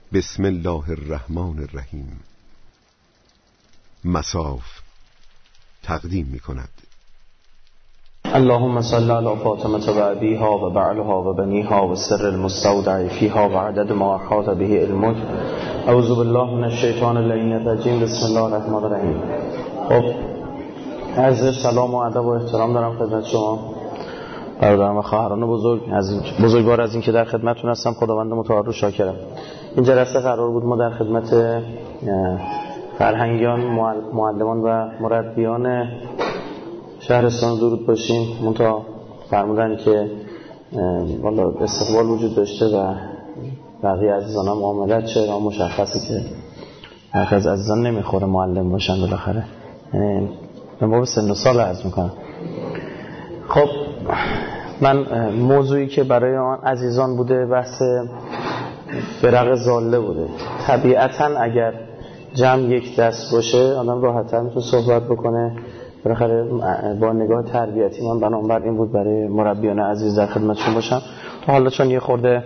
بسم الله الرحمن الرحیم. مصاف تقدیم می کند. اللهم صل علی فاطمه و ابیها و بعلها و بنیها و سر المستودع فیها و عدد ما احاط به علمک. اعوذ بالله من الشیطان اللعین الرجیم. بسم الله الرحمن الرحیم. خب عرض سلام و ادب و احترام دارم خدمت شما برادران و خواهران بزرگوار از این که در خدمتتون هستم. خداوند متعال رو شاکرم. این جلسه قرار بود ما در خدمت فرهنگیان، معلمان و مربیان شهرستان درود باشیم. منتها فرمودن که والا استقبال وجود داشته و بقیه عزیزان هم آمدن، چرا مشخصه که هر از عزیزان نمیخوره معلم باشن بالاخره، من باب سن و سال عرض میکنم. خب من موضوعی که برای آن عزیزان بوده بحث فرق ضاله بوده. طبیعتاً اگر جمع یک دست باشه آدم راحت‌تر میتونه صحبت بکنه. بالاخره با نگاه تربیتی من بنابر این بود برای مربیان عزیز در خدمتشون باشم. تا حالا چون یه خورده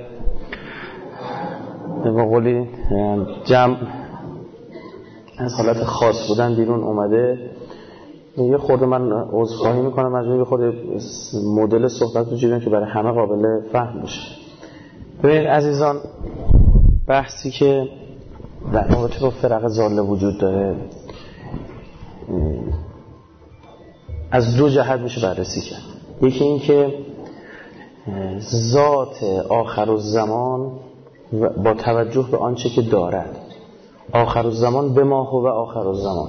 به قولی جمع از حالت خاص بودن بیرون اومده، یه خورده من عذرخواهی میکنم، مجبور یه خورده مدل صحبت رو جوریه که برای همه قابل فهم باشه. ببینید عزیزان، بحثی که در رابطه با فرق ضاله وجود داره از دو جهت میشه بررسی کرد. یکی این که ذات آخرالزمان با توجه به آنچه که دارد، آخرالزمان به ما هو آخرالزمان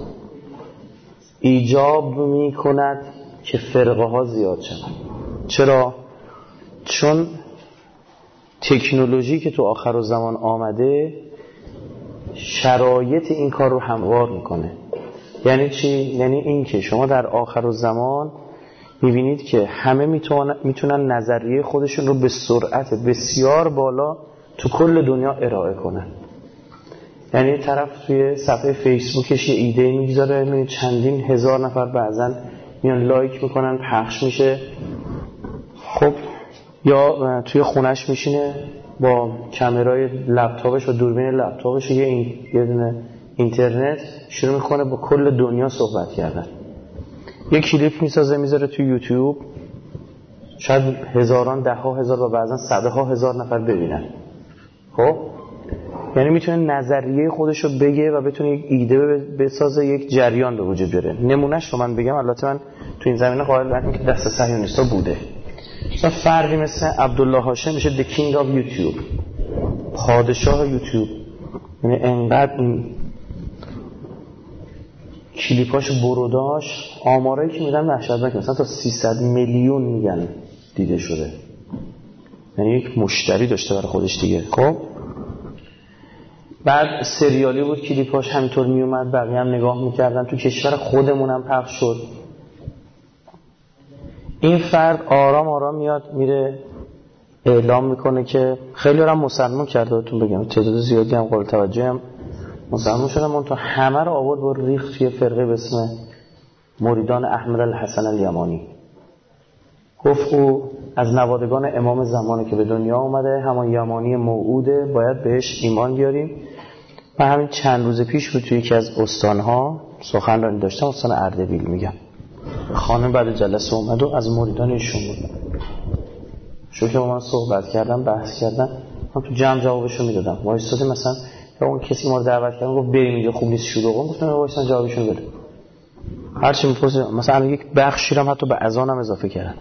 ایجاب می کند که فرقه ها زیاد شود. چرا؟ چون تکنولوژی که تو آخرالزمان آمده شرایط این کار رو هموار میکنه. یعنی چی؟ یعنی این که شما در آخرالزمان میبینید که همه میتونن نظریه خودشون رو به سرعت بسیار بالا تو کل دنیا ارائه کنن. یعنی طرف توی صفحه فیسبوکش یه ایده میگذاره، میبینید چندین هزار نفر بعضن میان لایک میکنن، پخش میشه. خب یا توی خونش میشینه با کامرای لپتاپش و دوربین لپتاپش یه دونه اینترنت شروع میکنه با کل دنیا صحبت کردن. یه کلیپ میسازه میذاره توی یوتیوب، شاید هزاران، ده ها هزار و بعضا صده ها هزار نفر ببینن. خب یعنی میتونه نظریه خودشو بگه و بتونه یک ایده بسازه، یک جریان به وجود بیاره. نمونهش رو من بگم، البته من تو این زمینه قائل به اینکه دست صهیونیستا بوده. مثلا فردی مثل عبدالله هاشم میشه the king of YouTube، پادشاه یوتیوب. یعنی انقدر این کلیپاش بروداش آمارایی که میدن وحشتناکه، مثلا تا 300 میلیون میگن دیده شده. یعنی یک مشتری داشته برای خودش دیگه. خب بعد سریالی بود کلیپاش همینطور میومد، بقیه هم نگاه میکردن. تو کشور خودمون هم پخش شد. این فرد آرام آرام میاد میره اعلام میکنه که خیلی هم مسلمان کرده. بهتون بگم تعداد زیادی هم قابل توجه هم مسلمان شدن، منتها همه رو آورد و ریخت توی فرقه به اسم مریدان احمد الحسن الیمانی. گفت او از نوادگان امام زمانه که به دنیا اومده، همان یمانی موعوده، باید بهش ایمان بیاریم. و همین چند روز پیش بود توی یکی از استانها سخنرانی داشتم، استان اردبیل میگم. خانم بعد جلسه اومد و از مریدان ایشون بود. شو که با من صحبت کردم، بحث کردم، من تو جمع جوابشو میدادم. وایساده مثلا اون کسی ما رو دعوت کرد گفت بریم اینجا خوب نیست شلوغه، گفتم وایسان جوابشون بده. هر چی میپرسه مثلا یک بخشی رو حتی به اذان هم اضافه کردن.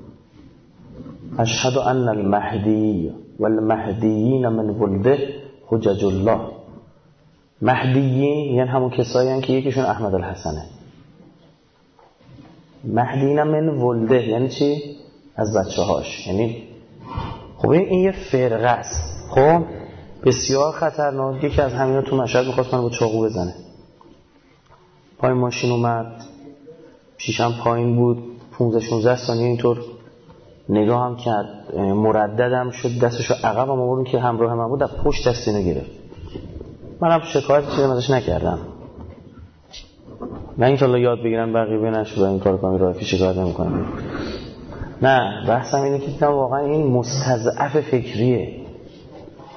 اشهد ان المهدی والمهدیین من ولده حجج الله. مهدیین یعنی همون کسایی هستن که یکیشون احمد الحسنه. مهدیین من ولده یعنی چی؟ از بچه‌هاش. یعنی خب این یه فرقه است. خب بسیار خطرناک. یکی از همینا تو مشهد می‌خواست من با چاقو بزنه. پای ماشین اومد، شیشم پایین بود، 15-16 ثانیه اینطور نگاه هم کرد، مرددم شد، دستشو عقب هم آورد که همراه من بود، از پشت دست اینو گرفت. منم شکایت چیزی ازش نکردم. نه اینکه الله یاد بگیرن بقیه بنشو این کارو کنم راه پیش شکایت نمی‌کنم. نه، بحثم اینه که واقعا این مستضعف فکریه.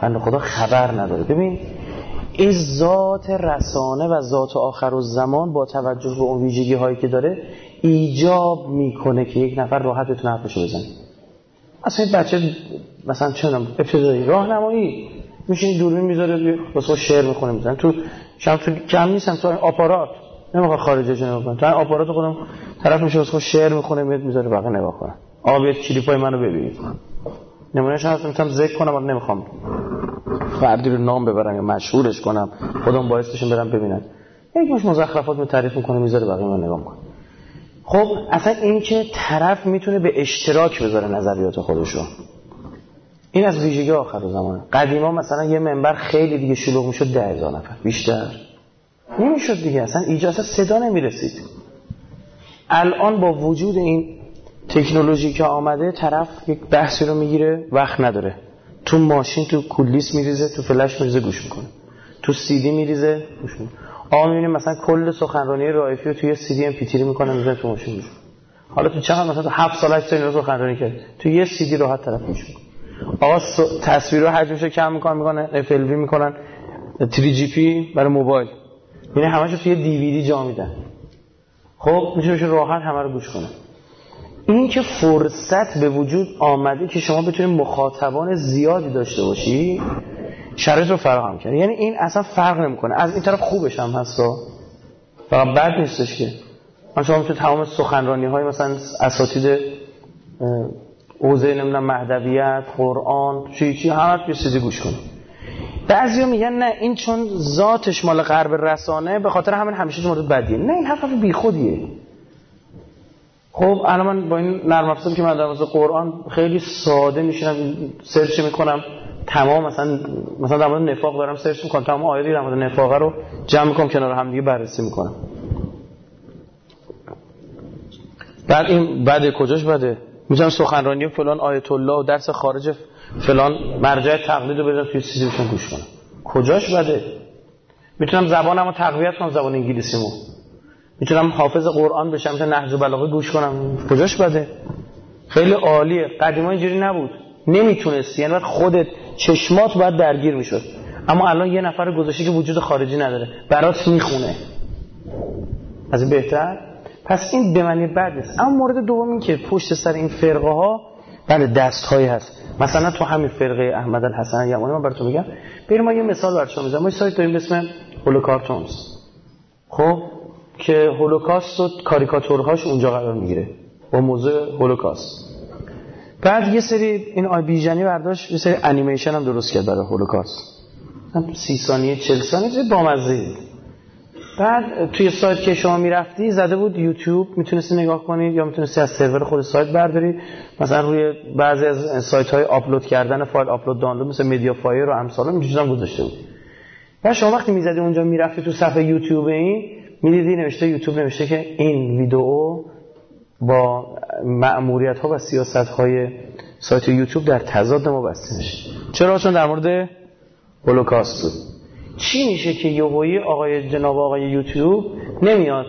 بنده خدا خبر نداره. ببین این ذات رسانه و ذات آخرالزمان با توجه به اون ویژگی هایی که داره ایجاب میکنه که یک نفر راحت بتونه حرفشو بزنه. اصلا این بچه مثلا چنم ابتدایی راهنمایی میشین دوربین میذاره واسه شعر میخونه میزنه تو شام تو کم نیستم تو آپارات نمیخواد خارجه جنو بکنه تو آپارات خودم طرف میشه واسه شعر میخونه میذاره بقیه نگاه کنه. بیاد کلیپای منو ببینید. نمونهش هستم میتونم ذکر کنم ولی نمیخوام فردی رو نام ببرم یا مشهورش کنم خودم باعثشون برم ببینن. یک مش مزخرفات رو تعریف میکنه میذاره بقیه من نگاه میکنه. خب اصلا این که طرف میتونه به اشتراک بذاره نظریات خودشو، این از ویژگی آخر زمانه. قدیما مثلا یه منبر خیلی دیگه شلوغ میشد 10,000 نفر بیشتر نمیشد دیگه، اصلا اجازه صدا نمیرسید. الان با وجود این تکنولوژی که آمده طرف یک بحثی رو میگیره وقت نداره، تو ماشین تو کولیس میریزه، تو فلش میریزه گوش میکنه، تو سی دی میریزه گوش میکنه. میبینیم مثلا کل سخنرانی رائفی رو توی سی دی ام پی 3 میکنه میذاره تو ماشین میشه. حالا تو چقدر مثلا 7 سال 8 سال سخنرانی کرد تو یه سی دی راحت طرف میشه. تصویر رو حجمش کم میکنن اف ال وی میکنن 3 جی پی برای موبایل، یعنی همه‌شو توی دی وی دی جا میدن. خب میشه راحت همه رو گوش کنه. این که فرصت به وجود آمده که شما بتونید مخاطبان زیادی داشته باشی شرایط رو فراهم کرد. یعنی این اصلا فرق نمیکنه. از این طرف خوبش هم هستا، فقط بد نیستش که من شما میتونید تمام سخنرانی های مثلا اساتید حوزه نمیدونم مهدویت، قرآن، چی همه یه چیزی گوش کنید. بعضیا میگن نه این چون ذاتش مال غرب رسانه به خاطر همین همیشه مورد بدیه. نه این حرف بیخودیه. خب الان من با این نرم افزاری که من در مورد قرآن خیلی ساده میشینم سرچ میکنم، تمام مثلا در مورد نفاق دارم سرچ میکنم، تمام آیاتی در مورد نفاق رو جمع میکنم کنار هم دیگه بررسی میکنم. بعد این بده کجاش بده؟ میذارم سخنرانی فلان آیت الله و درس خارج فلان مرجع تقلید رو بذارم توی چیزی بشون گوش کنم. کجاش بده؟ میتونم زبانمو تقویت کنم، زبان انگلیسیمو. میتونم حافظ قرآن بشم، میتونم نهج البلاغه گوش کنم. کجاش بده؟ خیلی عالیه. قدیما اینجوری نبود، نمیتونستی، یعنی بعد خودت چشمات باید درگیر میشد. اما الان یه نفر گذاشته که وجود خارجی نداره برات میخونه، از این بهتر. پس این به معنی بد نیست. اما مورد دوم این که پشت سر این فرقه ها بله دست‌هایی هست. مثلا تو همین فرقه احمد الحسن یمانی من براتون میگم، بریم ما یه مثال براتون میزنم. ما یه سایت داریم به اسم هولوکارتونز، خب که هولوکاست و کاریکاتورهاش اونجا قرار میگیره با موضوع هولوکاست. بعد یه سری این بیژنی برداشت یه سری انیمیشن هم درست کرد برای هولوکاست، هم 30 ثانیه 40 ثانیه چیز بامزه. بعد توی سایت که شما میرفتی زده بود یوتیوب، میتونستی نگاه کنی یا میتونستی از سرور خود سایت برداری. مثلا روی بعضی از سایت های آپلود کردن فایل آپلود دانلود مثل مدیا فایر و امثال این چیزا هم گذاشته بود. بعد شما وقتی میزدی اونجا میرفتی تو صفحه یوتیوب این میدیدی نوشته یوتیوب نوشته که این ویدیو با مأموریت ها و سیاست های سایت یوتیوب در تضاد ما بسته میشه. چرا؟ چون در مورد هولوکاست بود. چی میشه که یهویی جناب آقای یوتیوب نمیاد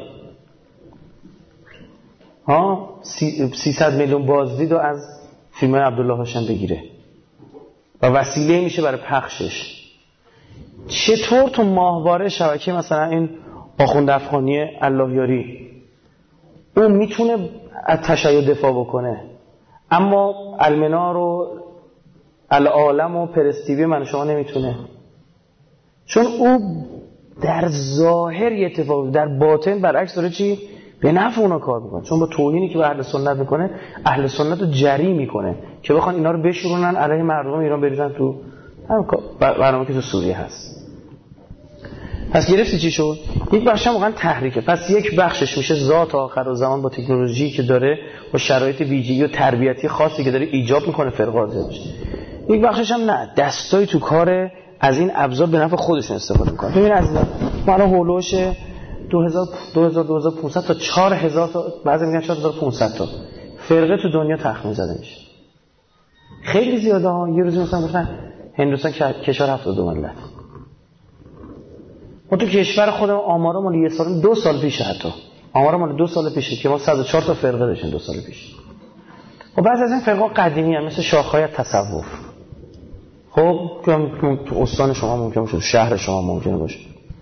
300 میلیون بازدید رو از فیلم عبدالله هاشم بگیره و وسیله میشه برای پخشش؟ چطور تو ماهواره شبکه مثلا این آخوند افغانی اللهیاری اون میتونه از تشیع دفاع بکنه، اما المنار و العالم و پرستیوی من شما نمیتونه؟ چون او در ظاهر یه اتفاقی، در باطن برعکس داره چی؟ به نفع اونا کار میکنه. چون با توهینی که به اهل سنت میکنه، اهل سنت رو جری میکنه که بخوان اینا رو بشورونن علیه مردم ایران بریزن تو برنامه که تو سوریه هست. پس گرفتی چی شد؟ یک بخش هم واقعا تحریکه. پس یک بخشش میشه ذات آخرالزمان با تکنولوژی که داره، با شرایط ویژگی و تربیتی خاصی که داره ایجاب میکنه فرقات بشه. یک بخشش هم نه، دستای تو کار از این ابزار به نفع خودشون استفاده میکنن. ببین عزیزان، ما الان هولوش 2500 تا 4000 تا، بعضی میگن 4500 تا فرقه تو دنیا تخمین زده میشه. خیلی زیاده ها. یه روزی مثلا گفتن هندوستان کشور 72 ملت. ما تو کشور خودمون آمارا مال یه سال 2 سال پیشه، حتی آمارا مال 2 سال پیشه که ما 104 تا فرقه داشتیم 2 سال پیش. و بعضی از این فرقه قدیمی هم مثل شاخه‌های تصوف. خب تو استان شما ممکن باشه، شهر شما ممکن باشه.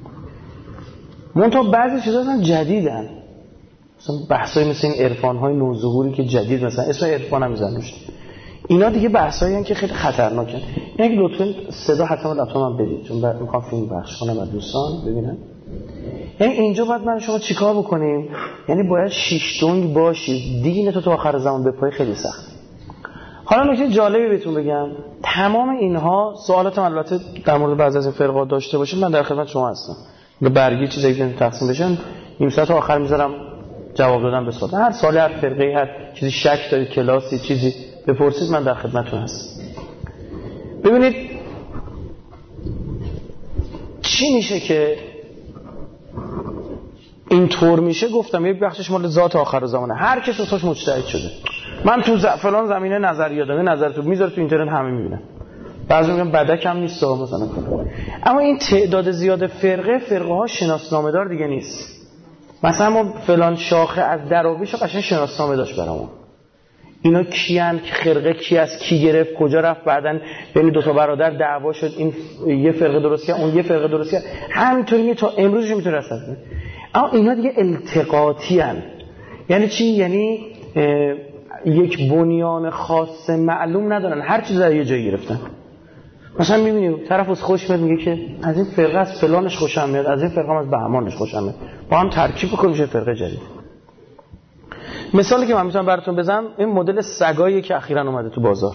منتها بعضی چیزا اصلا جدیدن، مثلا بحثای مثل این عرفان‌های نوظهوری که جدید، مثلا اسم عرفان هم میذارنش، اینا دیگه بحثایی هستن که خیلی خطرناکن. یعنی لطفاً صدا حتما لپتاپ من بدید، چون میخوام فیلم پخش کنم و دوستان ببینن. یعنی اینجا باید من شما چیکار بکنیم؟ یعنی باید شیش دنگ باشید، دین تو آخر زمان به پای خیلی سخت. حالا نکته جالبی بهتون بگم، تمام اینها سوالات البته در مورد بعضی از این فرقات داشته باشید من در خدمت شما هستم. به برگی چیزایی که تقسیم بشن نیم ساعت آخر میذارم جواب دادن به سوال. هر سوالی، هر فرقه‌ای، هر چیزی شک دارید، کلاسی چیزی بپرسید، من در خدمتتون هستم. ببینید چی میشه که اینطور میشه. گفتم یک بخشش مال ذات آخر زمانه، هر کس اصلاش مجتهد شده. من تو فلان زمینه نظریه دادم، نظرتو میذاره تو اینترنت همه میبینن. بعضی میگن بدک هم نیست مثلا. اما این تعداد زیاد فرقه ها شناسنامه دار دیگه نیست. مثلا ما فلان شاخه از دراویش قشنگ شناسنامه داشت برامون. اینا کیان، که خرقه کی است، کی گرفت، کجا رفت، بعدن بین دو تا برادر دعوا شد، این یه فرقه درست کرد، اون یه فرقه درست کرد، همینطوری تا امروزش میتونه رسد. اما اینا دیگه التقاطی ان. یعنی چی؟ یعنی یک بنیان خاص معلوم ندارن، هر چیز در یه جایی گرفتن. مثلا میبینیم طرف از خوش میاد میگه که از این فرقه از فلانش خوشم میاد، از این فرقه از بهمانش خوشم میاد، با هم ترکیب بکنیم میشه فرقه جدید. مثالی که من میتونم براتون بزنم این مدل سگایی که اخیراً اومده تو بازار.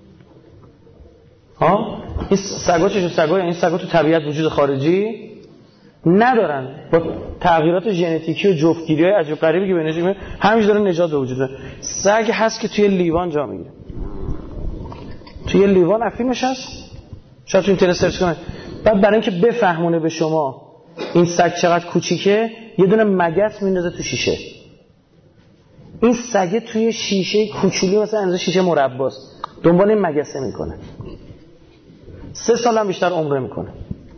این سگا چه سگایی؟ این سگا تو طبیعت وجود خارجی ندارن، با تغییرات ژنتیکی و جفتگیری‌های عجیب غریبی که بینش میاد همینجوری داره نجات به وجود میاد. سگ هست که توی لیوان جا میگیره، توی لیوان افیمش هست، شاید تو اینترنت سرچ کنید. بعد برای اینکه بفهمونه به شما این سگ چقدر کوچیکه، یه دونه مگس میندازه تو شیشه. این سگ توی شیشه کوچولی مثلا اندازه شیشه مرباست، دنبال این مگسه میکنه. 3 سال هم بیشتر عمره میکنه.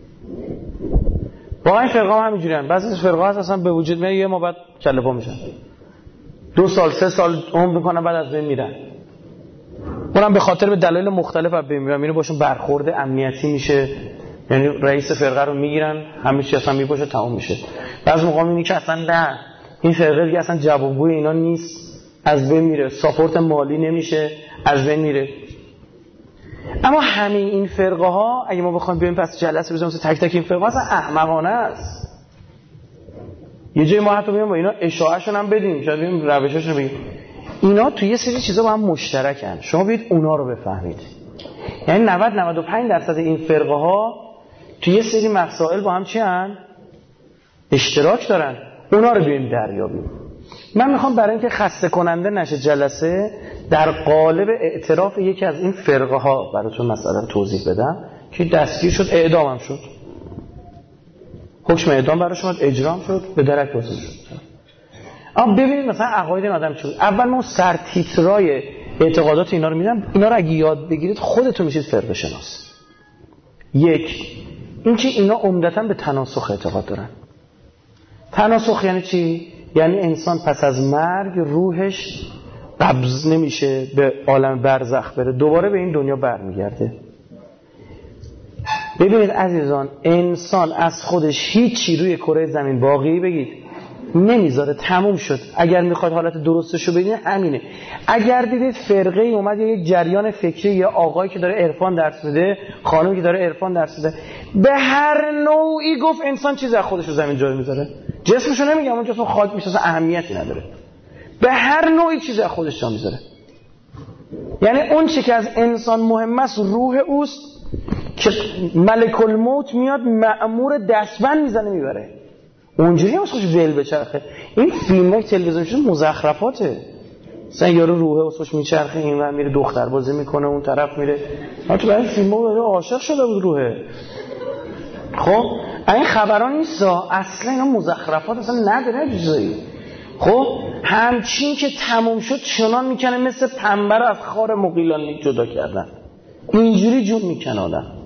واقعا این فرقه هم همینجوریه. بعضی از فرقه ها اصلا به وجود میاد یه ما بعد کله پا میشن، 2 سال 3 سال عمر میکنن بعد از بین میرن. اونم به خاطر به دلایل مختلف از بین میرن. اینو باشون برخورد امنیتی میشه، یعنی رئیس فرقه رو میگیرن، همه چی اصلا میپاشه، تمام میشه. بعضی موقع میگن که اصلا نه، این فرقه دیگه اصلا جوابگوی اینا نیست، از بین میره، ساپورت مالی نمیشه، از بین میره. اما همین این فرقه ها اگه ما بخوایم بیایم پس جلسه بزنیم تک تک این فرقه ها اصلا احمقانه است. یه جای ما حتی بیایم با اینا اشاعه‌شون هم بدیم، شاید بیایم روشاشون بگیم. اینا توی یه سری چیزا با هم مشترکن، شما بیاید اونا رو بفهمید. یعنی 90-95% این فرقه ها توی یه سری مسائل با هم چی هن؟ اشتراک دارن. اونا رو بیایم دریابیم. من میخوام برای اینکه خسته کننده نشه جلسه، در قالب اعتراف یکی از این فرقه ها براتون مثلا توضیح بدم که دستگیر شد، اعدام هم شد، حکم اعدام براش اومد، اجرا شد، به درک وصول شد. اما ببینید مثلا عقاید این آدم چی بود. اول من سرتیترای اعتقادات اینا رو میدم، اینا رو اگه یاد بگیرید خودتون میشید فرقه شناس. یک، اینکه اینا عمدتاً به تناسخ اعتقاد دارن. تناسخ یعنی چی؟ یعنی انسان پس از مرگ روحش قبض نمیشه به عالم برزخ بره، دوباره به این دنیا برمیگرده. ببینید عزیزان، انسان از خودش هیچی روی کره زمین باقی بگید نمیذاره، تموم شد. اگر میخواد حالت درستشو ببینید همینه. اگر دیدید فرقه ای اومد یا یک جریان فکری یا آقایی که داره عرفان درس میده، خانمی که داره عرفان درس میده، به هر نوعی گفت انسان چیزی از خودش رو زمین جای میذاره، جسمشو نمیگم، اون جسم خاک میشه، اهمیتی نداره، به هر نوعی چیزی از خودش جا میذاره. یعنی اون چیزی که از انسان مهم است روح اوست که ملک الموت میاد مأمور دستبند میزنه میبره. اونجوری هم خوش ول بچرخه. این فیلمای تلویزیونی شده مزخرفاته. مثلا یارو روحه واسش میچرخه، اینور میره دختر بازی میکنه، اون طرف میره. ما تو برای فیلم‌ها عاشق شده بود روحه. خب این خبران نیست، اصلا اینا مزخرفات اصلا نداره چیزایی. خب همچین که تموم شد چنان میکنه مثل پنبه رو از خار مغیلان جدا کردن، اینجوری جون میکنه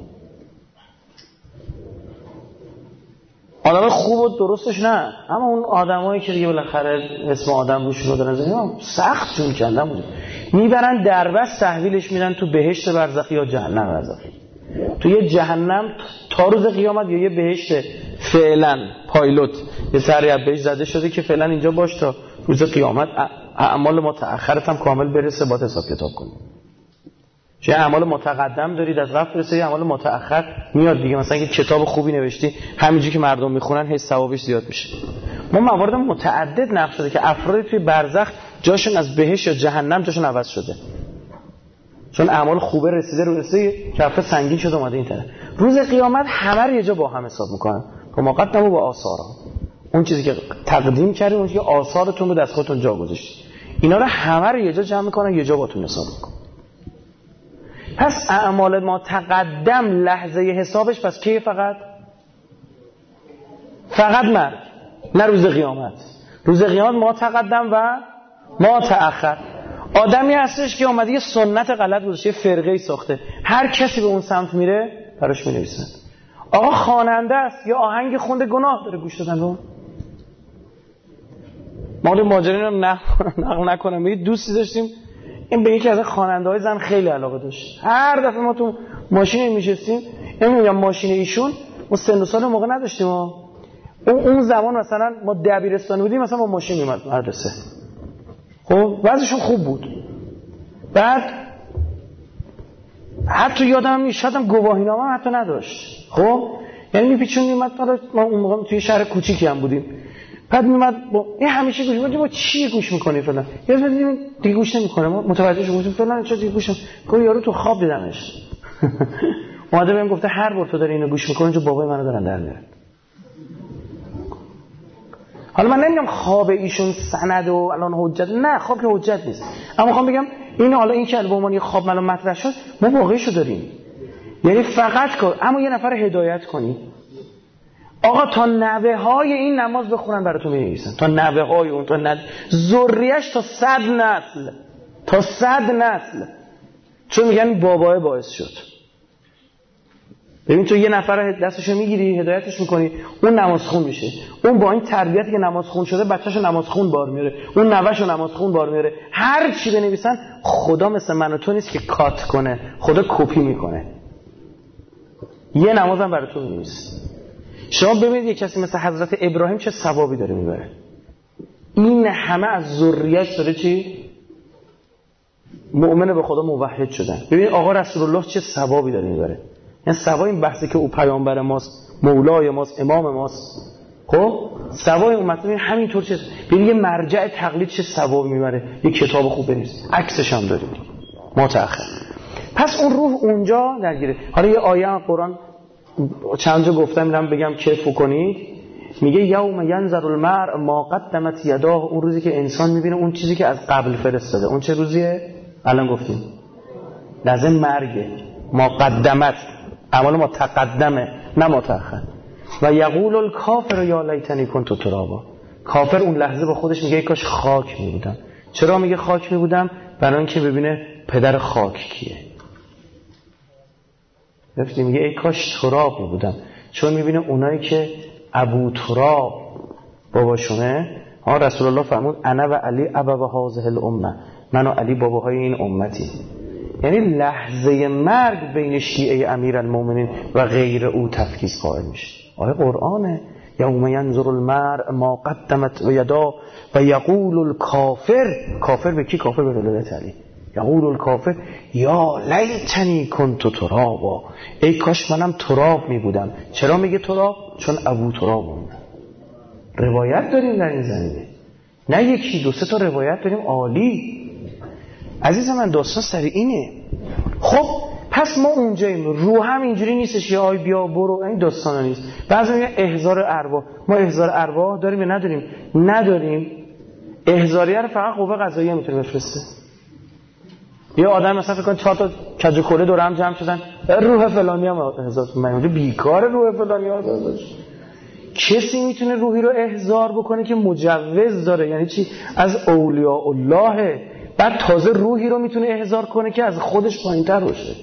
آدم خوب و درستش نه، اما اون آدمایی که دیگه بالاخره اسم آدم روشون رو دارن سخت جون کندن بوده، میبرن دربست تحویلش میدن تو بهشت برزخی یا جهنم برزخی. تو یه جهنم تا روز قیامت یا یه بهشت فعلا پایلوت یه سری بهش زده شده که فعلا اینجا باش تا روز قیامت اعمال متأخرت هم کامل برسه با حساب کتاب کنی. چه اعمال متقدم دارید از قبل برسه، اعمال متأخر میاد دیگه. مثلا اگه کتاب خوبی نوشتی همینجوری که مردم میخونن هی ثوابش زیاد میشه. ما موارد متعدد نقل شده که افرادی توی برزخ جاشون از بهشت یا جهنم جاشون عوض شده، چون اعمال خوبه رسیده رو رسیده کفه سنگین شده اومده این طرف. روز قیامت همه رو یه جا با هم حساب میکنن که ما قدمو با آثارا، اون چیزی که تقدیم کردید، اون چیزی که آثارتون رو دست خودتون جا گذاشتید، اینا رو همه رو یه جا جمع میکنن، یه جا باتون حساب میکنن. پس اعمال ما تقدم لحظه حسابش پس کیه؟ فقط مرگ، نه روز قیامت. روز قیامت ما تقدم و ما تأخر. آدمی هستش که اومده یه سنت غلط گذاشته، یه فرقه‌ای ساخته، هر کسی به اون سمت میره براش می‌نویسن. آقا خواننده است یا آهنگ خونده گناه داره گوش دادن رو. ما ماجرا رو نقل نکنم، یه دوستی داشتیم این به یکی از خواننده‌های زن خیلی علاقه داشت. هر دفعه ما تو ماشین میشستیم میگم ماشین ایشون ما سن و سال موقع نداشتیم، اون زمان مثلا ما دبیرستانی بودیم، مثلا با ماشین میومد مدرسه، خب وضعشون خوب بود. بعد حتی یادم نیست، شاید هم گواهینامه هم حتی نداشت، خب یعنی میپیچون میومد. ما اون موقع توی شهر کوچیکی هم بودیم، بعد میومد با این همیشه گوش می‌کنه. ما چی گوش می‌کنی فلان، یه وقت دیدیم دیگه گوش نمی‌کنه، ما متوجه شدیم فلان چرا دیگه گوش نمی‌کنه. یارو تو خواب دیدمش اومده بهم گفته هر بار تو داری اینو گوش می‌کنی جو بابای منو دارن در میارن. حالا من نمیگم خواب ایشون سند و الان حجت، نه خواب که حجت نیست، اما میخوام بگم این حالا این که به عنوان یه خواب منو مطرح شد ما واقعیشو داریم، یعنی فقط کار اما یه نفر هدایت کنی آقا تا نوه های این نماز بخونن براتون می‌نویسن، تا نوه های اون، تا ذریه‌اش تا 100 نسل، تا 100 نسل، چون میگن بابای باعث شد. ببین تو یه نفر دستشو میگیری هدایتش میکنی اون نمازخون میشه، اون با این تربیتی که نمازخون شده بچه‌شو نمازخون بار میاره، اون نوه‌شو نمازخون بار میاره. هر چی بنویسن خدا مثل من و تو نیست که کات کنه، خدا کپی میکنه. یه نمازم برای تو می‌نویسه. شما ببینید یک کسی مثل حضرت ابراهیم چه ثوابی داره میبره، این همه از ذریه‌اش داره چی؟ مؤمن به خدا موحد شدن. ببینید آقا رسول الله چه ثوابی داره میبره. این ثواب این بحثی که او پیامبر ماست، مولای ماست، امام ماست، خب ثواب امت همینطور چه ببین یه مرجع تقلید چه ثوابی میبره. یه کتاب خوب بنویس، عکسش هم داریم متأخر. پس اون روح اونجا درگیره. حالا یه آیه قرآن چند جا گفتم میرم بگم کیف کنید، میگه یوم ینظر المرء ما قدمت یداه، اون روزی که انسان میبینه اون چیزی که از قبل فرستاده. اون چه روزیه؟ الان گفتیم لازم مرگه، ما قدمت اعمال ما تقدمه نه متأخر. و یقول الکافر یا لیتنی کنت ترابا، کافر اون لحظه با خودش میگه ای کاش خاک میبودم. چرا میگه خاک میبودم؟ برای اینکه ببینه پدر خاک کیه. گفتیم میگه ای کاش تراب میبودم، چون میبینه اونایی که ابو تراب باباشونه. رسول الله فرمود انا و علی ابا هذه الامه، من و علی باباهای این امتی. یعنی لحظه مرگ بین شیعه امیرالمومنین و غیر او تفکیک قائل میشه. آیه قرآنه یوم ینظر المرء ما قدمت و یدا و یقول الکافر، کافر به کی؟ کافر به ولایت علی. یقول الکافر یا لیتنی کنت ترابا، ای کاش منم تراب می بودم. چرا میگه تراب؟ چون ابو تراب بودم. روایت داریم در این زمینه، نه یکی دو سه تا روایت داریم عالی. عزیز من داستان سر اینه. خب پس ما اونجاییم، روح هم اینجوری نیستش یا آی بیا برو، این داستانا نیست. بعضی میگن احضار ارواح، ما احضار ارواح داریم یا نداریم؟ نداریم. احضاریه رو فقط قوه قضاییه میتونه بفرسته. یه آدم مثلا فکر کن 4 تا کج کوله دور هم جمع شدن روح فلانی هم احضار کنه، بیکار روح فلانی ها داشت. کسی میتونه روحی رو احضار بکنه که مجوز داره، یعنی چی؟ از اولیاء الله. بعد تازه روحی رو میتونه احضار کنه که از خودش پایین‌تر باشه.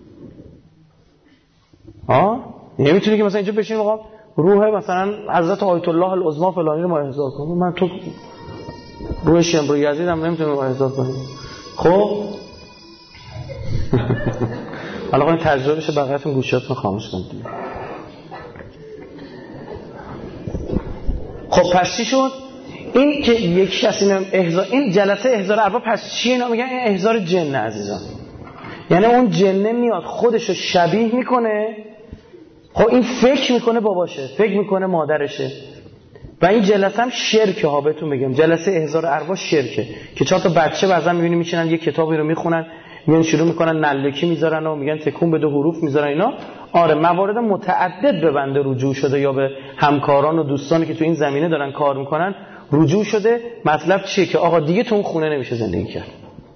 نمیتونه که مثلا اینجا بشین آقا روح مثلا حضرت آیت الله العظما فلانی رو ما احضار کنیم، من تو روح شمر یزید هم نمیتونم احضار کنیم. خب حالا این تجربه بشه بقیه‌تون گوشاتون خاموش کنید. خب پس چی شد؟ این که یک کسی این جلسه احضار ارواح پس چیه؟ اینا میگن این احضار جن عزیزان. یعنی اون جنه میاد خودشو شبیه میکنه. خب این فکر میکنه باباشه، فکر میکنه مادرشه. و این جلسه هم شرکه ها، بهتون بگم جلسه احضار ارواح شرکه که چهار تا بچه بعضا میبینی میشینن یه کتابی رو میخونن، میان شروع میکنن نلکی میذارن و میگن تکون بده حروف میذارن اینا. آره موارد متعدد به بنده رجوع شده یا به همکاران و دوستانی که تو این زمینه دارن کار میکنن رجوع شده. مطلب چیه؟ که آقا دیگه تو اون خونه نمیشه زندگی کرد.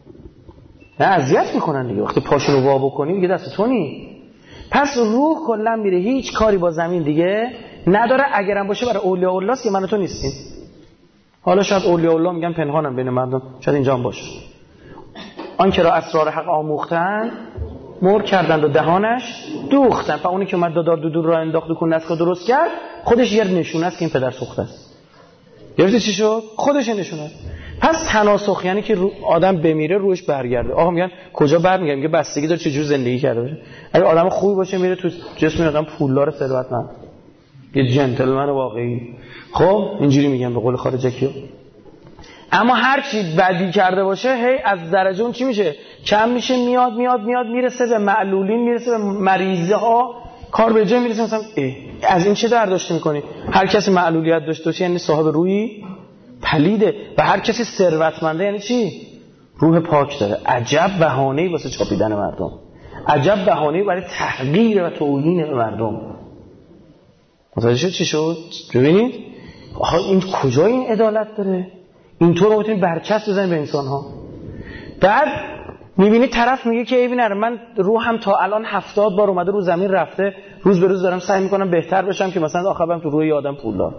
نه اذیت میکنن دیگه، وقتی پاشون رو وا بکنی دیگه دست تو نی. پس روح کلا میره، هیچ کاری با زمین دیگه نداره. اگرم باشه برای اولیاء الله است که من و تو نیستیم. حالا شاید اولیاء الله میگن پنهانم بین مردم، شاید اینجا هم باشه. آن که را اسرار حق آموختن مر کردند و دهانش دوختن. و اونی که اومد دادار دودور را انداخت و کون نسکا درست کرد خودش یه نشونه است که این پدر سوخته است. گرفتی چی شد؟ خودش نشونه. پس تناسخ یعنی که آدم بمیره روحش برگرده. آقا میگن کجا برمیگرده؟ میگه بستگی داره چه جور زندگی کرده باشه. اگه آدم خوبی باشه میره تو جسم آدم پولدار ثروتمند، یه جنتلمن واقعی. خب اینجوری میگن به قول خارجکیو. اما هر چی بدی کرده باشه هی از درجه اون چی میشه؟ کم میشه، میاد میرسه به معلولین، میرسه به مریضه ها، کار به جای میرسه. مثلا از این چه درداشته میکنی؟ هر کسی معلولیت داشته باشه یعنی صاحب روحی پلیده و هر کسی ثروتمنده یعنی چی؟ روح پاک داره. عجب بهانه‌ای واسه چاپیدن مردم، عجب بهانه‌ای برای تحقیر و توهین به مردم. متوجه شد چی شد؟ ببینید آها این کجا این عدالت داره؟ اینطور رو بتونید برچسب بزنید به انسان ها. بعد میبینید طرف میگه که ببین من روحم تا الان 70 بار اومده رو زمین رفته، روز به روز دارم سعی میکنم بهتر بشم که مثلا آخر برم تو روح آدم پولدار.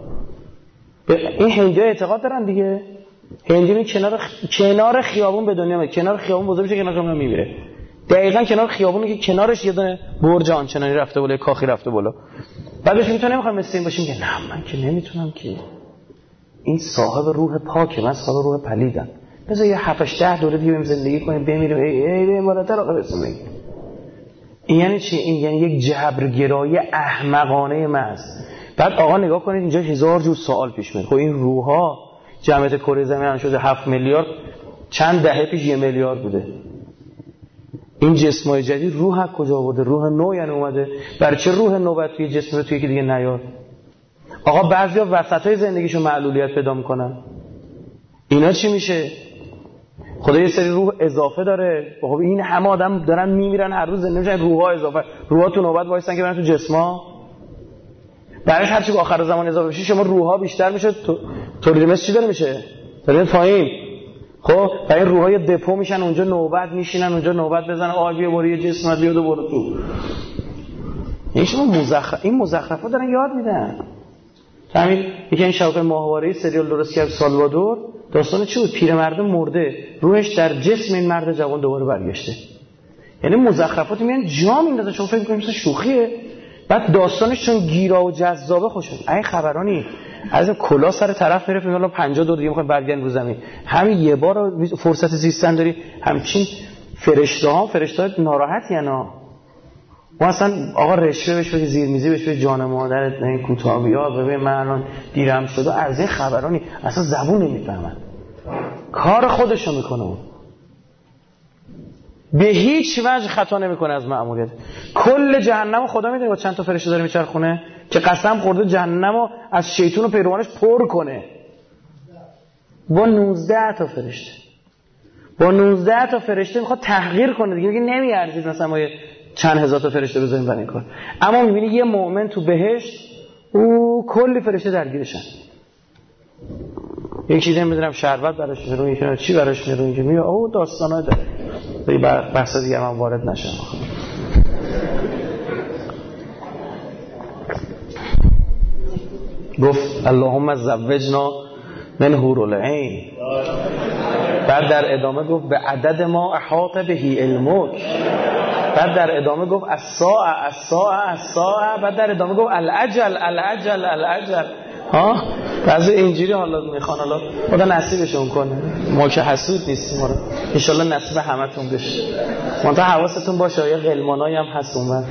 این هندی‌ها اعتقاد دارن دیگه. هندی کنار خیابون به دنیا میاد، کنار خیابون بزرگ میشه، کنار خیابون میمیره. دقیقاً کنار خیابونی که کنارش یه دونه برج آنچنانی رفته بالا، کاخی رفته بالا. بعدش میتونه نمیخوام مثل این باشیم که نه من که نمیتونم که این صاحب روح پاکه، من صاحب روح پلیدم. بذار یه 7-10 دوره دیگه بریم زندگی کنیم بمیریم ای بالاتر آقا برسیم. این یعنی چی؟ این یعنی یک جبرگرایی احمقانه محض. بعد آقا نگاه کنید اینجا 1000 جور سوال پیش میاد. خب این روح‌ها جمعیت کره زمین شده 7 میلیارد، چند دهه پیش 1 میلیارد بوده. این جسمای جدید روح از کجا آورده؟ روح نو یعنی اومده. برای چه روح نو باید توی جسم رو توی یکی دیگه نیاد؟ آقا بعضیا وسطای زندگیشو معلولیت پیدا میکنن. اینا چی میشه؟ خدا یه سری روح اضافه داره. خب این همه آدم دارن میمیرن هر روز زنده میشن، روح‌ها اضافه. روح‌ها تو نوبت وایسن که برن تو جسما. بعدش هر چی آخر زمان اضافه بشه شما روح‌ها بیشتر میشه، تولید مثل چی داره میشه؟ داره پایین. خب و این روح‌ها دپو میشن اونجا، نوبت میشینن اونجا، نوبت بزنن آ بیا برو یه جسم بیاد و برو تو. این شما این مزخرفا دارن یاد میدن. همین یکی این شبکه ماهواره‌ای سریال درست کرد سالوادور، داستان چی بود؟ پیرمرد مرده، روحش در جسم این مرد جوان دوباره برگشته. یعنی مزخرفات میان جا میندازن، چون فکر می‌کنید مثلا شوخیه. بعد داستانش چون گیرا و جذابه خوشم. این خبرانی از کلا سر طرف میره فکر کنم 50 دور دیگه میخواد برگردن رو زمین. همین یه بار فرصت زیستن داری. همچین فرشته‌ها ناراحتی انا. ما اصلا آقا رشوه بهش بده، زیرمیزی بهش بده، جان مادرت این کوتاهی‌ها ببین من الان دیرم شده، از این خبرانی اصلا زبون نمیفهمن. کار خودشو میکنه اون. به هیچ وجه خطا نمیکنه از مأموریت. کل جهنم خدا میدونه با چند تا فرشته داره میچرخونه که قسم خورده جهنمو از شیطان و پیروانش پر کنه. با 19 تا فرشته. با 19 تا فرشته میخواد تحقیر کنه دیگه، میگه نمیارزید مثلا ما چند هزار تا فرشته بزنیم برای این کار. اما میبینی یه مؤمن تو بهشت او کلی فرشته درگیرشن. یک چیزی میذارم شربت براش میذارم، یکی چی براش میذارم، اینجا میگه او داستانا داره. دیگه بحث دیگه من وارد نشم. گفت اللهم زوجنا من حور العین. بعد در ادامه گفت به عدد ما احاط بهی علمک. بعد در ادامه گفت الساعه. بعد در ادامه گفت العجل. ها بعضی اینجوری حالا میخوان، حالا خدا نصیبشون کنه، ما که حسود نیستیم، ان شاءالله نصیب همتون بشه. منتها حواستون باشه یه قلمانایی هم هست اون.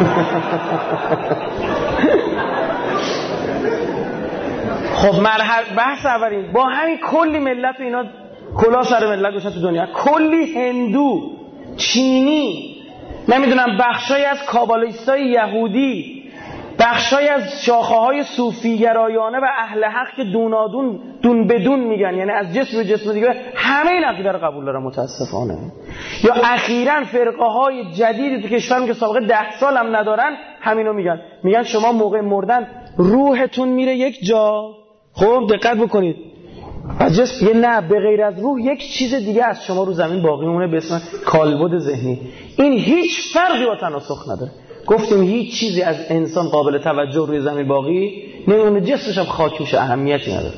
خب بحث اولین با همین کلی ملت و اینا کلا سر ملت گوشن تو دنیا، کلی هندو، چینی، نمیدونم بخشای از کابالیستای یهودی، بخشای از شاخه‌های صوفی گرایانه و اهل حق که دونادون دون بدون میگن، یعنی از جسم به جسم دیگه، همه این عقیده رو قبول دارن متاسفانه. یا اخیراً فرقه‌های جدیدی تو کشورم که سابقه 10 سال هم ندارن همینو میگن شما موقع مردن روحتون میره یک جا. خب دقت بکنید، از جسم یه نه، به غیر از روح یک چیز دیگه از شما رو زمین باقی مونه به اسم کالبد ذهنی. این هیچ فرقی با تناسخ نداره. گفتیم هیچ چیزی از انسان قابل توجه روی زمین باقی نمیمونه، جسمش هم خاک میشه، اهمیتی نداره.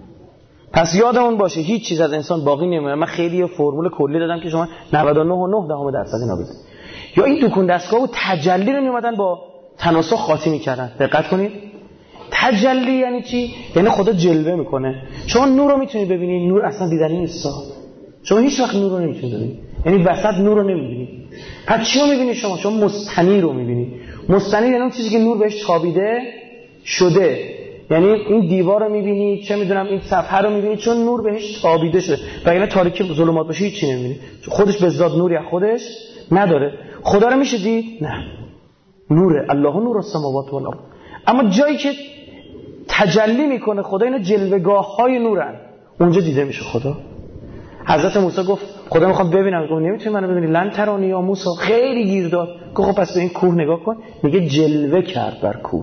پس یادمون باشه هیچ چیز از انسان باقی نمیمونه. من خیلی یه فرمول کلی دادم که شما 99.9% اینا بده. یا این دکون دستگاه و تجلی رو میومدن با تناسخ خاطی میکردن. دقت کنید، تجلی یعنی چی؟ یعنی خدا جلوه میکنه. شما نور رو میتونید ببینید، نور اصلا دیدنی نیست. شما هیچ وقت نور رو نمیتونید ببینید، یعنی وسط نور رو نمیبینید. پس چی رو میبینید شما مستنیر رو میبینید. مستنیر یعنی اون چیزی که نور بهش تابیده شده، یعنی این دیوار رو میبینید، چه میدونم این صفحه رو میبینید، چون نور بهش تابیده شده. وگرنه تاریکی ظلمات باشه هیچی نمیبینید، خودش به ذات نوری از خودش نداره. خدا رو میشه دید؟ نه، نوره. الله نور السماوات والارض. اما جایی که تجلی میکنه خدا، اینا جلوه‌گاه‌های نورن، اونجا دیده میشه خدا. حضرت موسی گفت خدا میخوام ببینم، گفت نمیتونی منو ببینی، لن ترانی یا موسی. خیلی گیر داد، گفت خب پس به این کوه نگاه کن. میگه جلوه کرد بر کوه،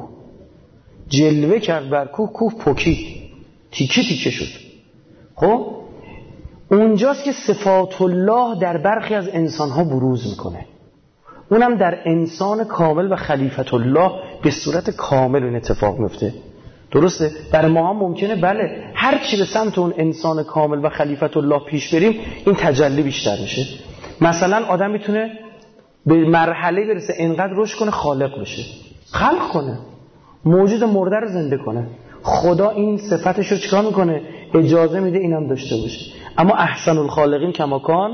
جلوه کرد بر کوه، کوه پکی تیکه تیکه شد. خب اونجاست که صفات الله در برخی از انسانها بروز میکنه، اونم در انسان کامل و خلیفت الله به صورت کامل این اتفاق میفته. درسته؟ برای ما هم ممکنه بله هر چی به سمت اون انسان کامل و خلیفت الله پیش بریم این تجلی بیشتر میشه. مثلا آدم میتونه به مرحله برسه انقدر رشد کنه خالق بشه، خلق کنه، موجود مرده رو زنده کنه. خدا این صفتش رو چیکار میکنه؟ اجازه میده اینم داشته باشه. اما احسن الخالقین کماکان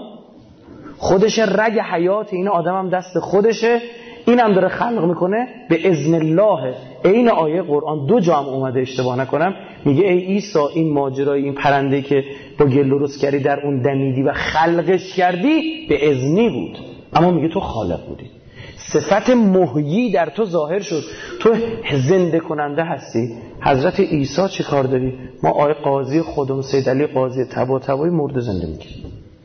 خودشه، رگ حیات این آدم هم دست خودشه، اینم داره خلق میکنه به اذن الله. این آیه قرآن 2 جا هم اومده اشتباه نکنم، میگه ای عیسی این ماجرای این پرنده که با گل درست کردی در اون دمیدی و خلقش کردی به اذنی بود، اما میگه تو خالق بودی، صفت محیی در تو ظاهر شد، تو زنده کننده هستی. حضرت عیسی چه کار داری؟ ما آیه قاضی خودم سید علی قاضی طباطبایی مرده زنده میکرد،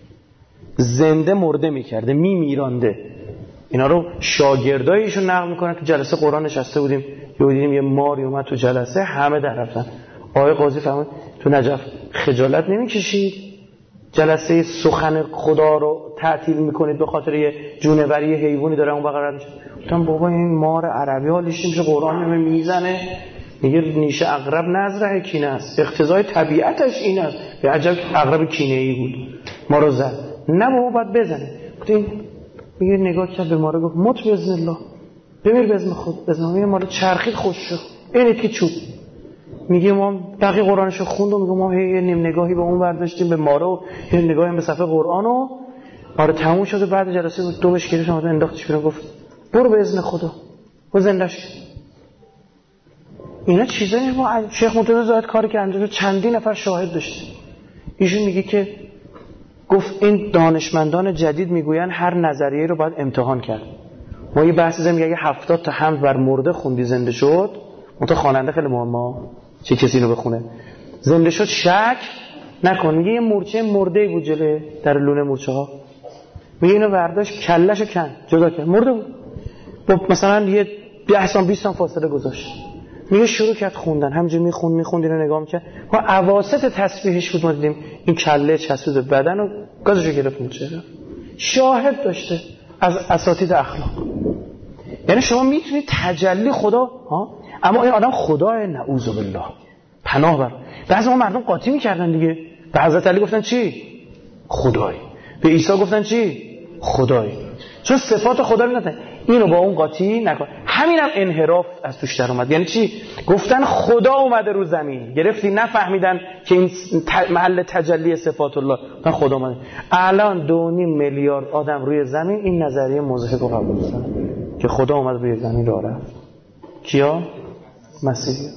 زنده مرده میکرده، میرانده. اینا رو شاگردای ایشون نقل میکنن که جلسه قرآن نشسته بودیم، دیدیم یه ماری اومد تو جلسه، همه در رفتن. آقای قاضی فرمود تو نجف خجالت نمیکشید جلسه سخن خدا رو تعطیل میکنید به خاطر یه جونوری حیوانی داره اون بغل میشه؟ گفتم بابا این مار عربی حالش میشه، قرآن میزنه میگه نیشه عقرب نزرع کینه است، اقتضای طبیعتش این است. به عجب عقرب کینه‌ای بود ما رو زد. نه بابا باید بزنه. گفتم میگه نگاه کرد به ماره گفت مت باذن الله، بمیر باذن خود. باذن میگه ماره چرخید خوش شد، اینه که چوب. میگه ما بقیه قرآنشو خوندم، میگه ما یه نیم نگاهی به اون برداشتیم به ماره و یه نگاهی به صفحه قرآن و ماره تموم شد و بعد جلسه دومش گرفت اومد انداختش بیرون گفت برو باذن خدا و زنده‌اش. اینا چیزایی ما شیخ مرتضی زاهد کاری که انجام چندین نفر شاهد داشته. ایشون میگه که گفت این دانشمندان جدید میگوین هر نظریه رو باید امتحان کرد. ما یه بحثی زدیم میگه 70 تا حمد بر مرده خوندی زنده شد، منتها خواننده خیلی مهمه، چه کسی اینو بخونه زنده شد شک نکن. میگه یه مورچه مرده بود جلوی در لونه مورچه ها، میگه اینو برداشت کلهشو کن جدا کرد، مرده بود. مثلا یه 10 تا 20 تا فاصله گذاشت. میگه شروع کرد خوندن، همینجوری میخوند اینو نگاه میکرد. ما اواسط تسبیحش بود، ما دیدیم این کله چسبید به بدن و گازشو گرفت مورچه. شاهد داشته از اساتید اخلاق. یعنی شما میتونید تجلی خدا اما این آدم خدای نعوذ بالله پناه بر. بعضی ما مردم قاطی میکردن دیگه، به حضرت علی گفتن چی؟ خدای. به عیسی گفتن چی؟ خدای. چون صفات خدا رو ندارن. اینو با اون قاطی نکن. همینم انحراف از توش در اومد. یعنی چی؟ گفتن خدا اومده رو زمین، گرفتی؟ نفهمیدن که این محل تجلی صفات الله، گفتن خدا اومده. الان 2.5 میلیارد آدم روی زمین این نظریه مضحک رو قبول دارن که خدا اومد روی زمین راه رفت. کیا؟ مسیحی.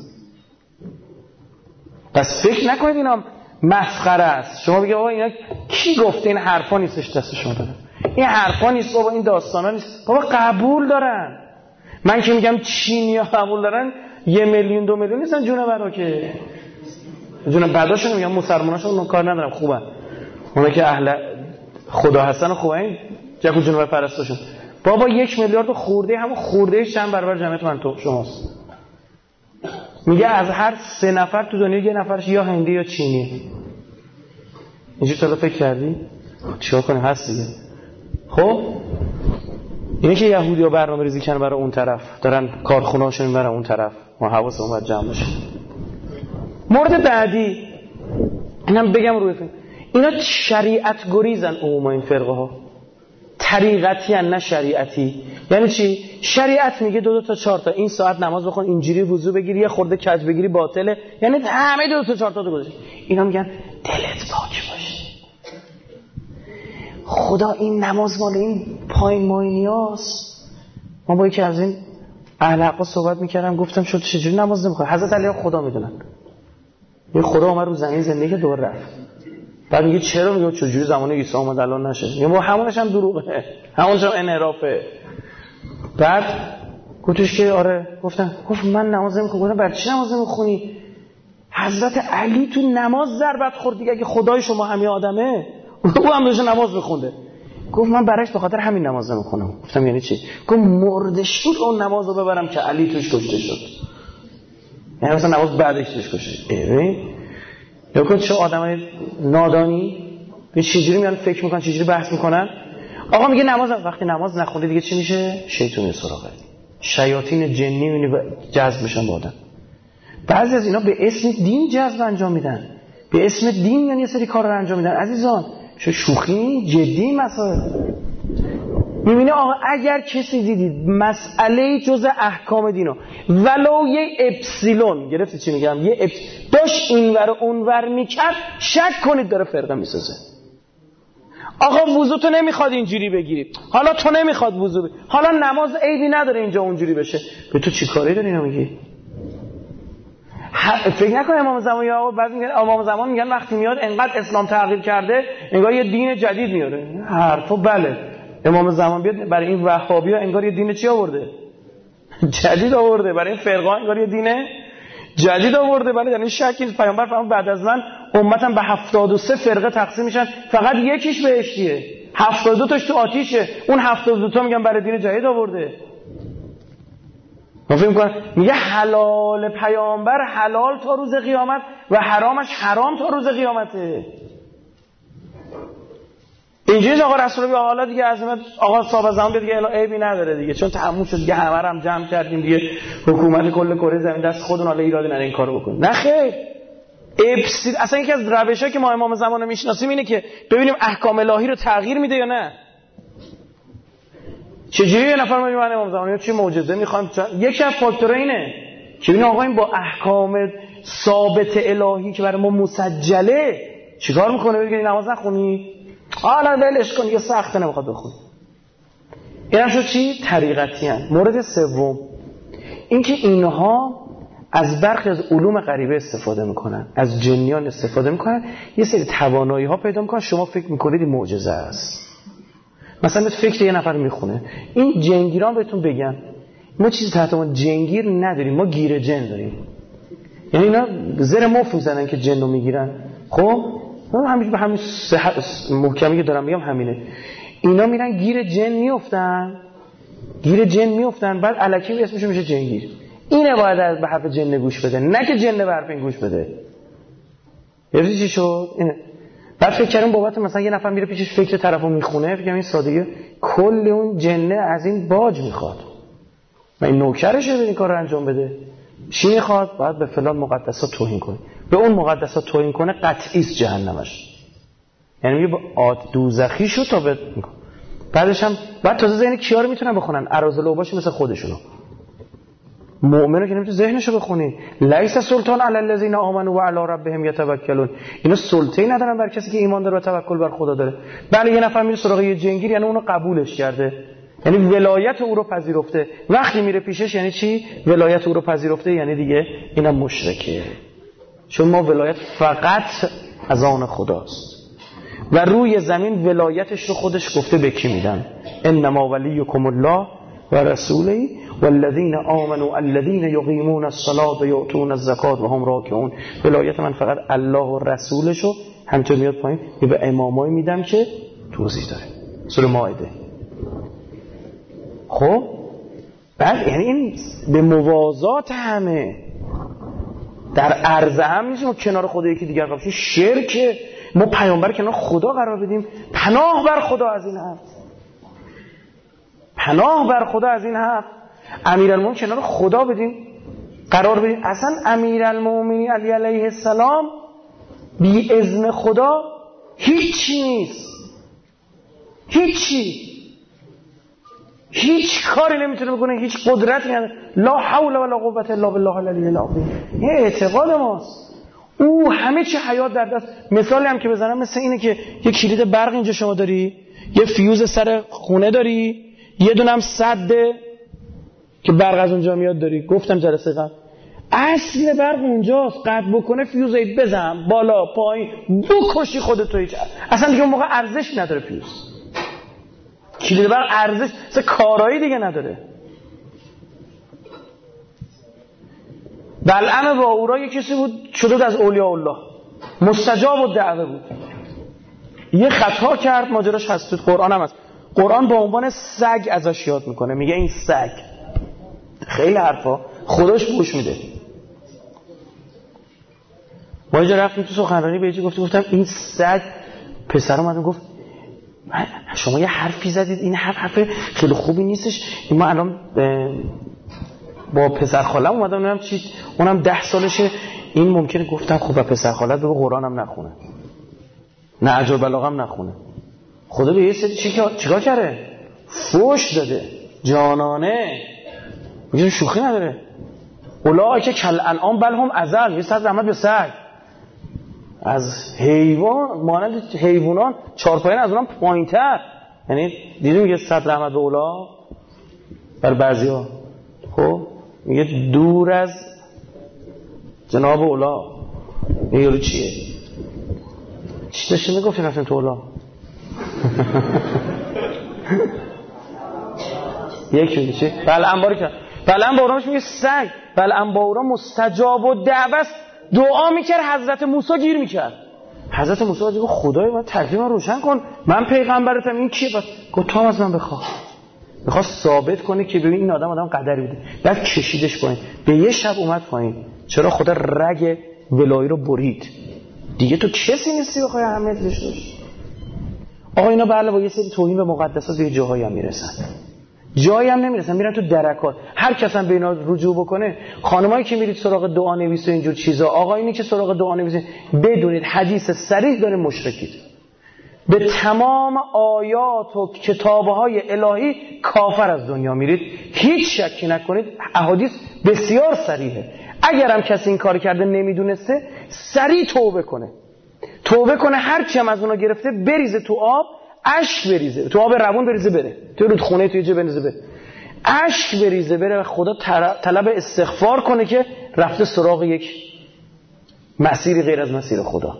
پس فکر نکنید اینا مسخره است. شما بگید آقا اینا کی گفته؟ این حرفا نیستش دست شما داره، این حرفا نیست بابا، این داستانا نیست بابا. قبول دارن. من که میگم چینی‌ها قبول دارن 1 میلیون 2 میلیون نیستن جون برا که جون بعداشون میگم مسلماناشون کار ندارم خوبن، اونا که اهل خدا هستن خوبن جکو جون پرستاشون. بابا 1 میلیارد خورده، همون خوردهش چند برابر جمعیت من تو شماست. میگه از هر 3 نفر تو دنیا 1 نفرش یا هندی یا چینی. اینجوری تا فکر کردی؟ چیکار کنیم؟ هست دیگه. خب اینه که یهودی‌ها برنامه‌ریزی کردن برای اون طرف، دارن کارخونه‌هاشون میبرن اون طرف، ما حواسمون باید جمع باشه. مورد بعدی اینم بگم روی فکر، اینا شریعت گریزن عموما این فرقه ها، طریقتی ان نه شریعتی. یعنی چی؟ شریعت میگه 2 تا 4 تا این ساعت نماز بخون، اینجوری وضو بگیری، یه خورده کج بگیری باطله، یعنی همه 2 تا 4 تا رو گذاشت. اینا میگن دلت پاک باشه، خدا این نماز مال این پایین ماینیاست. من با یکی از این اهل حقا صحبت میکردم، گفتم شد چجوری نماز نمیخوای؟ حضرت علی خدا میدونن، یه خدا اومد رو زمین زندگی دور رفت. بعد میگه چرا؟ میگه چجوری زمان عیسی اومد الان نشه؟ میگه همونش هم دروغه، همونش هم انحرافه. بعد گفتش که آره. گفت من نماز نمیخونم. گفتم برای چی نماز نمیخونی؟ حضرت علی تو نماز ضربت خورد دیگه، اگه خدای شما همین آدمه او هم داشته نماز میخونده. گفت من برایش به خاطر همین نماز نمیخونم. گفتم یعنی چی؟ گفت مرده شد اون نماز رو ببرم که علی توش کشته شد. یعنی مثلا نماز بعدش توش کشته. یا که چه آدمای نادانی به چجوری میان فکر میکنن، چجوری بحث میکنن. آقا میگه نماز، وقتی نماز نخونی دیگه چی میشه؟ شیطانی سراغه، شیاطین جنی میونه جذب میشن با آدم. بعضی از اینا به اسم دین جذب انجام میدن، به اسم دین یعنی یه سری کارا رو انجام میدن. عزیزان چه شوخی جدی مسائل. میبینی آقا اگر کسی دیدید مسئله جز احکام دینو ولو یه اپسیلون، گرفتی چی میگم، یه داشت اینور اونور میکرد، شک کنید داره فرقه میسازه. آقا وضو تو نمیخواد اینجوری بگیری، حالا تو نمیخواد وضو بگیری، حالا نماز عیبی نداره اینجا اونجوری بشه، به تو چی کاری داری اینو میگی؟ فکر نکن امام زمان یا بعضی میگن امام زمان میگن وقتی میاد انقدر اسلام تغییر کرده انگار یه دین جدید میاره. حرفا بله، امام زمان بیاد برای این وهابی‌ها انگار یه دین چی آورده؟ جدید آورده. برای این فرقه انگار یه دین جدید آورده. بله یعنی شکی نیست. پیامبر فرمود بعد از من امتم به 73 فرقه تقسیم میشن، فقط یکیش بهشتیه، 72 تاش تو آتیشه. اون 72 تا میگن برای دین جدید آورده. من فکر می‌کنم میگه حلال پیامبر حلال تا روز قیامت و حرامش حرام تا روز قیامته. اینجوریه آقا رسول الله حالا دیگه عظمت آقا صاحب زمان دیگه الا عیبی نداره دیگه، چون تموم شد دیگه، همه هم جمع کردیم دیگه، حکومت کل کره زمین دست خودون، حالا ایرادی نداره این کارو بکنید. نه خیر، اصلا یکی از روشایی که ما امام زمان رو میشناسیم اینه که ببینیم احکام الهی رو تغییر میده یا نه. چجوری یه نفر میگه من امام زمانی چی معجزه میخوام؟ یکی از فاکتورها اینه که ببین آقا این با احکام ثابت الهی که برای ما مسجله چیکار میکنه؟ بگی نماز نخونی، حالا ولش کن، یه سخته نمیخواد بخونی. این هم شد چی؟ طریقتی هن. مورد سوم این که اینها از برخی از علوم غریبه استفاده میکنن، از جنیان استفاده میکنن، یه سری توانایی ها پیدا میکنن، شما فکر میکنید این معجزه است. مثلا فکر یه نفر میخونه، این جنگیران بهتون بگن ما چیزی تحت ما جنگیر نداریم، ما گیر جن داریم. یعنی اینا زر مفت میزنن که جن رو میگیرن. خب همیشه به همین محکمی که دارم میگم همینه. اینا میرن گیر جن میافتن، بعد الکی اسمش میشه جنگیر. اینه باید به حرف جن گوش بده، نه که جن به حرف این گوش بده. یعنی چی شد؟ اینه. بعد فکر کردم بابت مثلا یه نفر میره پیشش فکر طرفو میخونه، فکر کنم این سادگی کل اون جنه از این باج میخواد. و این نوکرشه این کار رو انجام بده. چی میخواد؟ باید به فلان مقدسات توهین کنه. به اون مقدسات توهین کنه قطعی است جهنمش. یعنی میگه با دوزخی شو تا بعدش هم بعد تازه زین کیا رو میتونن بخونن؟ اراذل اوباش مثل خودشونو. مؤمنو که نمیتونی ذهنشو بخونی. لیس سلطان علی الذین آمنوا و علی ربهم یتوکلون. اینا سلطه‌ای ندارن بر کسی که ایمان داره و توکل بر خدا داره. بله یه نفر میره سراغ یه جنگیر، یعنی اونو قبولش کرده، یعنی ولایت او رو پذیرفته. وقتی میره پیشش یعنی چی؟ ولایت او رو پذیرفته، یعنی دیگه اینم مشرکه. چون ما ولایت فقط از آن خداست و روی زمین ولایتش رو خودش گفته به کی میدم؟ انما ولیکم الله و رسوله والذین آمنوا الذین یقیمون الصلاة و یؤتون الزکات و هم راکعون. ولایت من فقط الله و رسولشو، همینطور میاد پایین به امامایی میدم که توضیح داره سوره مائده. خب بعد یعنی این به موازات همه در عرض هم نیست ما کنار خدا یکی دیگر قرار بدیم. شرک ما پیامبر کنار خدا قرار بدیم. پناه بر خدا از این حرف، پناه بر خدا از این حرف. امیرالمومنین کنار خدا بدیم قرار بدیم. اصلا امیرالمومنین علی علیه السلام بی اذن خدا هیچی نیست، هیچ کاری نمیتونه بکنه، هیچ قدرتی نداره. لا حول ولا قوة الا بالله العلی العظیم. این اعتقاد ماست. او همه چی حیات در دست. مثالی هم که بزنم مثل اینه که یه کلید برق اینجا شما داری، یه فیوز سر خونه داری، یه دونم سده که برق از اونجا میاد داری. گفتم جلسه قبل اصل برق اونجاست. قطع بکنه فیوزی بزن بالا پایین بکشی خودتو، هیچ اصلا دیگه اون موقع ارزش نداره. فیوز کلید برق ارزش مثل کارایی دیگه نداره. بلعم با اورا یه کسی بود شده از اولیاء الله، مستجاب الدعوه بود. یه خطا کرد، ماجراش هست تو قرآن هم هست. قرآن با عنوان سگ ازش یاد میکنه، میگه این سگ. خیلی حرفا خودش گوش میده. ما اینجا رفتیم تو سخنرانی به یکی گفتم این سگ. پسر اومد گفت شما یه حرفی زدید، این حرف خیلی خوبی نیستش. ما الان با پسر خالم اومدم ببینم چی، اونم 10 سالشه. این ممکنه گفتم خب با پسر خالت بگو قرآنم نخونه، نهج البلاغه نخونه. خدا به یه سری چیکار کرده؟ فوش داده جانانه. میگه شوخی نداره. اولئک کالانعام بل هم اضل. یه صد رحمت به سگ. از حیوان مانند حیوانان چارپایان از اونم پایین‌تر. یعنی دیدیم میگه صد رحمت به اولا بر بعضیا. خب میگه دور از جناب اولا. این یارو چیه؟ چی داشتی میگفتی رفتن تو اولا؟ یکی میگه چی؟ بلعم کرد. بلعم با اورامش میگه سگ. بلعم با اورام مستجاب و دعوت دعا میکرد، حضرت موسی گیر میکرد. حضرت موسی گفت خدای من تکلیف من روشن کن، من پیغمبرتم. این کیه؟ بس گفت تو از من بخواه. میخواست ثابت کنه که ببین این آدم قدری بوده. بعد کشیدش پایین. به یه شب اومد پایین. چرا؟ خدا رگ ولایی رو برید. دیگه تو کسی نیستی بخوای اهمیت داشته باشی. آقا اینا به علاوه یه سری توهین به مقدسات به جاهایی هم میرسن، جایی هم نمیرسن، میرن تو درکات. هر کس هم به اینا رجوع بکنه. خانمایی که میرید سراغ دعا نویس و اینجور چیزا، آقایونی که سراغ دعا نویس، بدونید حدیث صریح داره مشرکید. به تمام آیات و کتابهای الهی کافر از دنیا میرید. هیچ شکی نکنید، احادیث بسیار صریحه. اگر هم کسی این کار کرده نمیدونسته، سریع توبه کنه، هر چی هم از اونا گرفته بریزه تو آب، اشک بریزه تو آب روون، بریزه بره تو رودخونه، توی جه بریزه بره، اشک بریزه بره و خدا طلب استغفار کنه که رفته سراغ یک مسیری غیر از مسیر خدا.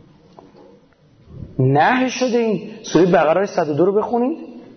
نه شده. این سوره بقره 102 رو بخونید.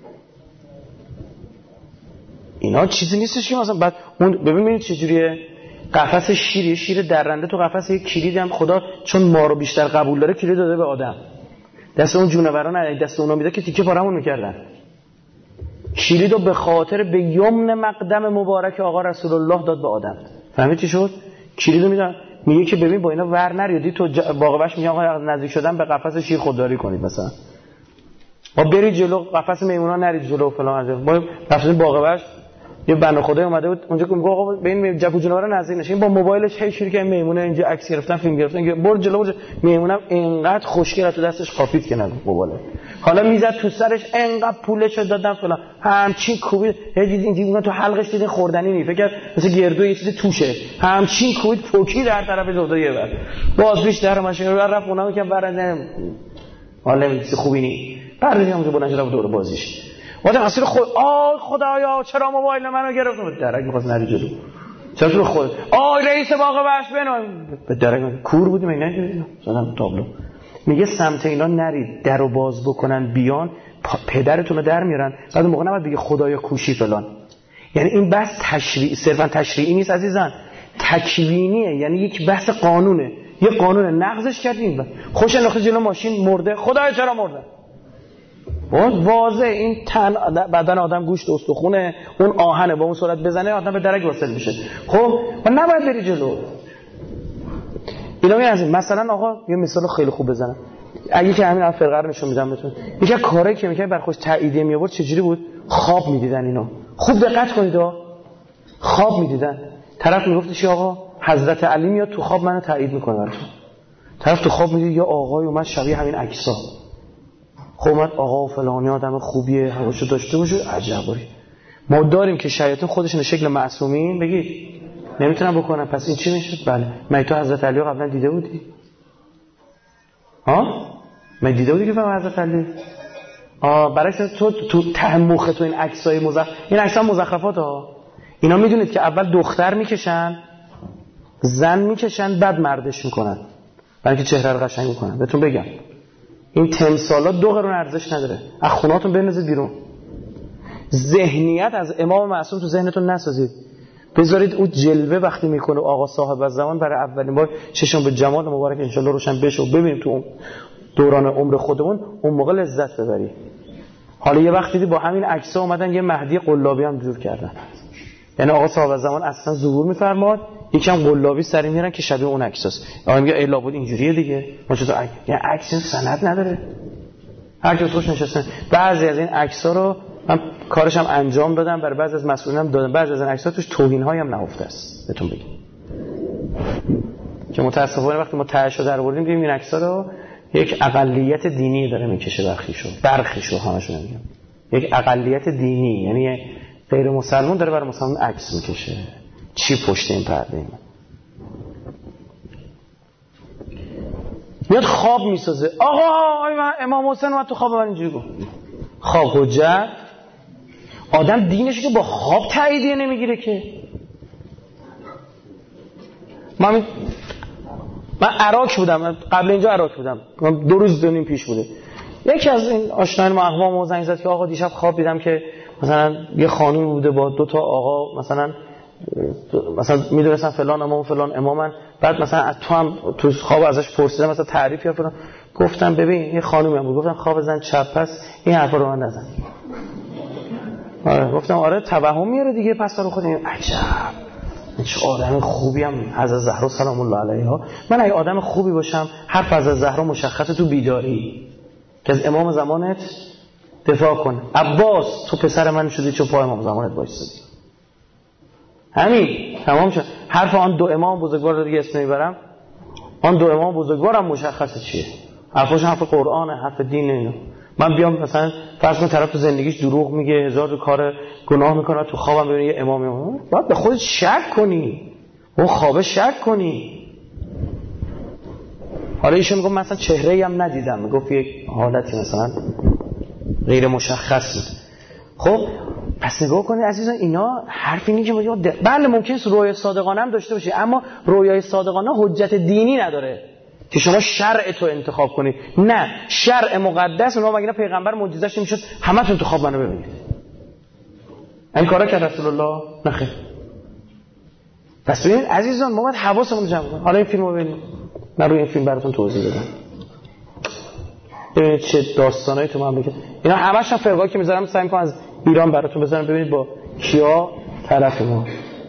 اینا چیزی نیستش که مثلا بعد اون ببینید چجوریه. قفس شیر درنده تو قفس، یک کلید هم خدا چون ما رو بیشتر قبول داره کلید داده به آدم. دست اون جونوران نه، دست اونا میده که تیکه پارمون میکردن. کلیدو به خاطر به یمن مقدم مبارک آقا رسول الله داد به آدم. فهمید چی شد؟ کلیدو میدن، میگه که ببین با اینا ور نریدی تو باغ وحش. میگه آقا نزدیک شدن به قفس شیر خودداری کنید. مثلا ما برید جلو قفس میمونا نرید جلو فلان. با رفتیم باغ وحش یه بنده خدای اومده بود اونجا که میگه آقا به این جکو جونور نزدیک نشین، با موبایلش هی شروع کرد میمونه اینجا عکس گرفتن، فیلم گرفتن، برد جلو میمونم اینقدر خوشگل تو دستش خاپید که نگو موبایل. حالا میزد تو سرش انقدر پولشو دادم فلان، همچین کوبید، هی دید اینجوری تو حلقش دیدین خوردنی نی، فکر کرد مثل گردو یه چیز توشه، همچین کوبید پوکی در طرف زودا یه بر باز بیش در ماشین رو رفت اونم که برنده حالا چیز خوبی نی، بعد دیدم که بلند شد دور بازیش واسه اصل خود. خدایا چرا موبایل منو گرفت؟ درک می‌خواست نری جلو. چرا تو خود رئیس باغ وحش بنو به درک کور بودیم اینا نمی‌دونم زدم تابلو. میگه سمت اینا نرید، درو باز بکنن بیان پدرتون رو در میارن، بعد اون موقع نباید بگه خدایا کوشی فلان. یعنی این بحث تشریع صرفا تشریعی نیست عزیزان، تکوینیه، یعنی یک بحث قانونه، یه قانون نقضش کردیم. خوش انداخته جلو ماشین مرده، خدایا چرا مرده؟ واضح این تن بدن آدم گوشت استخونه، اون آهنه با اون سرعت بزنه آدم به درک واصل میشه. خب من نباید بری جلو. اینا از مثلا آقا یه مثال خیلی خوب بزنم، اگه که همین فرقه رو نشون میدم بهتون، یکی از کارهایی که میکنه برخوش تاییدیه می آورد چجوری بود؟ خواب میدیدن اینا. خوب دقت کنید خواب میدیدن. طرف میگفت چی آقا حضرت علی میاد تو خواب منو تایید میکنه براتون. طرف تو خواب میدید یا آقای اومد شبیه همین عکس‌ها، خب اومد آقا فلانی آدم خوبیه، هواشو داشته باشه، عجبی. ما داریم که شیاطین خودشون به شکل معصومین بگید نمیتونن بکنن، پس این چی میشه؟ بله من تو حضرت علی رو قبلا دیده بودی؟ من دیده بودی که فهم حضرت علی؟ برای تو مخ تو این عکسای این عکس‌ها مزخرفات اینا میدونید که اول دختر میکشن، زن میکشن، بعد مردش میکنن برای که چهره رو قشنگ میکنن. بهتون بگم این تمثالا 2 قرون ارزش نداره، از خونه‌هاتون بندازید بیرون. ذهنیت از امام معصوم تو ذهنتون نسازید، بذارید اون جلوه وقتی میکنه آقا صاحب الزمان برای اولین بار چشم به جمال مبارک انشالله روشن بشه و ببینیم تو دوران عمر خودمون، اون موقع لذت ببری. حالا یه وقتی دیدی با همین عکس‌ها اومدن یه مهدی قلابی هم جور کردن، یعنی آقا صاحب الزمان اصلا ظهور میفرماد یکم قلابی سری میرن که شبیه اون عکساست. آقا میگه ای لابد اینجوریه دیگه، ما چطور یعنی عکس سند نداره، هر کی خوش نشسته. بعضی از این عکس‌ها رو من کارشم انجام دادم، برای بعضی از مسئولینم دادم، بعضی از این عکس‌ها توش توهین‌هایی هم نهفته است. بهتون بگم که متأسفانه وقتی ما تهشو در آوردیم دیدیم این عکس‌ها رو یک اقلیت دینی داره میکشه، برخیشو همشون میگم یک اقلیت دینی، یعنی غیر مسلمان داره برای مسلمان عکس میکشه. چی پشت این پرده این؟ میاد خواب میسازه. آقا امام حسین اومد تو خواب من اینجوری گفت. خواب حجت. آدم دینش که با خواب تاییدیه نمیگیره که. من عراق بودم، قبل اینجا عراق بودم، 2 روز 2 نیم پیش بوده. یکی از این آشنایان ما اقوام زنگ زد که آقا دیشب خواب دیدم که مثلا یه خانومی بوده با 2 تا آقا، مثلا میدونستن فلان امام فلان امامن، بعد مثلا از تو هم تو خواب ازش پرسیدم مثلا تعریف یا فلان، گفتم ببین یه خانومی هم بود، گفتم خواب زن چپ، پس این حرفا رو من نزن. گفتم آره توهم میاره دیگه، پس رو خودم عجب چه آدم خوبی هم حضرت زهرا سلام الله علیها. من اگه آدم خوبی باشم حرف از زهرا مشخصه تو بیداری که از امام زمانت دفاع کن. عباس تو پسر من شدی چون پای امام زمانت وایسادی. همین تمام شد. حرف آن 2 امام بزرگوار رو دیگه اسم نمیبرم. آن 2 امام بزرگوار هم مشخصه چیه. حرفش حرف قرآنه، حرف دینه. اینا من بیام مثلا فرض کن طرف تو زندگیش دروغ میگه، 1000 کار گناه میکنه، تو خوابم ببینی یه امامی، باید به خودت شک کنی، اون خوابه شک کنی. حالا ایشون میگم مثلا چهره‌ای هم ندیدم، میگفت یک حالتی مثلا غیر مشخص بود. خب پس نگاه کنید عزیزان، اینا حرف اینه که بله ممکنه رویای صادقانه هم داشته باشه، اما رویای صادقانه حجت دینی نداره که شما شرع تو انتخاب کنید. نه، شرع مقدس اونها مگه پیغمبر معجزه‌اش نمیشد همتون تو خواب منو ببینید؟ این کارا کرد رسول الله؟ نخیر. پس ببینید عزیزان ما باید حواسمون جمع کنیم. حالا این فیلمو ببینید، من روی این فیلم براتون توضیح بدم. ببینید چه داستانایی تو مملکت. اینا همش هم فرقایی که میذارم سعی می‌کنم از ایران براتون بذارم ببینید با کیا طرف ما.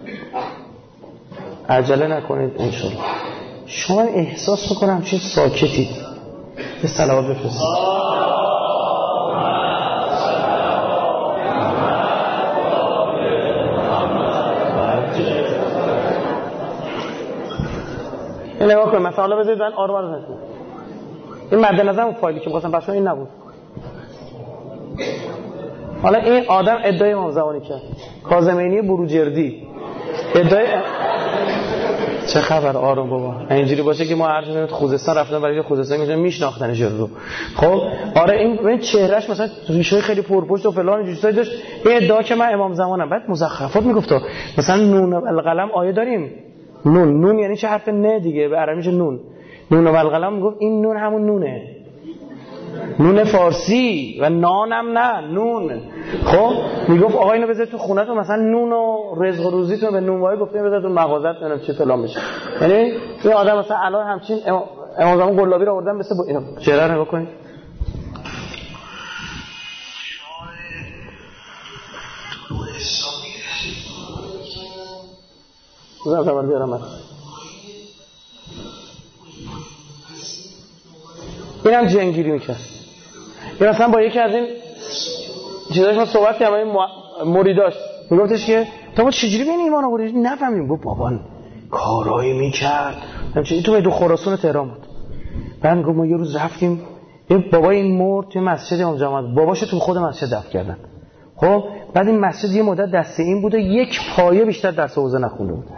عجله نکنید انشالله. شما احساس میکنم چه ساکتید. به صلوات بفرستید. نگاه کن مثلا بذارید من آروم نکنم. این مد نظر اون فایلی که می‌خواستم بحث کنم این نبود. حالا این آدم ادعای امام زمانی کرد. کاظمینی بروجردی ادعای چه خبر آروم بابا. اینجوری باشه که ما هر جا خوزستان رفتن برای خوزستان اینجا میشناختنش رو. خب آره این چهرهش مثلا ریشه‌های خیلی پرپشت و فلان اینجوری چیزایی داشت. این ادعا که من امام زمانم. بعد مزخرفات میگفت مثلا نون و القلم آیه داریم. نون یعنی چه حرف نه دیگه به عربی میشه نون. نون و القلم میگفت این نون همون نونه. نون فارسی و نانم نه نون. خب میگفت آقا اینو بذار تو خونه‌تون مثلا نون و رزق و روزیتون به نونوایی گفتیم بذار تو مغازت نمیدونم چه فلان بشه. یعنی این آدم مثلا الان همچین امام زمان گلابی رو آوردن مثل اینو چهره نگاه کنید. زدم خبر بیارم اینم جنگیری میکرد. این مثلا با یکی از این چیزاش ما صحبت کردیم این مریداش میگفتش که تو چجوری بین ایمان آوردی نفهمیم. گفت بابا کارایی میکرد همچنین تو خراسان تهران بود. بعد گفت ما یه روز رفتیم این بابا این مرد توی مسجد امام جماعت باباشو تو خود مسجد دفن کردن. خب بعد این مسجد یه مدت دست این بوده یک پایه بیشتر درس حوزه نخونده بود.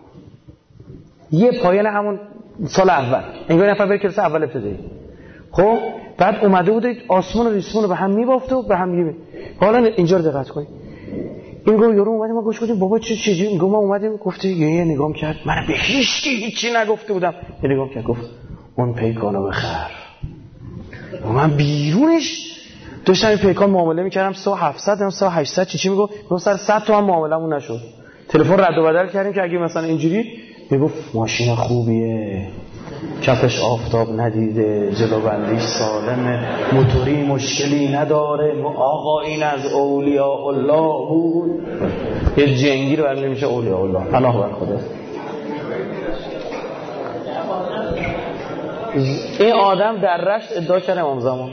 یه پایه نه همون سال اول انگار نفر بره کلاس اول ابتدایی. خب بعد اومده بود آسمون و ریسمون رو به هم میبافت و به هم میگه. حالا اینجا رو دقت کنید. این گفت یارو اومد ما گوش کردیم بابا چه گفت ما اومدیم گفت یه نگام کرد من به هیچی نگفته بودم. یه نگام کرد گفت اون پیکانو بخر. و من بیرونش داشتم این پیکان معامله میکردم 3700 یا 3800 چی میگفت گفت سر 100 تومن معاملهمون نشد. تلفن رد و بدل کردیم که اگه مثلا اینجوری میگفت ماشین خوبیه کفش آفتاب ندیده جلو بندیش سالمه موتوری مشکلی نداره آقا این از اولیاء الله بود. یه جنگی رو برمی میشه اولیاء الله پناه بر خدا. این آدم در رشت ادعا کرد امام زمان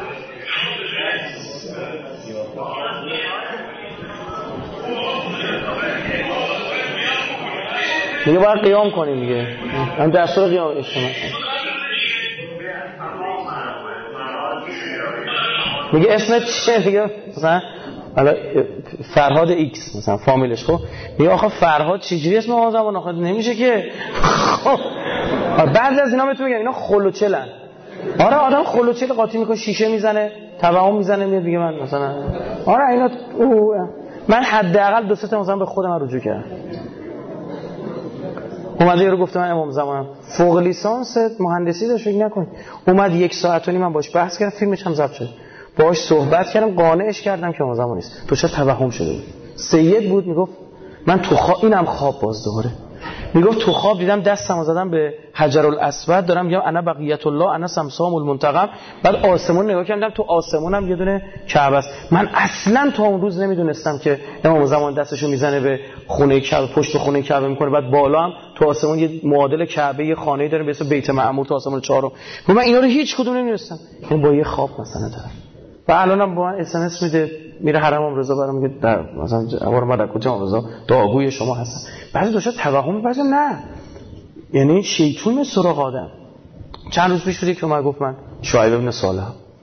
میگه باید قیام کنیم دیگه. من دستور قیام اجتماع میگه اسمت چیه دیگه مثلا حالا فرهاد ایکس مثلا فامیلش. خب میگه آخه فرهاد چجوری اسم امام زمان آخه نمیشه که. خب بعضی از اینا بهتون میگن اینا خلوچلن. آره آدم خلوچل قاطی میکنه شیشه میزنه توهم میزنه میاد میگه من مثلا آره اینا من حداقل 2 تا مثلا به خودم رجوع کردم. اومده یارو گفته من امام زمانم فوق لیسانس مهندسی داشت فکر نکنید. اومد 1 ساعت و نیم من باش بحث کردم فیلمش هم ضبط شد. باهاش صحبت کردم قانعش کردم که امام زمان نیست. تو چه توهم شده بود. سید بود میگفت من تو خواب اینم خواب باز دوباره میگفت تو خواب دیدم دستمو زدم به حجر الاسود دارم میگم انا بقیت الله انا سمسام المنتقم. بعد آسمون نگاه کردم تو آسمونم یه دونه کعبه است. من اصلا تا اون روز نمیدونستم که امام زمان دستشو میزنه به خونه کعبه پشت خونه کعبه میکنه بعد بالا هم تو آسمون یه معادل کعبه یه خانه‌ای داره به اسم بیت معمور تو آسمون 4. من اینا رو هیچ کدوم نمیدونستم. این با یه خواب مثلا داره و الانم با من اس ام اس میده میره حرم امام رضا برام میگه در مثلا اول ملکوت امام رضا دعاگوی شما هستن. بعضی دوشا توهم بعضی نه. یعنی شیطون سراغ آدم. چند روز پیش بود که اومد گفت من شعیب ابن صالح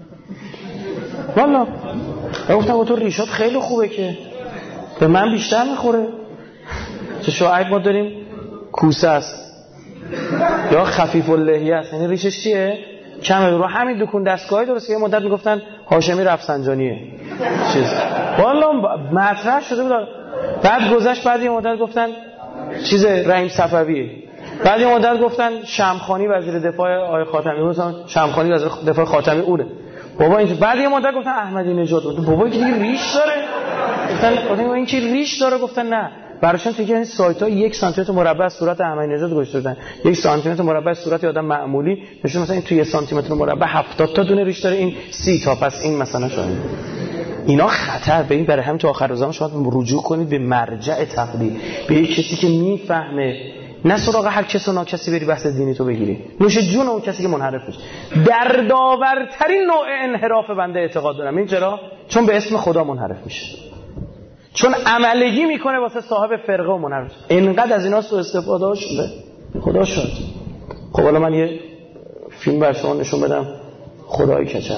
والا گفتم تو ریشات خیلی خوبه که به من بیشتر میخوره. چه شعیب ما داریم کوسه است یا خفیف اللحیه است. یعنی ریشش چیه کمه. رو همین دکون دستگاهی درست که یه مدت میگفتن هاشمی رفسنجانیه چیز والا مطرح شده بود. بعد گذشت بعد یه مدت گفتن چیز رحیم صفویه. بعد یه مدت گفتن شمخانی وزیر دفاع آقای خاتمی مثلا شمخانی وزیر دفاع خاتمی اونه بابا این. بعد یه مدت گفتن احمدی نژاد بابا این دیگه ریش داره. گفتن این که ریش داره گفتن نه براشون توی این سایت‌ها 1 سانتی متر مربع از صورت احمدی نژاد گذاشته بودن. 1 سانتی متر مربع از صورت آدم معمولی نشون مثلا این توی 1 سانتی متر مربع 70 تا دونه ریش داره این 30 تا پس این مثلا شاید اینا خطر. به این برای هم تو آخر زمان شما رجوع کنید به مرجع تقلید به یک کسی که میفهمه نه سراغ هر کس و ناکسی بری بحث دینی تو بگیری. نوش جون اون کسی که منحرف میشه. در داورترین نوع انحراف بنده اعتقاد دارم. این چرا؟ چون به اسم خدا منحرف میشه. چون عملگی میکنه واسه صاحب فرقه و منحرف. اینقدر از اینا سوء استفاده شده. خدا شد. خب حالا من یه فیلم بر شما نشون بدم، خدای کچل.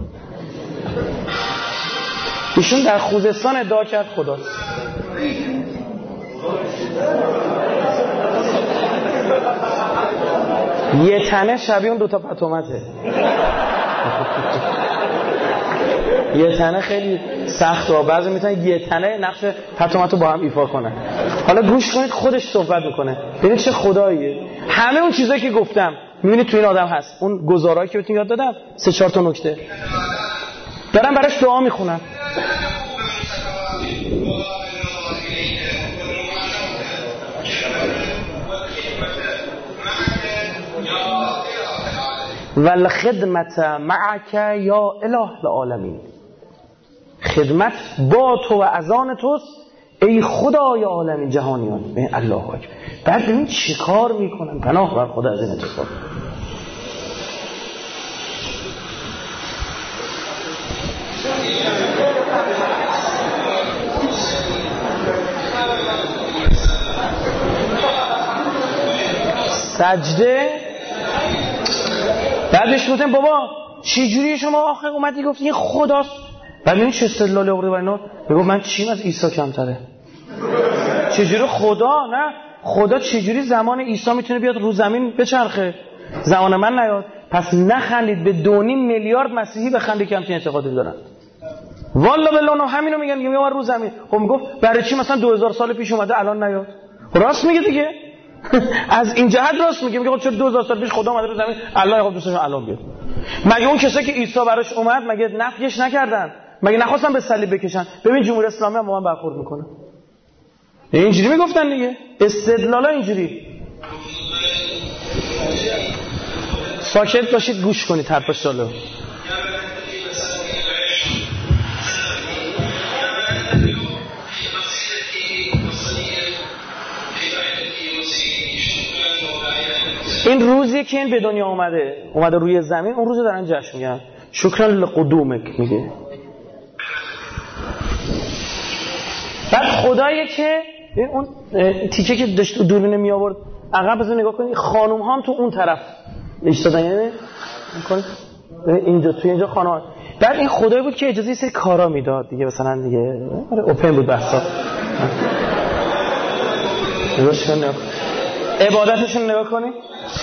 ایشون در خوزستان ادعا کرد خداست. یه تنه شبیه اون دوتا پتومته. یه تنه خیلی سخت و بعضی میتونن یه تنه نقش پتومت رو با هم ایفا کنن. حالا گوش کنید خودش صحبت میکنه، ببینید چه خداییه. همه اون چیزایی که گفتم میبینید تو این آدم هست. اون گزارایی که بهتون یاد دادم 3-4 تا نکته دارم براش دعا میخونم. والخدمت معک یا اله العالمین، خدمت با تو و از آن توست ای خدای عالمین جهانیان. الله اکبر. بعد ببین چی کار میکنن، پناه بر خدا از این اتفاق. سجده. بعدش گفتم بابا چی جوری شما آخه اومدی گفتی این خداست؟ بعد ببین چه استدلال آورده برای اینا. میگم من چیم از عیسی کمتره؟ چجوری خدا؟ نه خدا چجوری زمان عیسی میتونه بیاد رو زمین بچرخه زمان من نیاد؟ پس نخندید به 2.5 میلیارد مسیحی بخندید که همچین اعتقادی دارن. والله بالله همینو میگن میاد رو زمین. خب میگفت برای چی مثلا 2000 سال پیش اومده الان نیاد؟ راست میگه دیگه. از این جهت راست میگه. میگه خب چرا 2000 سال پیش خدا اومده رو زمین الله خب دوستش الان بیاد؟ مگه اون کسایی که عیسی براش اومد مگه نفیش نکردن؟ مگه نخواستن به صلیب بکشن؟ ببین جمهوری اسلامی هم با من برخورد میکنه. اینجوری میگفتن دیگه، استدلالا اینجوری. ساکت باشید گوش کنید حرفش جالب. این روزی که این به دنیا اومده روی زمین، اون روزو دارن جشن میگن. شکرا لقدومک میگه. بعد خدایی که اون تیکه که داشت دوربین می آورد عقب بزن نگاه کنید، خانم ها هم تو اون طرف ایستادن، یعنی اینجا توی اینجا خانم. بعد این خدایی بود که اجازه یه سری کارا میداد دیگه، مثلا دیگه اوپن بود بحثا. عبادتشون نگاه کنید.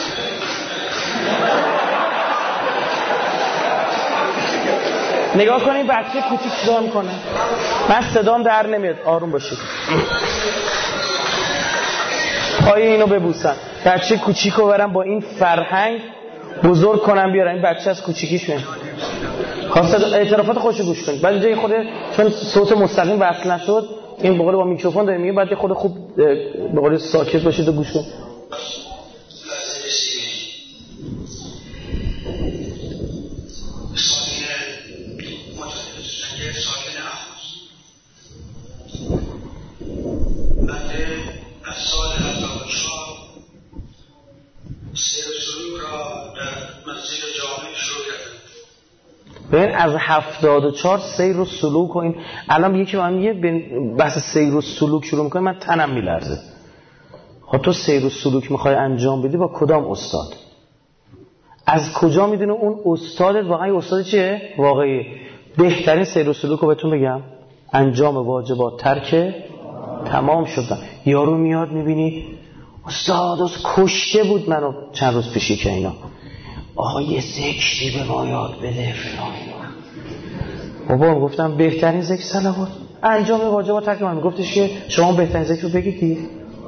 نگاه کنید بچه کوچیک چیکار میکنه. من صدام در نمیاد، آروم باشید. پای اینو ببوسن. بچه کوچیکو برام با این فرهنگ بزرگ کنم بیارن. این بچه از کوچیکیش میاد. خواست اعترافات خوشو گوش کنید. بعد جای خود چون صوت مستقیم وصل نشد، این به قول با میکروفون داره میگه، بعد خود خوب به قول ساکت باشید و گوش کنید. ببین از 74 سیر و سلوک و این الان یکی من میگه بحث سیر و سلوک شروع میکنه من تنم میلرزه. خب تو سیر و سلوک میخوای انجام بدی با کدام استاد؟ از کجا میدونه اون استادت واقعا استاد چیه؟ واقعی بهترین سیر و سلوک رو بهتون بگم، انجام واجبات، ترک تمام شدن. یارو میاد میبینی استاد کشته بود منو چند روز پیشی که اینا آقا یه ذکری به ما یاد بده فلان. بابا گفتم بهترین ذکر صلوات، انجام واجبات ترک من. گفتش که شما بهترین ذکر رو بگید کی؟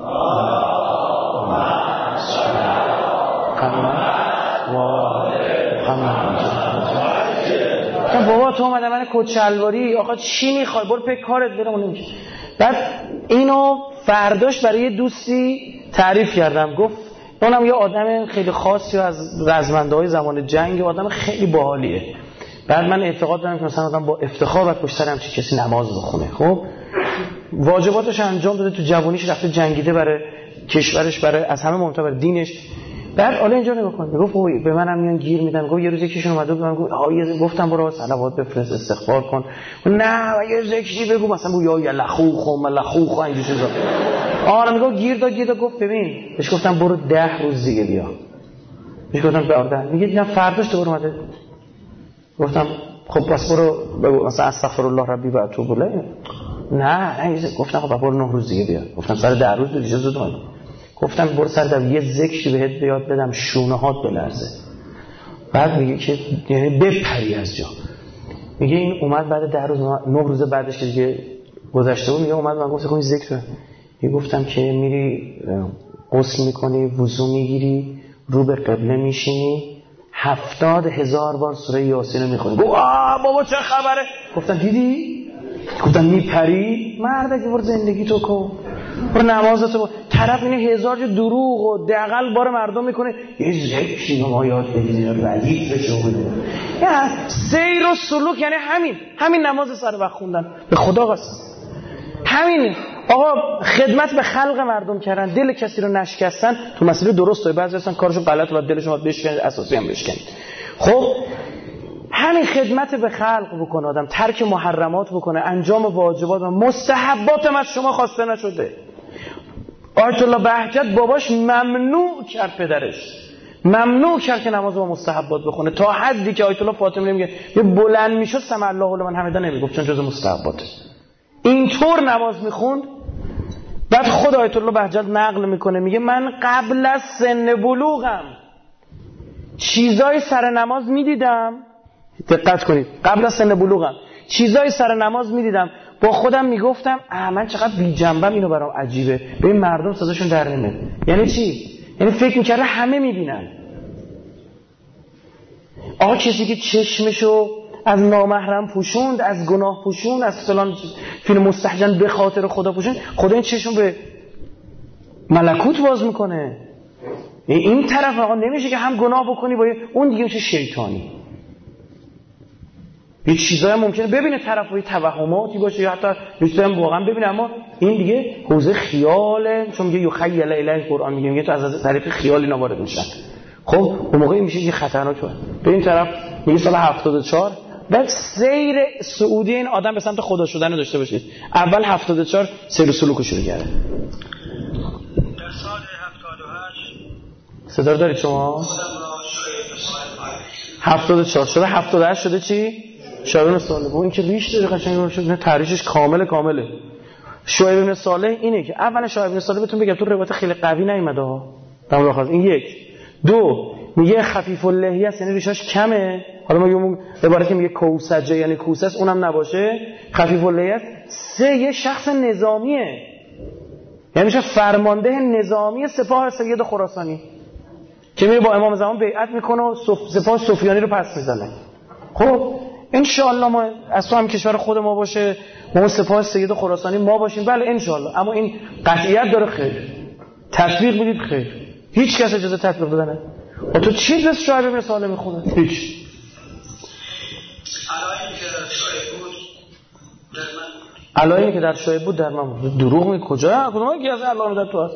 بابا تو اومده من کچلواری آقا چی میخوای برو پی کارت برم. نمیشه. بعد اینو فرداش برای یه دوستی تعریف کردم، گفت اونم یه آدم خیلی خاصی از رزمنده‌های زمان جنگ، آدم خیلی باحالیه. بعد من اعتقاد دارم که مثلا آدم با افتخار باید پشت سر همچین کسی نماز بخونه. خب واجباتش انجام داده، تو جوونیش رفته جنگیده برای کشورش، برای از همه مهمتر برای دینش. بعد حالا اینجا نگاه کن، گفت به منم میان گیر میدن. گفت یه روز یکیشون اومد بود من گفتم برو صلوات بفرست استغفار کن. نه یه ذکری بگو مثلا بگو یا لخوخ و ملخوخ و اینجوری چیزا. آره میگه گیر داد. گفت ببین بهش گفتم برو 10 روز دیگه بیا. میگه گفتم برادر، میگه نه فرداش دوباره اومده. گفتم خب پس برو بگو مثلا استغفر الله ربی و اتوب الیه. نه گفتم خب برو 9 روز دیگه بیا. گفتم سر 10 روز دیگه زود اومد. گفتم برو سر 10 یه ذکری بهت بیاد بدم شونه‌هات بلرزه. بعد میگه که یعنی بپری از جا. میگه این اومد بعد 10 روز 9 روز بعدش که دیگه گذشته بود، میگه اومد من گفتم این ذکر. میگه گفتم که میری غسل میکنی، وضو میگیری، رو به قبله میشینی، 70,000 بار سوره یاسین رو میخونی. گفت بابا چه خبره؟ گفتم دیدی؟ گفتم میپری؟ مرده که برو زندگی تو کن، برو نمازتو کن. طرف اینه 1000 جو دروغ و دغل بار مردم میکنه، یه ذکری ما یاد بگیریم ردیف بشه. یعنی سیر و سلوک یعنی همین نماز سر وقت خوندن. به خدا قسم همین. آقا خدمت به خلق مردم کردن، دل کسی رو نشکستن. تو مسئله درسته، بعضی اصلا کارشون غلط و دلشون باید بشکنید، اساسی هم بشکنید. خب همین خدمت به خلق بکنه آدم، ترک محرمات بکنه، انجام واجبات و مستحبات هم از شما خواسته نشده. آیت الله بهجت باباش ممنوع کرد، پدرش ممنوع کرد که نماز با مستحبات بخونه، تا حدی که آیت الله فاطمی میگه یه بلند میشد سمع الله لمن حمده نمیگفت چون جز مستحباته. اینطور نماز میخوند. بعد خود آیت الله بهجت نقل میکنه، میگه من قبل از سن بلوغم چیزای سر نماز میدیدم، دقت کنید، قبل از سن بلوغم چیزای سر نماز میدیدم، با خودم میگفتم من چقدر بی جنبم، اینو برام عجیبه، به این مردم صداشون در نمیاد. یعنی چی؟ یعنی فکر میکرده همه میبینن. آقا کسی که چشمشو از نامحرم پوشوند، از گناه پوشوند، از فلان فیلم مستحجن به خاطر خدا پوشوند، خدا این چشم به ملکوت باز میکنه. این طرف آقا نمیشه که هم گناه بکنی با اون دیگه میشه شیطانی. یه چیزایی هم ممکنه ببینه طرف و توهماتی باشه یا حتی چیزایی هم واقعا ببینه، اما این دیگه حوزه خیاله، چون میگه یخیل الیه، قرآن میگه تو از طریق خیال اینا وارد میشن. خب اون موقع میشه یه خطرناکه. به این طرف میگه سال 74 بعد سیر سعودی این آدم به سمت خدا شدن داشته باشید. اول 74 سیر و سلوک شروع کرده. در سال 78 صدا دارید شما؟ 74 شده، 78 شده چی؟ شایبه بن صالح. این که ریش داره قشنگ شده، تاریخش کامله. شایبه بن صالح اینه که اولا شایبه بن صالح بهتون بگم تو روایت خیلی قوی نیومده ها. این یک. دو میگه خفیف اللحیه است، یعنی ریشاش کمه. حالا ما یه عبارتی میگه کوسجه یعنی کوسه است، اونم نباشه، خفیف اللحیه. سه یه شخص نظامیه، یعنی میشه فرمانده نظامی سپاه سید خراسانی که میره با امام زمان بیعت میکنه و سپاه سفیانی رو پس میزنه. خب انشاءالله ما از تو هم کشور خود ما باشه، ما سپاه سید خراسانی ما باشیم، بله انشاءالله. اما این قطعیت داره خیر، تطبیق بدید خیر. هیچ کس اجازه تطبیق دادنه. و تو چی دست شایبه بن صالح میخونه؟ هیچ. علایمی که در شایبه بود در من بود. دروغ میگه کجا؟ کدوم یکی از علائم در تو هست؟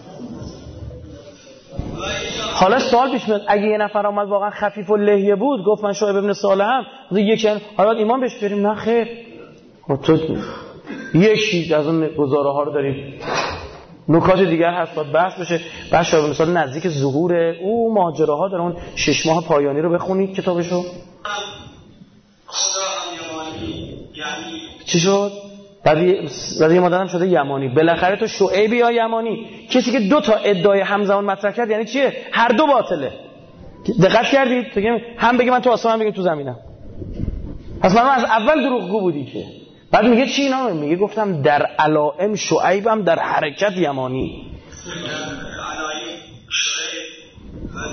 حالا سوال پیش میاد اگه یه نفر اومد واقعا خفیف اللحیه بود گفت من شایبه بن صالح هم یکی حالا باید ایمان بهش بریم؟ نه خیر. تو یکی از اون گزاره ها رو داریم. نکات دیگر هست باید بحث بشه. بعد شایبه بن صالح نزدیک ظهور او ماجراها داره. اون 6 ماه پایانی رو بخونید کتابشو. خدا هم یعنی چی شد؟ بعد یه مدت هم شده یمانی. بالاخره تو شعیبی یا یمانی، کسی که دو تا ادعای همزمان مطرح کرد یعنی چیه؟ هر دو باطله. دقت کردید؟ هم بگه من تو آسمان، هم بگه تو زمینم. پس من از اول دروغگو بودی که. بعد میگه چی اینا؟ میگه گفتم در علائم شعیبم در حرکت یمانی. علائم شعیب و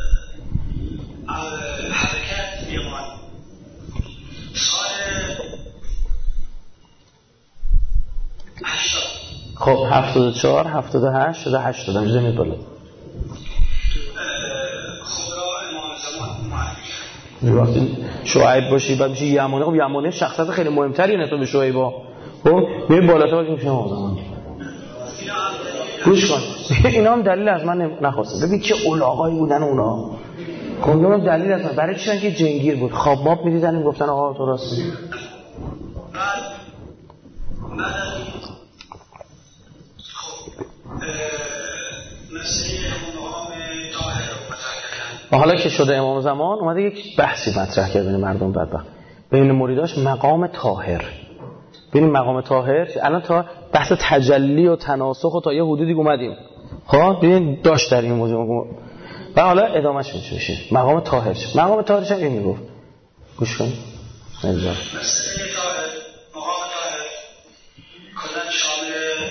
در حرکت یمانی. خب 74 78 شده 80 میشه می بالا. خدا امام زمان وقتی شعیب باشی بعد میشه یمانی. خب یمانی شخصیت خیلی مهمتری نسبت به شعیبا. خب میره بالاتر میشه امام زمان. گوش کن اینا هم دلیل از من نخواسته. ببین چه الاغایی بودن اونا. کندوم دلیل از من برای چی؟ که جنگیر بود. خواب ماب میدیدن میگفتن آقا تو راستی. مسئله مقام طاهر رو مطرح کردن. و حالا که شده امام زمان اومده یک بحثی مطرح کرد بین مردم بدبخت، بین مریداش مقام طاهر. ببین مقام طاهر الان تا بحث تجلی و تناسخ و تا یه حدودی اومدیم. خب ببین داشت در این موضوع و حالا ادامهش میشه مقام طاهر. مقام طاهرش هم این میگفت، گوش کن. مسئله طاهر، مقام طاهر کلا شامل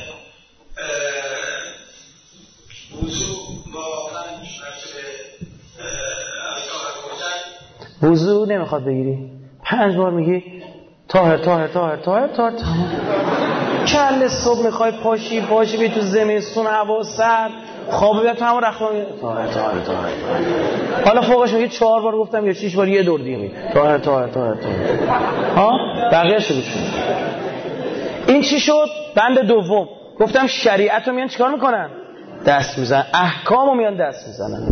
وضوء با 5 مرتبه از طاهر گفتن. وضوء نمیخواد بگیری 5 بار میگی طاهر طاهر طاهر طاهر طاهر تمام. کل صبح میخوای پاشی بی تو زمستون هوا سرد خواب بیاد تو همون رختام طاهر طاهر طاهر. حالا فوقش میگه 4 بار گفتم یا 6 بار یه دور دیگه میگه طاهر طاهر طاهر طاهر. ها بقیه شروع شد. این چی شد؟ بند دوم گفتم شریعت رو میان چیکار میکنن؟ دست میزنن، احکام رو میان دست میزنن،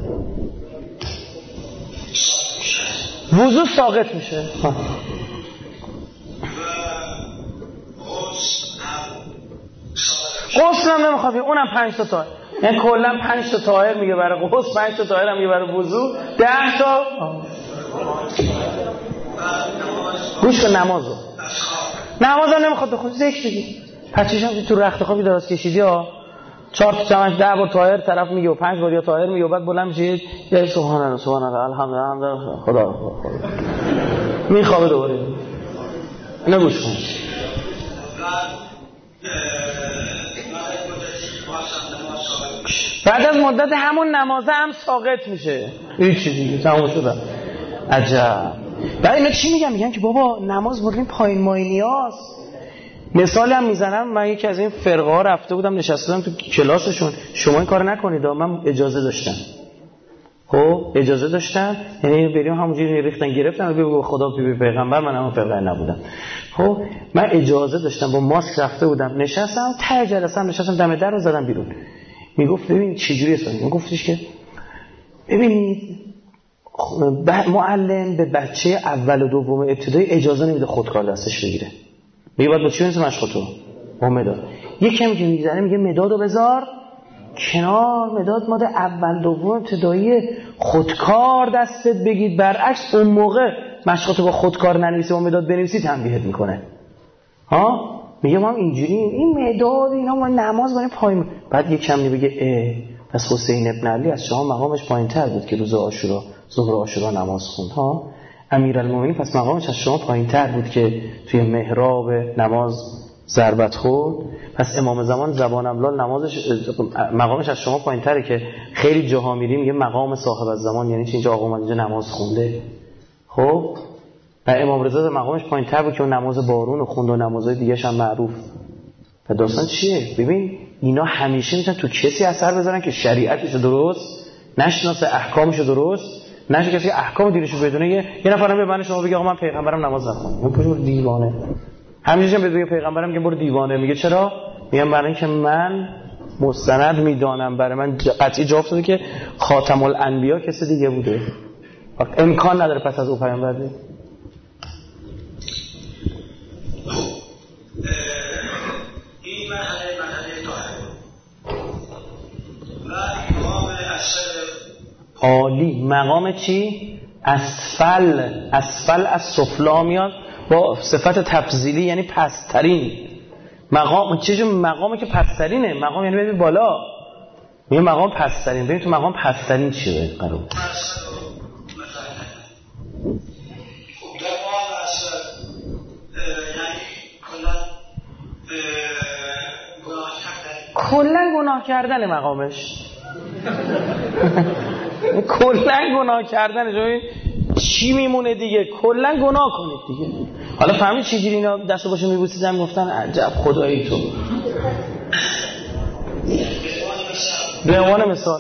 وضو ساقط میشه. غسل هم نمیخواد، اونم 5 تا طاهر، یعنی کلا 5 تا طاهر میگه برای غسل، 5 تا طاهر هم میگه برای وضو، 10 تا. گوش کن نمازو هم نمیخواد بخونی، ذکر بگی پچیش هم تو رخت خوابی دراز کشیدی ها 4 تا چمنش 10 بار طاهر طرف میگه و 5 بار یا طاهر میگه و بعد بلند میشه یا سبحان الله سبحان الله الحمدلله خدا میخوابه دوباره. اینا گوش کن. بعد از مدت همون نمازه هم ساقط میشه، هیچ چیزی دیگه تموم شده. عجب. بعد اینا چی میگن که بابا نماز بردیم پایین ماینیاست. مثال هم میزنم، من یکی از این فرقه ها رفته بودم نشستم تو کلاسشون، شما این کار نکنید، من اجازه داشتم. خب اجازه داشتم، یعنی بریم همونجوری ریختن گرفتن و بگو خدا بی پیغمبر، من هم فرقه نبودم. خب من اجازه داشتم با ماسک رفته بودم نشستم، ته جلسه نشستم دم در رو زدم بیرون. میگفت ببین چه جوری است؟ میگفتش که ببینید معلم به بچه اول و دوم ابتدایی اجازه نمیده خودکار دستش بگیره. میگه باید با چی بنویسه مشقتو؟ با مداد. یک کمی که میگذره میگه مدادو بذار کنار، مداد ماده اول دوم ابتدایی، خودکار دستت بگید. برعکس اون موقع مشقتو با خودکار ننویسی، با مداد بنویسی تنبیهت میکنه. ها میگه ما هم اینجوری این مداد اینا ما نماز برای پایین. بعد یک کمی بگه پس حسین ابن علی از شما مقامش پایین‌تر بود که روز عاشورا ظهر عاشورا نماز خوند. ها امیرالمومنین پس مقامش از شما پایین‌تر بود که توی محراب نماز ضربت خورد. پس امام زمان زبان املال نمازش مقامش از شما پایین‌تره که خیلی جاها میریم میگه مقام صاحب الزمان، یعنی چی اینجا آقا اومد اینجا نماز خونده. خب و امام رضا مقامش پایین‌تر بود که اون نماز بارون خوند و نمازهای دیگه‌ش هم معروف. و داستان چیه؟ ببین اینا همیشه میتونن تو کسی اثر بذارن که شریعتش درست نشناسه، احکامش درست نشه، کسی احکام دیرشو بدونه. یه نفرم به من شما بگه آقا من پیغمبرم نماز نخوند، من پشت دیوانه. همیشه هم بگه پیغمبرم که برو دیوانه. میگه چرا؟ میگم برای اینکه من مستند میدانم، برای من قطعی جواب شده که خاتم الانبیا کسی دیگه بوده، امکان نداره پس از او پیامبر بیاد. این مرحله طاهر و مقام عالی. مقام چی؟ اسفل از سفلا میاد با صفت تفضیلی، یعنی پسترین. مقام چه مقامی که پسترینه؟ مقام یعنی ببین بالا، میگه مقام پسترین. ببین تو مقام پسترین چیه قرار؟ کلا گناه کردن مقامش. کلا گناه کردن. چی میمونه دیگه؟ کلا گناه کنید دیگه. حالا فهمید چی جوری اینا دستو باشه میبوسیدن گفتن عجب خدایی تو. به عنوان مثال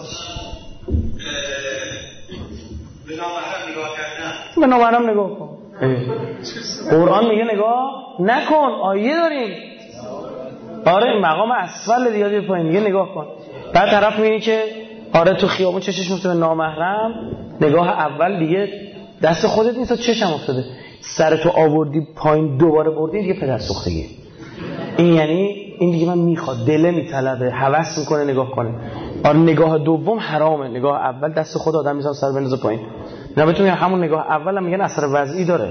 به نامحرم نگاه کن. قرآن میگه نگاه نکن، آیه داریم. آره مقام اسفل دیگه پایین میگه نگاه کن. بعد طرف میگه که آره تو خیابون چشش میفته به نامحرم، نگاه اول دیگه دست خودت نیست، چشم افتاده، سرتو آوردی پایین دوباره بردی دیگه پدر سوختگی. این یعنی این دیگه من میخواد، دله میطلبه، هوس میکنه نگاه کنه. آره نگاه دوم حرامه. نگاه اول دست خود آدم میذاره سر بندازه پایین. نه بهتون میگم همون نگاه اول هم میگن اثر وضعی داره.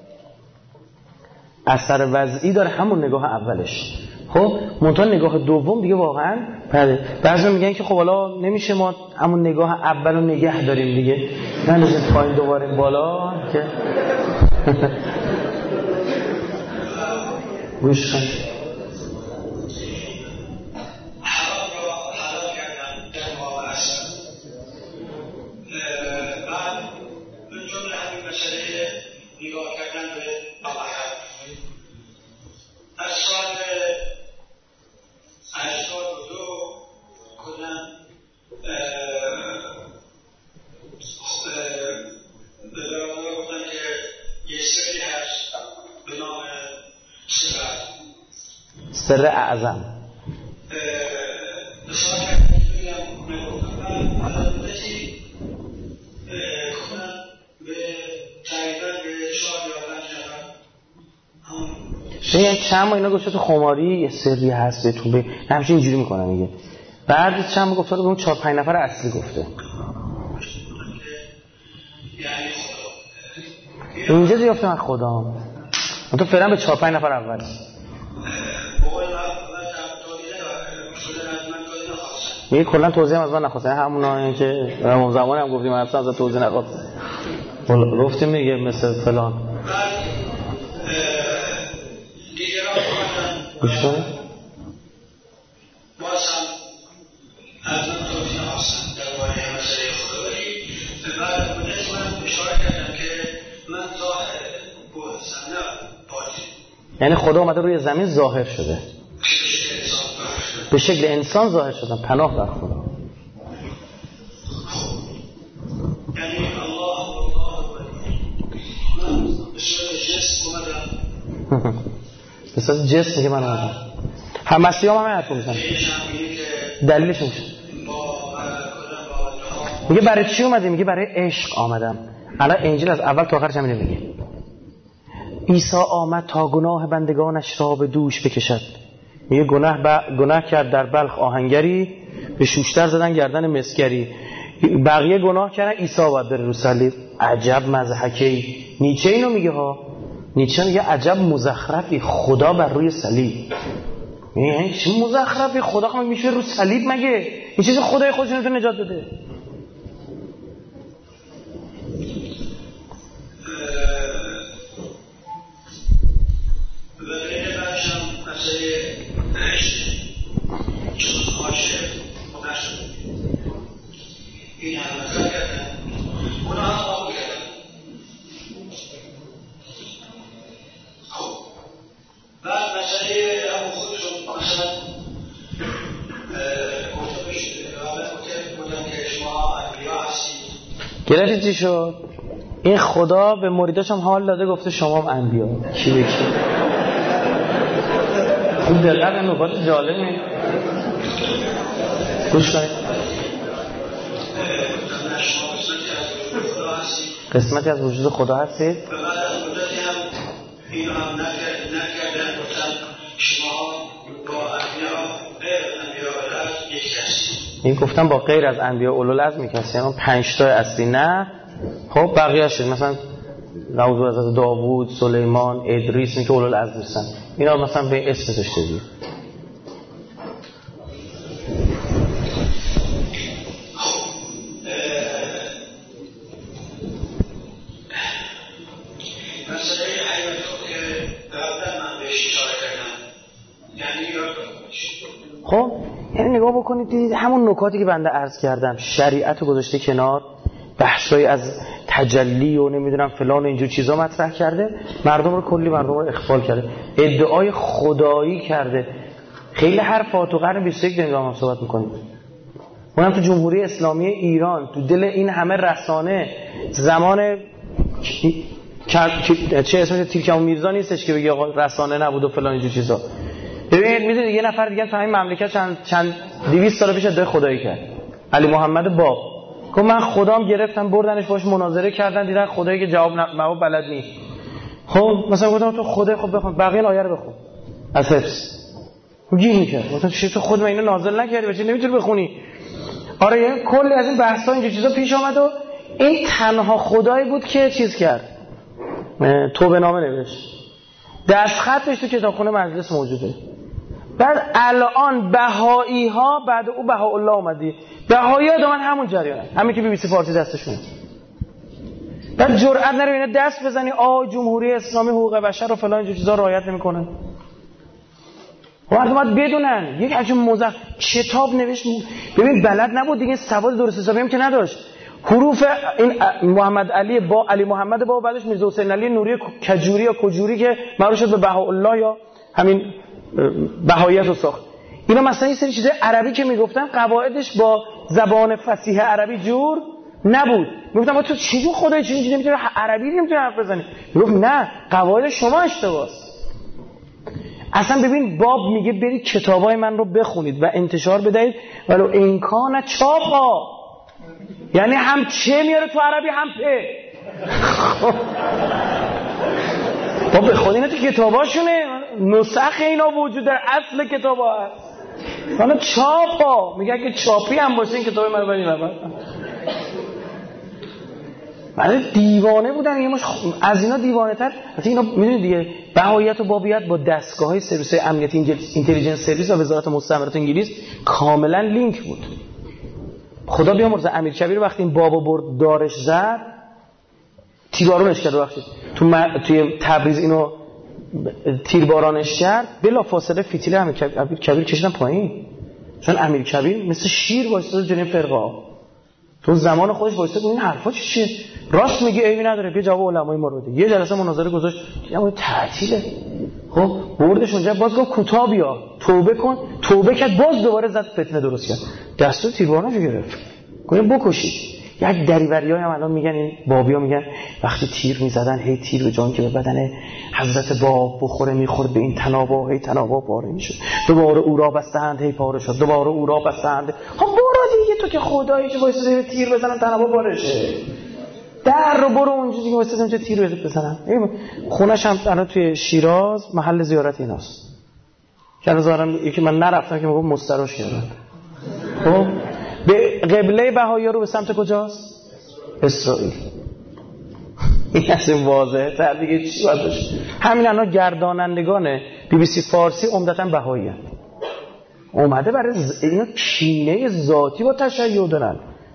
اثر وضعی داره همون نگاه اولش. خب منتها نگاه دوم دیگه واقعا بعضی میگن که خب حالا نمیشه ما همون نگاه اولو نگه داریم دیگه. نمیشه پایین دوباره بالا که گوش کن. سر اعظم ببین چند ماه اینا گفته تو خماری یه سری هست بهتون به همچین اینجوری میکنن میگه. بعد چند ماه گفته به اون 4-5 نفر اصلی گفته. اینجا دیافته من خدا من تو فعلا به 4-5 نفر اول میگه کلا توضیح هم از من نخواستن. همونایی که همون زمان هم گفتیم اصلا از توضیح نخواستن گفتیم میگه مثل فلان گوش کنید. باز هم از من توضیح نخواستن درباره مسئله خدایی. بعد مدت من اشاره کردم که من ظاهر بودستم نه باطن. یعنی خدا اومده روی زمین ظاهر شده به شکل انسان ظاهر شدن. پناه بر خدا. یعنی الله من به صورت جسم اومدم به صورت جسم که من اومدم. هم مسیح هم حرف میزنن دلیلش میشه میگه برای چی اومدی؟ میگه برای عشق آمدم. الان انجیل از اول تا آخرش همینه میگه. عیسی آمد تا گناه بندگانش را به دوش بکشد. میگه گناه کرد در بلخ آهنگری به شوشتر زدن گردن مسگری. بقیه گناه کردن عیسی باید بره رو صلیب. عجب مضحکه‌ای. نیچه اینو میگه ها. نیچه میگه عجب مزخرفی خدا بر روی صلیب. یعنی چه مزخرفی خدا خب میشه رو صلیب مگه؟ این چیز خدای خودش نمیتونه نجات بده. این هم نظر کردن اونا هم قابل کردن. خب بعد مسئله همون خودشون مثلا گفته بودن که شما انبیا هستید. گرفتی چی شد؟ این خدا به مریداش هم حال داده گفته شما هم انبیا. کی به کی؟ این دقیقا نکات جالبی گوش کنید. قسمتی از وجود خدا هستید. و بعد از مدتی هم این هم نکردن گفتن شما با انبیا غیر انبیا العزم یک هستید. این گفتن با غیر از انبیا اولوالعزم یک هستید. یعنی 5 تا اصلی نه. خب بقیه شد مثلا نوذ از داوود، سلیمان، ادریس این که اولوالعزم هستن. اینا مثلا به اسم داشته دیگه. خب یعنی نگاه بکنید دیدید همون نکاتی که بنده عرض کردم شریعت رو گذاشته کنار، بحثای از تجلی و نمیدونم فلان و اینجور چیزا مطرح کرده، مردم رو کلی مردم رو اخفال کرده، ادعای خدایی کرده. خیلی حرفات تو قرن 21 داریم با هم صحبت میکنیم. اونم تو جمهوری اسلامی ایران تو دل این همه رسانه زمان چه اسمش تیرکمون میرزا نیستش که بگه آقا رسانه نبود و فلان اینجور چیزا. ببینید میدونید یه نفر دیگه تو همین مملکت چند 200 سال پیش ادعای خدایی کرد، علی محمد باب. گفت من خدام گرفتم بردنش باش مناظره کردن دیدن خدایی که جواب بلد نیست. خب مثلا گفتم تو خدای خب بخون بقیه آیه رو بخون از حفظ. گیر میکرد گفتم چی تو خود من اینو نازل نکردی بچه نمیتونی بخونی. آره کلی از این بحث‌ها اینجور چیزا پیش آمد و این تنها خدایی بود که چیز کرد، توبه نامه نوشت، دستخطش تو کتابخونه مجلس موجوده. بعد الان بهایی ها بعد او بهاءالله اومدی، بهایی ها دامن همون جریان، همین که BBC فارسی دستشونه. بعد جرئت نره اینا دست بزنی جمهوری اسلامی حقوق بشر و فلان اینجور چیزا رعایت نمیکنه. مردم باید بدونن یک همچین کتاب نوشت، ببین بلد نبود دیگه، سواد درست حسابی هم که نداشت. حروف این محمد علی با علی محمد با بعدش میرزا حسین علی نوری کجوری یا کجوری که معروف شد به بهاءالله یا همین بهاییت رو ساخت. اینا مثلا این سری چیزای عربی که میگفتن قواعدش با زبان فصیح عربی جور نبود. میگفتن با تو چجور خدای چیزی نمیتونی عربی نمیتونی حرف بزنی؟ میگفت نه، قواعد شما اشتباهه. اصلا ببین باب میگه برید کتابای من رو بخونید و انتشار بدهید ولو امکان چاپا، یعنی هم چه میاره تو عربی هم په. با بخونین تو کتاباشونه، نسخ اینا وجود در اصل کتابا هست. حالا چاپا میگه که چاپی هم باشه این کتاب من ببینید. بعد دیوانه بودن یه مش از اینا دیوانه تر. مثلا اینا میدونید دیگه بهاییت و بابیت با دستگاه‌های سرویس امنیتی اینتلیجنس سرویس و وزارت مستعمرات انگلیس کاملا لینک بود. خدا بیامرزه امیرکبیر وقتی این بابو برد دارش زد تیربارونش کرد، ببخشید توی تبریز اینو تیربارانش کرد، بلا فاصله فتیل امیرکبیر کشیدن پایین، چون امیرکبیر مثل شیر وایساد جلوی فرقه. تو زمان خودش وایساد این حرفا چیه؟ راست میگه عیبی نداره، بیا جواب علمای ما رو بده. یه جلسه مناظره گذاشت، اما تعطیله. خب بردش اونجا، باز گفت کوتاه بیا توبه کن، توبه کرد، باز دوباره زد فتنه درست کرد، دستو تیربارانشو گرفت گفتن بکشید. یک دریوریای هم الان میگن این بابیا میگن وقتی تیر میزدن هی تیر به جان که به بدن حضرت باب بخوره میخورد به این تنابا، هی تنابا پاره میشد، دوباره او را بستند هی پاره شد، دوباره او را بستند. خب برو دیگه تو که خدایی چه واسه تیر بزنن تنابا پاره شه، در رو برو اونجا دیگه واسه اونجا تیر بزنن. خونش هم الان توی شیراز محل زیارت ایناست. که ظاهرا یکی من نرفتم که میگم مستراش کردن. خب به قبله بهایی رو به سمت کجاست؟ اسرائیل. این اصلا واضحه تر دیگه چی باید باشه. همین الان گردانندگان BBC فارسی عمدتاً بهایی هستند. اومده برای اینا کینه ذاتی با تشیع دارن.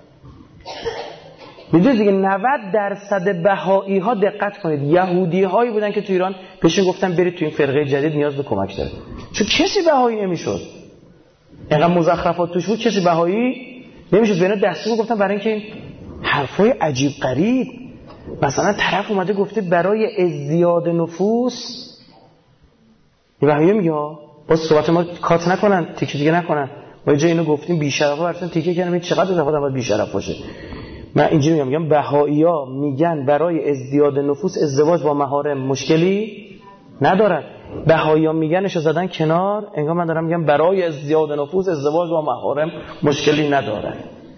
میدونید دیگه 90% بهایی ها دقت کنید یهودی هایی بودن که تو ایران بهشون گفتن برید تو این فرقه جدید نیاز به کمک داره، چون کسی بهایی نمیشد، اینقدر مزخرفات توش بود کسی بهایی نمیشد. به اینا دستور گفتن برای اینکه حرفای عجیب غریب، مثلا طرف اومده گفته برای ازدیاد نفوس، بهایی میگه باز صحبت ما کات نکنن، تیکه دیگه نکنن، ما جای اینو گفتیم بی‌شرفا براتون تیکه کردیم چقدر آدم باید بی‌شرف باشه. من اینجوری میگم بهایی‌ها میگن برای ازدیاد نفوس ازدواج با محارم مشکلی ندارن، بهایی‌ها میگنشو زدن کنار، انگار من دارم میگم برای ازدیاد نفوس ازدواج با محارم مشکلی ندارن.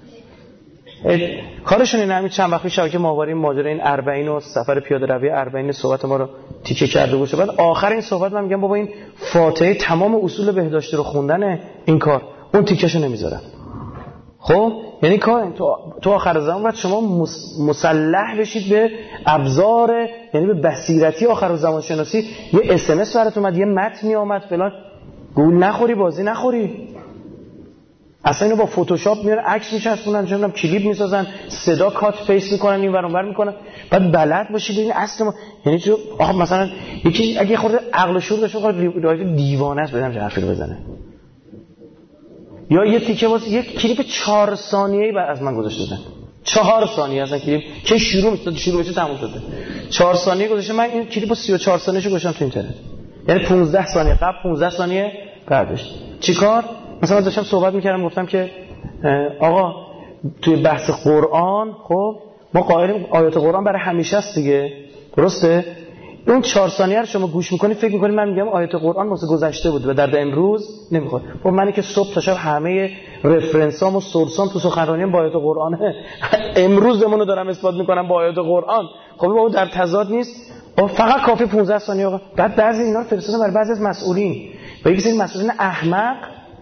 کارشون اینه. همین چند وقت پیش شبکه ماهواره ماجرا این 40 و سفر پیاده روی 40 صحبت ما رو تیکه کرده بود. بعد آخر این صحبت من میگم بابا این فاتحه تمام اصول بهداشتی رو خوندن این کار، اون تیکه‌شو نمیذارن. خب یعنی کار تو آخر زمان باید شما مسلح بشید به ابزار، یعنی به بصیرتی آخر زمان شناسی. یه SMS برات اومد، یه متنی اومد فلان، گول نخوری، بازی نخوری. اصلا اینو با فتوشاپ میارن عکس میچسبونن، چه میدونم کلیپ میسازن، صدا کات پیست میکنن، این ور اون ور میکنن. بعد بلد باشی ببین اصل ما یعنی چه. آخه مثلا یکی اگه خورده عقل و شعور داشته باشه دیوانه است بدم حرفی رو بزنه. یا یه تیکه واسه یک کلیپ 4 ثانیه‌ای بعد از من گذاشته بودن، 4 ثانیه اصلا کلیپ که شروع بشه تموم شده، 4 ثانیه گذاشته. من این کلیپو 34 ثانیه‌شو گذاشتم تو اینترنت، یعنی 15 ثانیه قبل 15 ثانیه بعدش. چیکار؟ مثلا داشتم صحبت می‌کردم گفتم که آقا توی بحث قرآن خب ما قائلیم آیات قرآن برای همیشه است دیگه، درسته؟ اون 4 ثانیه رو شما گوش می‌کنید فکر می‌کنید من میگم آیات قرآن واسه گذشته بود و در امروز نمی‌خواد. خب منی که صبح تا شب همه رفرنسام و سورسام تو سخنرانیام با آیات قرآنه، امروزمون رو دارم اثبات می‌کنم با آیات قرآن. خب با اون در تضاد نیست. فقط کافی 15 ثانیه آقا. بعد بعضی اینا رو فرستادن برای بعضی از مسئولین و یکی سری مسئولین احمق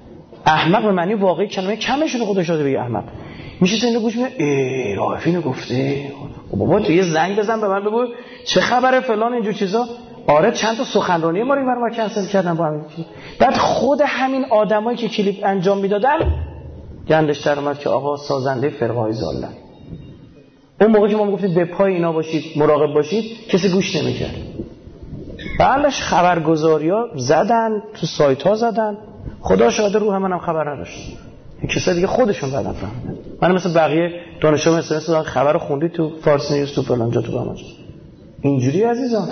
احمق به معنی واقعی کلمه کمشون خودش داده بگه احمق. میشه اینو گوش میده رائفی اینو گفته بابا تو یه زنگ بزن به من بگو چه خبره فلان اینجور چیزا. آره چند تا سخنرانی ما رو اینور کنسل کردن با همین. بعد خود همین آدمایی که کلیپ انجام میدادن گندش در اومد که آقا سازنده فرقه‌های ضالن. اون موقع که ما میگفتیم به پای اینا باشید مراقب باشید کسی گوش نمیکرد. بعدش خبرگزاری‌ها زدن تو سایت‌ها زدن. خدا شاهد روح منم خبر نداشت. این کسا دیگه خودشون بعدن فهمیدن. من مثل بقیه دانشجوها مثلا خبر خوندی تو فارس نیوز تو فلان جا تو بهمان جا. اینجوری عزیزان.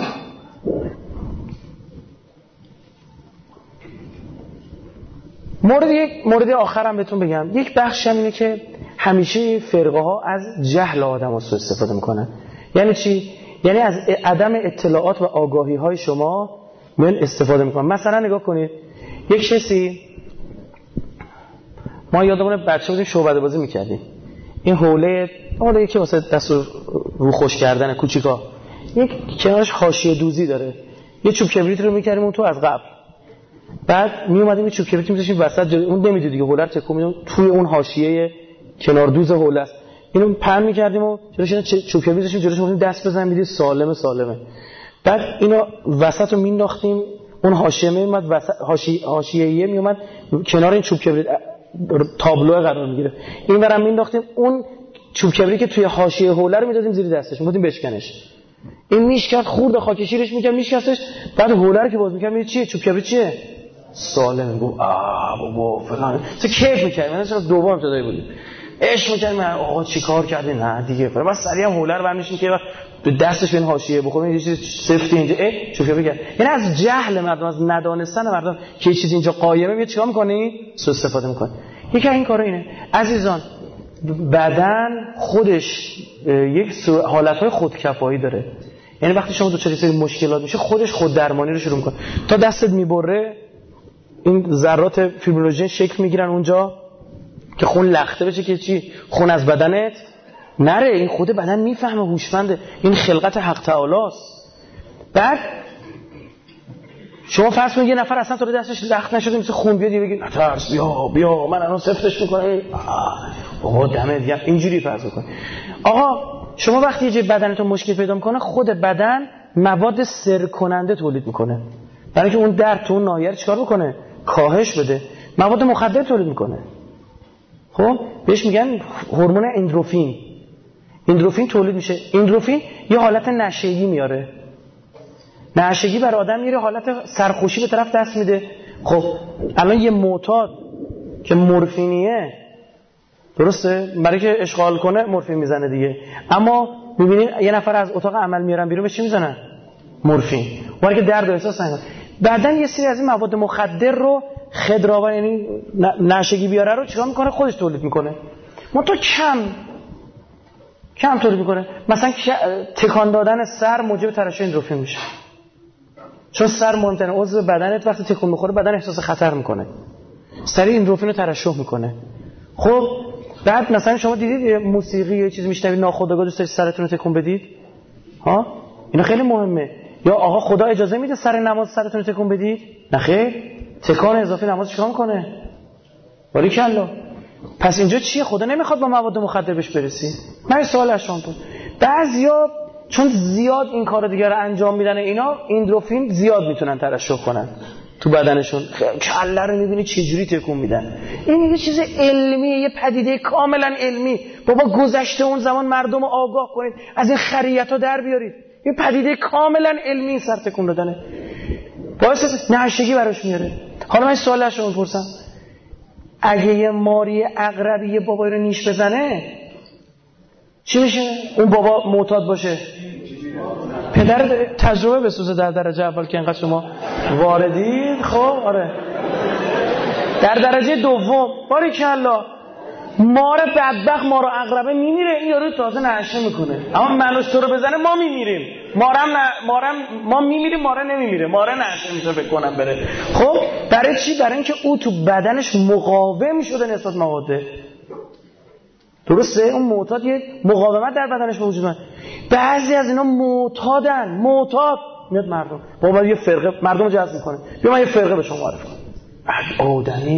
مورد آخرم بهتون بگم. یک بخش اینه که همیشه فرقه ها از جهل آدم‌ها سوء استفاده میکنن. یعنی چی؟ یعنی از عدم اطلاعات و آگاهی های شما من استفاده میکنن. مثلا نگاه کنید یک کسی، ما یادمونه بچه بودیم شعبده بازی میکردیم، این حوله یکی واسه دست رو خوش کردن کوچیکا یک کنارش حاشیه دوزی داره، یه چوب کبریت رو میکردیم اون تو از قبل، بعد میومدیم یه چوب کبریت میذاشیم وسط، اون نمیدید دیگه حوله رو تکون میدیم توی اون حاشیه کنار دوز حوله است، اینو پهن میکردیم و جلوش چوب کبریت میذاشیم جلوش، میگفتیم دست بزن میدید سالمه. بعد اینو وسط رو مینداختیم، اون حاشیه میومد وسط، حاشیه‌ای میومد کنار این چوب کبریت تابلو قرار میگیره، اینورم مینداختیم اون چوب کبریت که توی حاشیه حوله رو میدادیم زیر دستش، میگفتیم بشکنش. این میشکست، خورد خاک شیرش میکرد میشکستش، بعد حوله رو که باز میکرد میگه چیه چوب کبریت چیه سالمه. گفت بابا فلان چه کیف میکردیم، مثلا دوم ابتدایی بودیم عشق میکردیم آقا چیکار کردی نه دیگه فلان، بعد سریع هم حوله رو برمی‌داشتیم که به دستش به این حاشیه بخوره یه چیز سفت اینجا چوب کبریت. یعنی از جهل مردم، از ندانستن مردم که یه چیز اینجا قایمه، میاد چیکار میکنی سوء استفاده میکنه. یکی از این کارا اینه عزیزان. بدن خودش یک حالتهای خودکفایی داره، یعنی وقتی شما دچار سری مشکلات میشه خودش خود درمانی رو شروع میکنه. تا دستت میبره این ذرات فیبروژن شکل میگیرن اونجا که خون لخته بشه که چی خون از بدنت نره. این خود بدن میفهمه، هوشمنده، این خلقت حق تعالی است. بعد شما فرض کنید یه نفر اصلا تو دستش لخت نشده مثل خون بیاد بگی نترس بیا من الان سفتش میکنم بابا دمت گرم، اینجوری فرض کن. آقا شما وقتی یه جای بدنتون مشکل پیدا میکنه خود بدن مواد سر کننده تولید میکنه برای اینکه اون درد تو اون ناحیه چیکار بکنه کاهش بده، مواد مخدر تولید میکنه. خب بهش میگن هورمون اندروفین تولید میشه. اندروفین یه حالت نشگی میاره، نشگی بر آدم میاره، حالت سرخوشی به طرف دست میده. خب الان یه معتاد که مورفینیه درسته برای که اشغال کنه مورفین میزنه دیگه، اما میبینید یه نفر از اتاق عمل میارن بیرون به چی میزنن مورفین، برای که درد و احساس نکنه. بعدن یه سری از این مواد مخدر رو خدراوان یعنی نشگی بیاره رو چیکار میکنه خودش تولید میکنه، منتها کم تولید میکنه. مثلا تکان دادن سر موجب ترشح اندروفین میشه، چون سر مهمترین عضو بدنت وقتی تکون میخوره بدن احساس خطر میکنه، سریع اندروفین رو ترشح میکنه. خب بعد مثلا شما دیدید موسیقی یه چیز میشنوید ناخودآگاه دوست داشتید سرتون رو تکون بدید ها، اینا خیلی مهمه. یا آقا خدا اجازه میده سر نماز سرتون رو تکون بدید؟ نه خیر، تکان اضافی نماز چیکار میکنه؟ باریکلا. پس اینجا چیه؟ خدا نمیخواد با مواد مخدر بهش برسی. من سوال از شما بود. بعضیا چون زیاد این کارو دیگه رو انجام میدن اینا اندروفین زیاد میتونن ترشح کنن تو بدنشون، کله رو میبینی چه جوری تکون میدن. این یه چیز علمیه، یه پدیده کاملا علمی. بابا گذشته اون زمان مردم رو آگاه کنید، از این خریت‌ها در بیارید. یه پدیده کاملا علمی سر تکون دادنه، باعث نشگی براش میاره. حالا من سوال از شما میپرسم، اگه یه ماری عقربی یه بابایی رو نیش بزنه چی میشه؟ اون بابا معتاد باشه، پدر تجربه بسوزه در درجه اول که انقدر شما واردید. خب آره در درجه دوم باریکلا مار بدبخت مار و عقربه میمیره، این یارو تازه نشه میکنه. اما منوش تو رو بزنه ما میمیریم، مارم ما میمیریم، ماره نمیمیره، ماره نشه میشه بکنم بره. خب برای چی؟ برای اینکه او تو بدنش مقاوم شده نسبت مواده. درسته؟ اون معتاد یه مقاومت در بدنش موجود داره. بعضی از اینا معتاد میاد مردم بابا یه فرقه مردم رو جذب میکنه، بیا من یه فرقه به شما معرفی کنم. بعد آدمی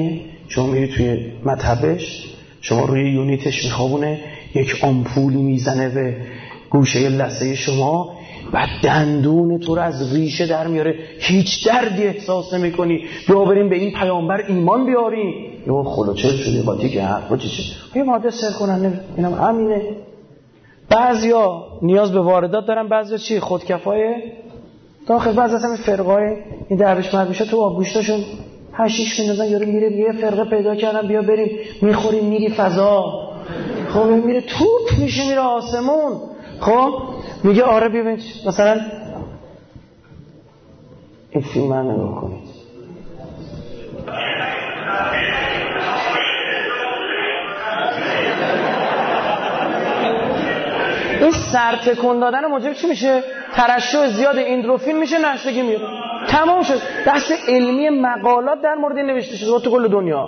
شما میری توی مطبش، شما روی یونیتش میخوابونه، یک آمپولی میزنه به گوشه لثه شما، بعد دندون تو رو از ریشه در میاره، هیچ دردی احساس نمی کنی. یا بریم به این پیامبر ایمان بیاریم، یا خلوچل شده با دیگه حرفا چیشه، یه ماده سر کنن، اینم همینه. بعضیا نیاز به واردات دارن، بعضیا چی خودکفایه داخل. بعضی اصلا فرقای این درویش مرویشا تو آبگوشتاشون هشیش میندازن، یارو میره یه فرقه پیدا کردن، بیا بریم میخوریم میری فضا، خب میره توپ میشه میره آسمون. خب میگه آره بیا ببین مثلا این فیلم رو نگاه کنید. این سرتکون دادن موجب چی میشه؟ ترشح زیاد اندروفین میشه، نشگی میره، تمام شد. بحث علمی مقالات در مورد این نوشته شده تو کل دنیا.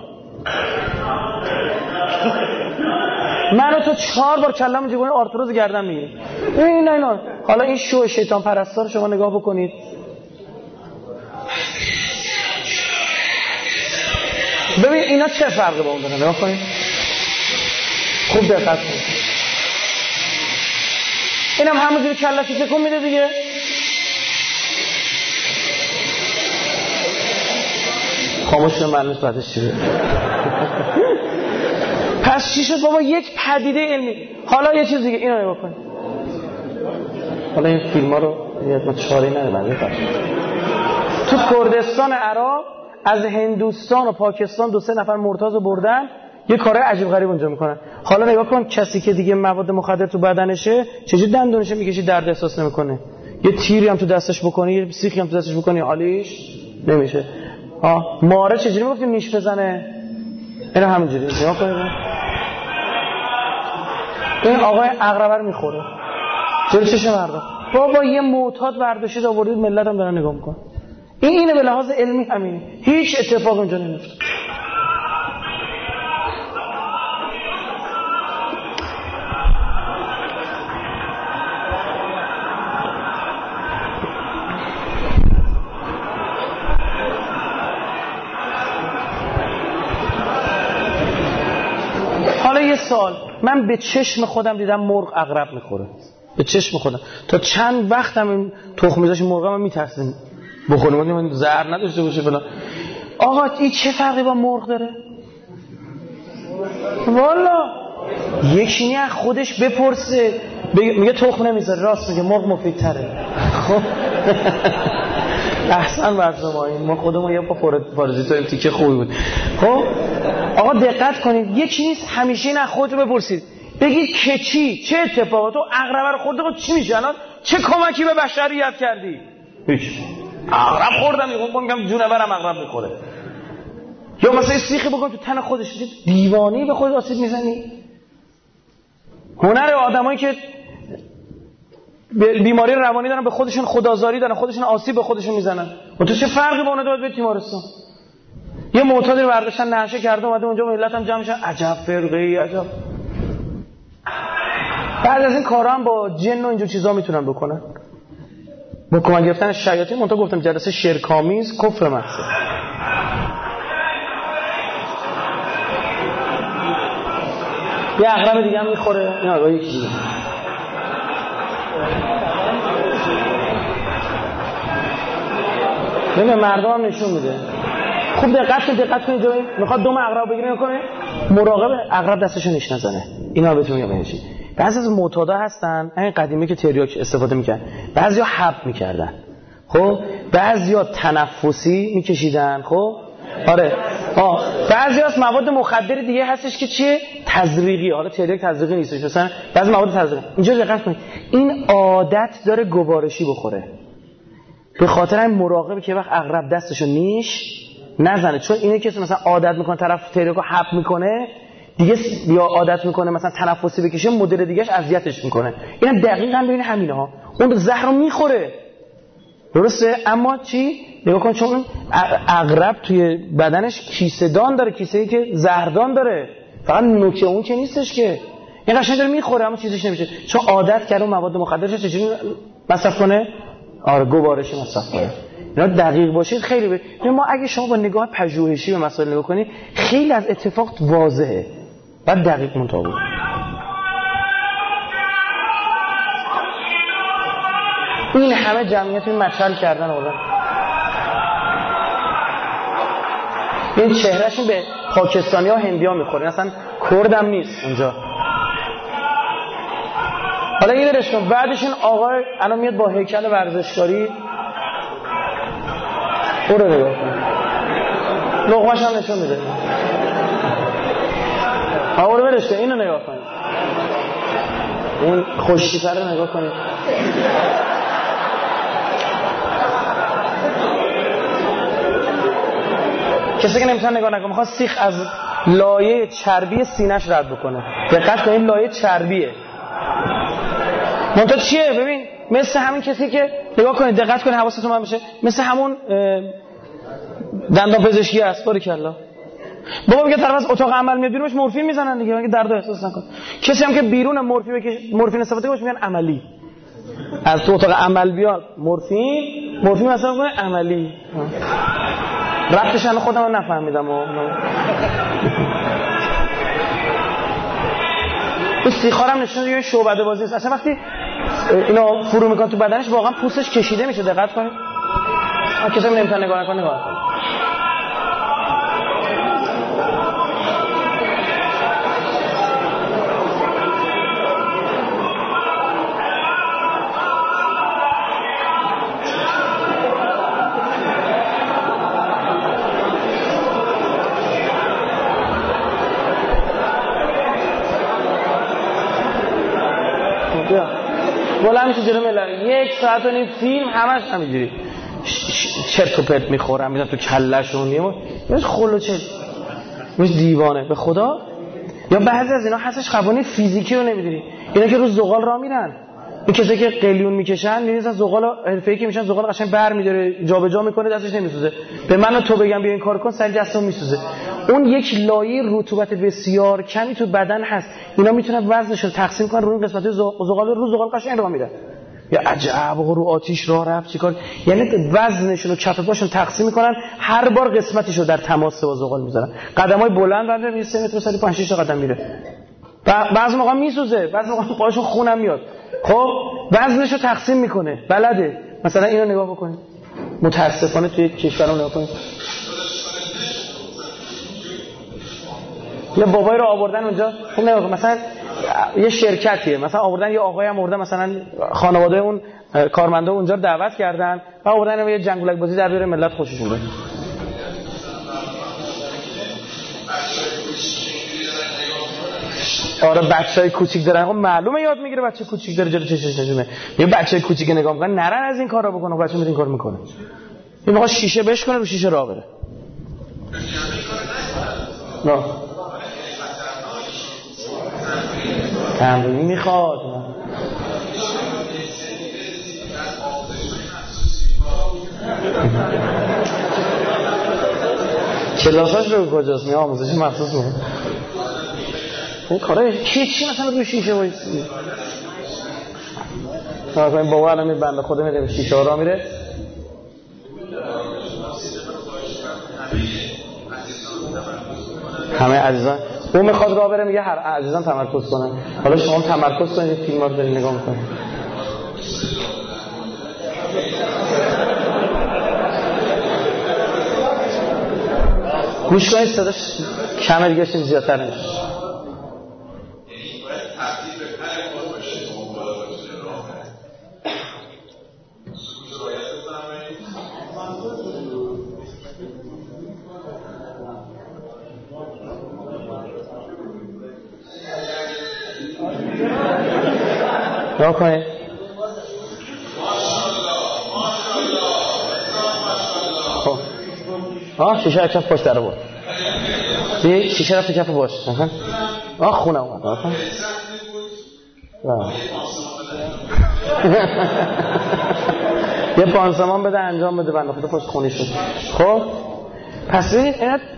منو تو 4 بار کلم جیبونه آرتروز گردن میگیره. اینا حالا این شو شیطان پرستار شما نگاه بکنید. ببین اینا چه فرقی با اون داره، نگاه کنید خوب دقت کنید. اینم همونجوری کله‌شو تکون میده دیگه. خاموش من نسبتش چیه؟ پس چی شد بابا؟ یک پدیده علمی. حالا یه چیز دیگه اینو نگاه کنید. حالا این فیلم‌ها رو ما چاری نداریم. تو کردستان عراق از هندوستان و پاکستان 2-3 نفر مرتضی بردن، یه کارهای عجیب غریب اونجا میکنن. حالا نگاه کن کسی که دیگه مواد مخدر تو بدنشه چجوری دندونش میکشی درد احساس نمیکنه؟ یه تیری هم تو دستش بکنی، یه سیخی هم تو دستش بکنی، حالیش نمیشه. ماره چجوری میگفتیم نیش بزنه؟ اینا همینجوری نگاه کنید. این آقای عقربه رو میخوره جلوی چشم مردم. بابا یه معتاد برداشتید آوردید، ملت هم دارن نگاه میکنن. اینه به لحاظ علمی همینه، هیچ اتفاق اونجا نمیفته. حالا یه سال من به چشم خودم دیدم مرغ عقرب میخوره، به چشم خودم. تا چند وقتم این تخم میذاشت مرغ من میترسیم بخوریم، من زهر نداشته باشه فلان. آقا این چه فرقی با مرغ داره؟ والا یکی نه خودش بپرسه، میگه تخم نمیذاره، راست میگه مرغ مفیدتره. خب احسن بر شما، ما خودمون یه پارازیتاریم تیکه خوبی بود. خب آقا دقت کنید، یکی نیست همیشه نه خودتو بپرسید بگید که چه اتفاقات تو عقربه رو خورده چی میشه الان؟ چه کمکی به بشریت کردی؟ هیچ. عقرب خوردم میگم جونورم عقرب میخوره. یا مثلا سیخی بکن تو تن خودش، دیوانی به خود آسیب میزنی؟ هنر آدمایی که بیماری روانی دارن به خودشون خودآزاری دارن، خودشون آسیب به خودشون میزنن. و تو چه فرقی با اون داره به تیمارستان؟ یه معتادی رو برداشتن نشه کرده اومده اونجا، ملت هم جمع شدن، عجب فرقه‌ای عجب. بعد از این کارا هم با جن و اینجور چیزا میتونن بکنن. با کمک گرفتن شیاطین. منتها گفتم جلسه شرک‌آمیز کفر محض. یه عقرب دیگه هم میخوره. این آقا یکی دیگه. ببین مردم هم نشون میده. خوب دقت کنید جایی میخواد دوم عقرب بگیره نکنه، مراقب عقرب دستشو نیش نزنه. اینا بهتون میگم چی. بعضی از معتادا هستن، این قدیمی که تریاک استفاده میکردن، بعضیا حب میکردن، خب بعضیا تنفسی میکشیدن، خب آره بعضی از مواد مخدر دیگه هستش که چیه تزریقی. حالا تریاک تزریقی نیستش، مثلا بعضی مواد تزریقی. اینجا دقت کنید، این عادت داره گوارشی بخوره، به خاطر این مراقبه که وقت عقرب دستشو نیش نزنه. چون اینه که مثلا عادت میکنه طرف تریاکو حب میکنه دیگه، یا عادت میکنه مثلا تنفسی بکشه، مدل دیگهش اذیتش میکنه. اینم دقیقاً ببین همینه ها، اون زهر رو میخوره درسته. اما چی نگاه کن، چون عقرب توی بدنش کیسه دان داره، کیسه‌ای که زهردان داره، فقط نوک اون که نیستش که این قشنگ داره میخوره اما چیزیش نمیشه، چون عادت کرده اون مواد مخدرش چجوری مصرف کنه. آره گوارشی مصرف کنه. اینا دقیق باشید خیلی ما اگه شما با نگاه پژوهشی به مسائل نگاه کنید خیلی از اتفاق واضحه، بعد دقیق مطابق. این همه جمعیت این مچل کردن آدم، این چهرهش به پاکستانی ها هندی ها میخوره، اصلا کرد هم نیست اونجا. حالا این درشتون بعدش این آقای الان میاد با هیکل ورزشکاری او رو نگاه کنید، لقمه‌ش هم نشون میده. آقا رو برش کنید، اینو نگاه کنید، اون خوشتیپه رو نگاه کنید. کسی که نمیتونه نگاه نکنه میخواد سیخ از لایه چربی سینه‌اش رد بکنه. دقت کنید لایه چربیه. منتها چیه؟ ببین مثل همین کسی که نگاه کنید، دقت کنید حواستون من بشه، مثل همون دندان پزشکی است. باریکلا. بابا میگه طرف از اتاق عمل میاد بیرونش مورفین میزنن دیگه، میگه درد احساس نکن. کسی هم که بیرون مورفین استفاده کنه میگن عملی. از تو اتاق عمل بیاد مورفین مثلا میگه عملی. ربطش من خودم نفهمیدم. این سیخارم نشون میده شعبده بازی است. اصلا وقتی اینا فرو میکنن تو بدنش واقعا پوستش کشیده میشه. دقت کنید. کسی نمیتونه نگاه کنه. بلند میشه جلو ملل 1 ساعت و نیم فیلم همش همینجوری چرت و پرت میخورم میذارم تو کلهشون، میشه خلوچه، میشه دیوانه به خدا. یا بعضی از اینا هستش قوانین فیزیکی رو نمیدونی، اینا که رو زغال راه میرن، این کسایی که قلیون میکشن میریزن زغال حرفه‌ای که میشن زغال قشنگ برمی‌داره جابجا میکنه دستش نمیسوزه. به من و تو بگم بیا این کارو کن سری دستم میسوزه. اون یک لایه رطوبت بسیار کمی تو بدن هست، اینا میتونن وزنشون تقسیم کنن رو این قسمت زغال، رو زغال قشنگ راه میره. یا عجب رو آتیش راه رفت چیکار، یعنی وزنشون رو کف پاشون تقسیم میکنن، هر بار قسمتیشو در تماس با زغال میذارن. قدمای بلند بعد 3 متر سری 5 6 قدم میره. بعضی موقع میسوزه، بعضی موقع پاشون خونم میاد. خب وزنشو تقسیم میکنه، بلده. مثلا اینو نگاه بکنید، متاسفانه توی کشورمون نگاه کنید، یه بابایی رو آوردن اونجا، خب نگاه مثلا یه شرکتیه، مثلا آوردن یه آقایی هم آوردن، مثلا خانواده اون کارمندا اونجا رو دعوت کردن و آوردن یه جنگولک بازی در بیاره، ملت خوششون بیاد. آره بچهای کوچیک دارن، خب معلومه یاد میگیره بچه کوچیک داره جلو چشش نشونه. یه بچه کوچیک نگاه میکنن نرن از این کارا بکنه، بچه میره این کار میکنه. این موقع شیشه بشکنه رو شیشه راه بره. نه تمرین میخواد. کلاساش رو کجاست؟ میام آموزشی مخصوص میکنه. این کاره چی مثلا روی شیشه وایسی؟ مثلا این بابا الان بنده خدا میره به شیشه راه میره. همه عزیزان اون میخواد راه بره، میگه هر عزیزان تمرکز کنن. حالا شما تمرکز کنید، فیلم‌ها رو دارید نگاه میکنید. گوش کنید صداش کمه دیگه، چیز زیادتر نمیشه. نگاه کنید. خب شیشه را کف پشت در بود. شیشه را تو کف پشت. خونه اومد. یه پانسمان بده انجام بده، بنده خدا پشت خونی شد. خب پس ببینید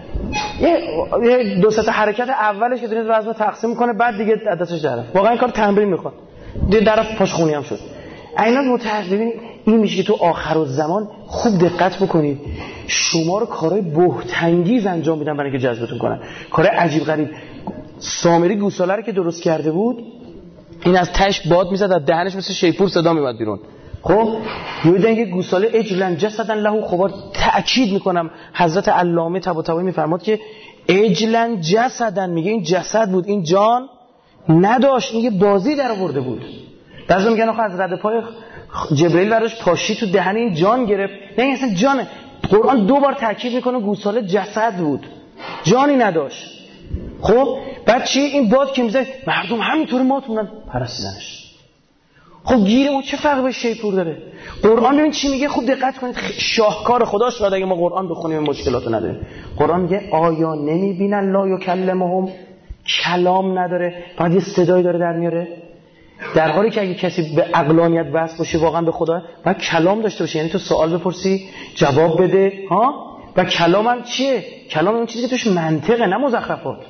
یه 2-3 حرکت اولش که دارید وزن تقسیم کنه، بعد دیگه دستش در. واقعا این کار تمرین میخواد. دیگه در پشت خونی هم شد. اینا ببینید این میشه که تو آخرالزمان خوب دقت بکنید شما رو کارهای بهت‌انگیز انجام میدن برای اینکه جذبتون کنن، کارهای عجیب غریب. سامری گوساله رو که درست کرده بود، این از تش باد میزد، از دهنش مثل شیپور صدا میومد بیرون. خب میگن که گوساله اجلن جسدن له خوار. تأکید میکنم حضرت علامه طباطبایی میفرماد که اجلن جسدن، میگه این جسد بود، این جان نداشت، این یه بازی در آورده بود. بعضی میگن آخه از رد پای جبرئیل براش پاشی تو دهن این جان گرفت. نه این اصلا جانه. قرآن 2 بار تاکید میکنه گوساله جسد بود، جانی نداشت. خب بعد چی؟ این باد که میزنه مردم همینطوری مات موندن پرستیدنش. خب گیر اون چه فرق به شیپور داره؟ قرآن ببین چی میگه، خوب دقت کنید. شاهکار خدا شاید اگه ما قرآن بخونیم مشکلاتو نداره. قرآن میگه آیا نمیبینن لا یکلمهم، کلام نداره، فقط یه صدایی داره در میاره. در حالی که اگه کسی به عقلانیت وصل باشه واقعا به خدا، باید کلام داشته باشه. یعنی تو سوال بپرسی جواب بده ها. و کلام هم چیه؟ کلام اون چیزی که توش منطقه، نه مزخرفات.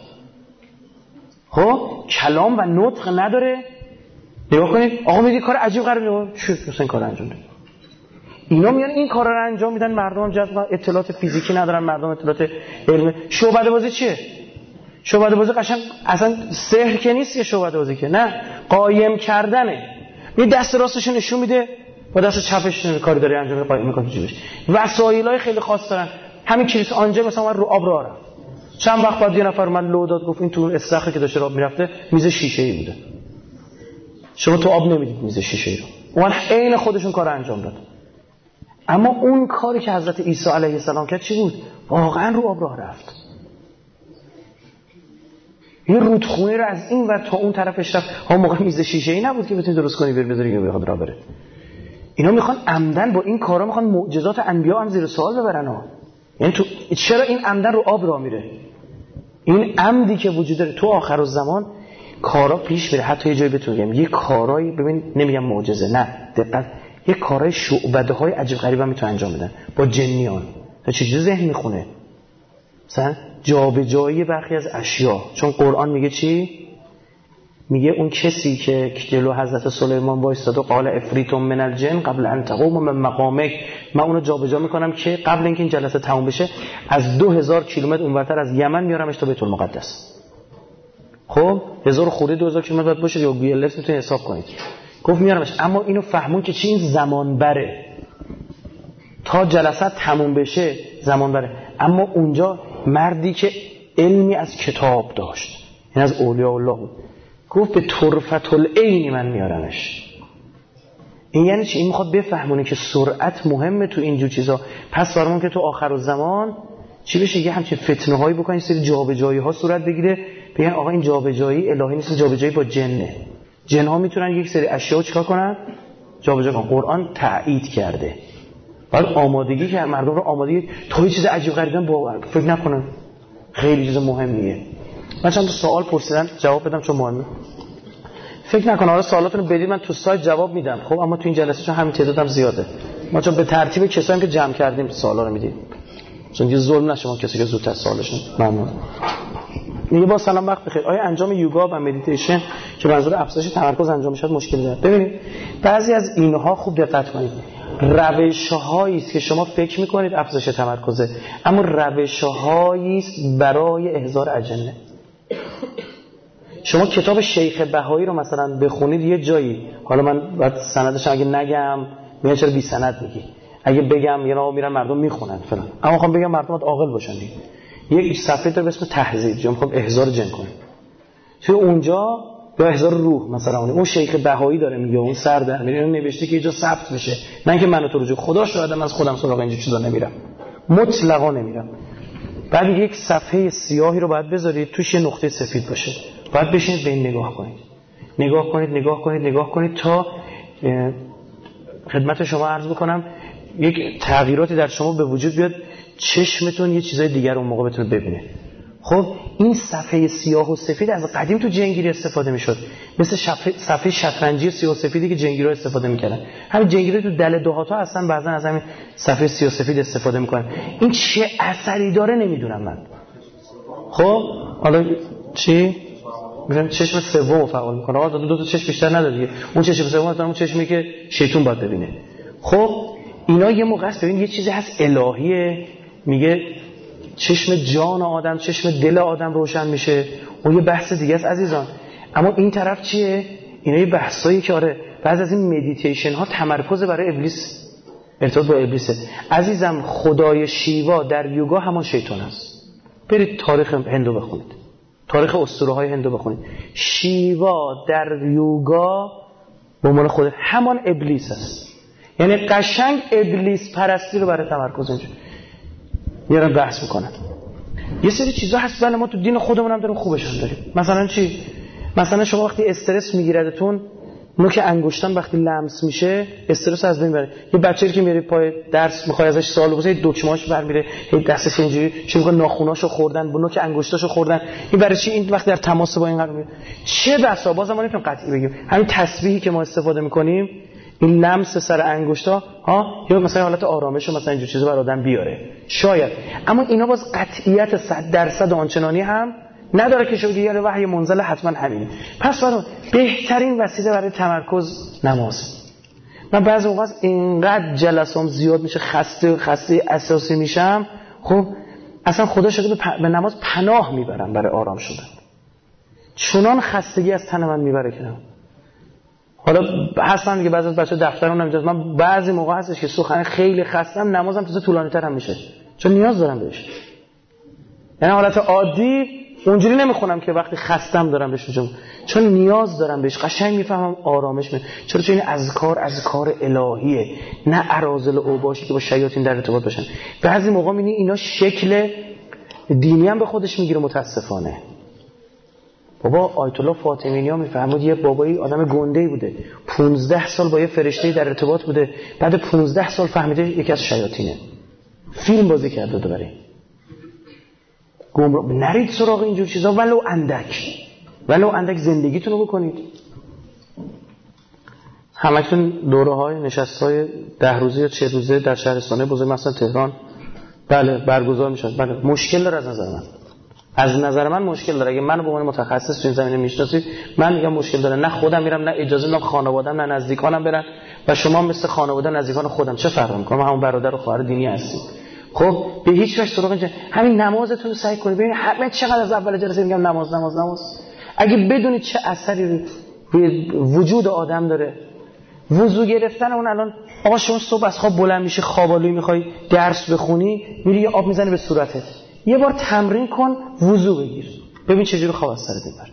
خب کلام و نطق نداره. نگاه کنید آقا میگه کار عجیب غریبه، چی مثلا این کار انجام میده؟ اینا میان این کارا رو انجام میدن، مردم هم جذب، اطلاعات فیزیکی ندارن، مردم اطلاعات علمی. شعبده بازی چیه؟ شعبده بازی قشنگ اصلا سحر که نیست، یه شعبده بازی که نه، قایم کردنه. یه دست راستش نشون میده با دست چپش کاری داره انجام میده، قایم میکنه جیبش. وسایلای خیلی خاص دارن. همین کلیس آنجا مثلا رو آب راه رفت، چند وقت بعد یه نفر من لو داد گفت این تو استخری که داشته آب میرفته میز شیشه‌ای بوده. شما تو آب نمیدید میز شیشه‌ای رو. اون عین خودشون کار انجام داد. اما اون کاری که حضرت عیسی علیه السلام کرد چی بود؟ واقعا رو آب راه رفت. یه رودخونه رو از این ور تا اون طرفش رفت. ها موقع میز شیشه‌ای نبود که بتونی درست کنی بذاری که بخواد راه بره. اینا میخوان عمدن با این کارا میخوان معجزات انبیا هم زیر سوال ببرن ها. یعنی تو چرا این عمدن رو آب راه میره؟ این عمدی که وجود داره تو آخرالزمان کارا پیش میره. حتی یه جایی بهتون میگم یه کارایی، ببین نمیگم معجزه، نه دقت، یه کارای شعبده‌های عجیب غریب هم میتونه انجام بدن با جنیان. تا چجوری ذهن میخونه؟ مثلا جابجایی برخی از اشیاء. چون قرآن میگه چی؟ میگه اون کسی که جلو حضرت سلیمان وایساد و قال افریت من الجن قبل ان تقوم من مقامک، من اونو جابجا میکنم که قبل اینکه این جلسه تموم بشه از 2000 کیلومتر اونورتر از یمن میارمش تا بیت المقدس. خب 1000 خورده 2000 کیلومتر باید باشه، یا گوگل لنس میتونید حساب کنید. گفت میارمش، اما اینو فهمون که چی، این زمان بره تا جلسه تموم بشه، زمان بره. اما اونجا مردی که علمی از کتاب داشت، این از اولیاء الله بود، گفت به طرفت العین من میارمش. این یعنی چی؟ این میخواد بفهمونه که سرعت مهمه تو اینجور چیزا. پس برامون که تو آخرالزمان چی بشه، یه همچین فتنه هایی بکنن، سری جابجایی ها صورت بگیره، بگن آقا این جابجایی الهی نیست، جابجایی با جنه. جن ها میتونن یک سری اشیاء چیکار کنن؟ جابجا کنن. قرآن تایید کرده. بعد آمادگی که مردم رو آمادگی تا یه چیز عجیب غریبا باور فکر نکنن، خیلی چیز مهمیه. من چند تا سوال پرسیدن جواب بدم چون مهمه. فکر نکنه حالا سوالاتونو بدید من تو سایت جواب میدم. خب اما تو این جلسه چون همین تعدادم زیاده، ما چون به ترتیب کسایی که جمع کردیم سوالا رو میدیم، چون یه ظلم نشه ما کسی که زودتر سوالشون. ممنون. میگه با سلام وقت بخیر، آیا انجام یوگا و مدیتیشن که منظور افزایش تمرکز انجام میشه مشکلی داره؟ ببینید بعضی از اینها خوب دقت کنید، روش‌هایی است که شما فکر میکنید افزایش تمرکزه، اما روش‌هایی است برای احضار اجنه. شما کتاب شیخ بهایی رو مثلا بخونید یه جایی، حالا من بعد سندش اگه نگم میگن چرا بی سند میگی، اگه بگم یه نوع میرن مردم میخونن فلان، اما میخوام بگم مردم باید عاقل باشن دیگه. یک صفحه داره به اسم تهذیب، چون میخوام احضار جن کنیم توی اونجا، یا احضار روح مثلا اون شیخ بهایی داره میگه، اون سر در میره نوشته که اینجا ثبت بشه، نه که من تو رجوع خدا شاهدم از خودم سراغ اینجا چیزا نمیرم، مطلقا نمیرم. بعد یک صفحه سیاهی رو باید بذارید توش یه نقطه سفید باشه، باید بشینید به این نگاه کنید تا خدمت شما عرض بکنم یک تغییراتی در شما به وجود بیاد، چشمتون یه چیزای دیگر اون موقع بتونه ببینه. خب این صفحه سیاه و سفید از قدیم تو جنگیری استفاده میشد، مثل صفحه شطرنجی سیاه و سفیدی که جنگیرا استفاده میکردن. همین جنگیرا تو دل دهاتا هستن، بعضن از همین صفحه سیاه و سفید استفاده میکنن. این چه اثری داره نمیدونم من. خب حالا چی میگم، چشم سوم فعال میکنه. آقا دو تا چشم بیشتر نداره دیگه. اون چشم سوم اون چشمی که شیطان باید ببینه. خب اینا یه موقع است ببین یه چیزی هست الهیه، میگه چشم جان آدم، چشم دل آدم روشن میشه، اون یه بحث دیگه است عزیزان. اما این طرف چیه؟ اینا یه بحثایی که آره بعضی از این مدیتیشن ها تمرکز برای ابلیس، ارتباط با ابلیسه. عزیزم خدای شیوا در یوگا همان شیطان است. برید تاریخ هندو بخونید، تاریخ اسطوره های هندو بخونید. شیوا در یوگا به عنوان خود همان ابلیس است. یعنی قشنگ ابلیس پرستی رو برای تمرکز اینجا میارن بحث میکنن. یه سری چیزا هست بله ما تو دین خودمون هم داریم خوبشون داریم. مثلا چی؟ مثلا شما وقتی استرس میگیردتون نوک انگشتان وقتی لمس میشه استرس از بین میبره. یه بچه‌ای که میره پای درس میخواد ازش سوال بپرسه دکمه‌اش برمیره، هی دستش اینجوری چون میگه ناخوناشو خوردن، با نوک انگشتاشو خوردن. این برای چی؟ این وقتی در تماس با این قرار میره. چه بسا بازم ما نمیتونیم قطعی بگیم. همین تسبیحی که ما استفاده میکنیم این لمس سر انگشتا ها یا مثلا حالت آرامش مثلا اینجور چیزا برای آدم بیاره شاید، اما اینا باز قطعیت 100% آنچنانی هم نداره که شما بگید وحی منزل حتما همینه. پس برای بهترین وسیله برای تمرکز نماز. من بعضی موقع اینقدر جلسام زیاد میشه، خسته اساسی میشم، خب اصلا خدا شده به نماز پناه میبرم برای آرام شدن. چنان خستگی از تن من میبره که حالا هستن که بعضی از بچه‌ها دفترم نمیذارن. من بعضی موقع هستش که سخن خیلی خستم نمازم تازه طولانی‌تر هم میشه چون نیاز دارم بهش. یعنی حالت عادی اونجوری نمیخونم که وقتی خستم دارم بهش میگم، چون نیاز دارم بهش، قشنگ میفهمم آرامش میاد. چرا؟ چون این اذکار الهیه، نه اراذل اوباشی که با شیاطین در ارتباط باشن. بعضی موقع میبینی اینا شکل دینی هم به خودش میگیره متاسفانه. بابا آیت الله فاطمی ها میفهمید یه بابایی آدم گنده‌ای بوده، 15 سال با یه فرشته‌ای در ارتباط بوده، بعد 15 سال فهمیده یکی از شیاطینه، فیلم بازی کرده برای گمراه. نرید سراغ اینجور چیزا ولو اندک زندگیتون رو بکنید. همکنون دوره‌های نشست‌های 10 روزه یا 40 روزه در شهرستان‌های بزرگ مثلا تهران بله برگزار میشه. بله مشکل داره از نظر من مشکل داره. اگه منو به عنوان متخصص تو این زمینه میشناسید من میگم مشکل داره. نه خودم میرم، نه اجازه میدم خانواده‌ام، نه نزدیکانم برن و شما مثل خانواده نزدیکان خودم چه فرق می‌کنه؟ همون برادر و خواهر دینی هستید. خب به هیچ وجه سراغ اینجا همین نمازتون رو سعی کنید. ببینید همه چقدر از اول جلسه میگم نماز. اگه بدونید چه اثری روی وجود آدم داره، وضو گرفتن اون الان آقا شما صبح از خواب بلند میشی خوابالوی میخوای درس بخونی، میری یه آب میزنی به صورتت، یه بار تمرین کن وضو بگیر ببین چجوری خواب از سرت میبره.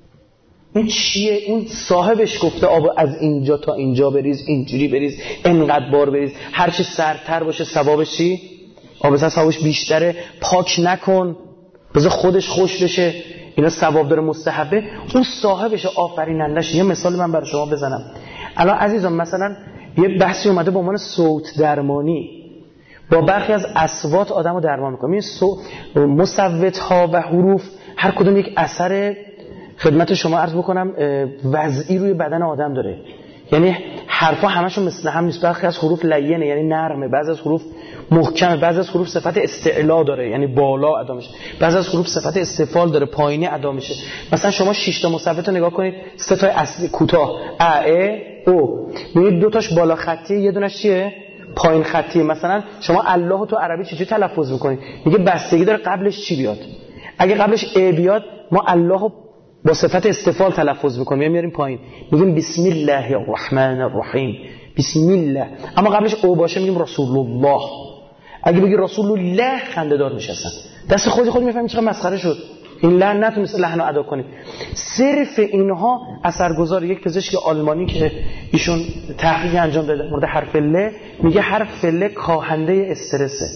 این چیه؟ این صاحبش گفته آب از اینجا تا اینجا بریز، اینجوری بریز، انقدر بار بریز، هر چی سردتر باشه ثوابش چی؟ آب ثوابش بیشتره. پاک نکن بذار خودش خوش بشه، اینا ثواب داره مستحبه. اون صاحبش آفرینندش. یه مثال من برای شما بزنم. الان عزیزان مثلا یه بحثی اومده با عنوان صوت درمانی، با برخی از اصوات آدمو درمان میکنه. این مصوت ها و حروف هر کدوم یک اثر خدمت شما عرض بکنم وضعی روی بدن آدم داره. یعنی حرفا همشون مثل هم نیست. برخی از حروف لینه یعنی نرمه، بعضی از حروف محکمه، بعضی از حروف صفت استعلا داره یعنی بالا ادا میشه، بعضی از حروف صفت استفال داره پایینی ادا میشه. مثلا شما 6 تا مصوت رو نگاه کنید، 3 تا اصلی کوتاه ا او، میبینید 2 تاش بالا خطی، یه دونش چیه؟ پایین خطی. مثلا شما الله تو عربی چجوری تلفظ میکنید؟ میگه بستگی داره قبلش چی بیاد. اگه قبلش ا بیاد ما الله با صفت استفال تلفظ میکنیم، میاریم پایین میگیم بسم الله الرحمن الرحیم، بسم الله. اما قبلش او باشه میگیم رسول الله. اگه بگی رسول الله خنده دار میشه. اصلا دست خود میفهمید چقدر مسخره شد. این لحن نتونست لحن رو ادا کنید. صرف اینها اثرگذار. یک پزشک آلمانی که ایشون تحقیق انجام داده مورد حرف ل، میگه حرف ل کاهنده استرسه.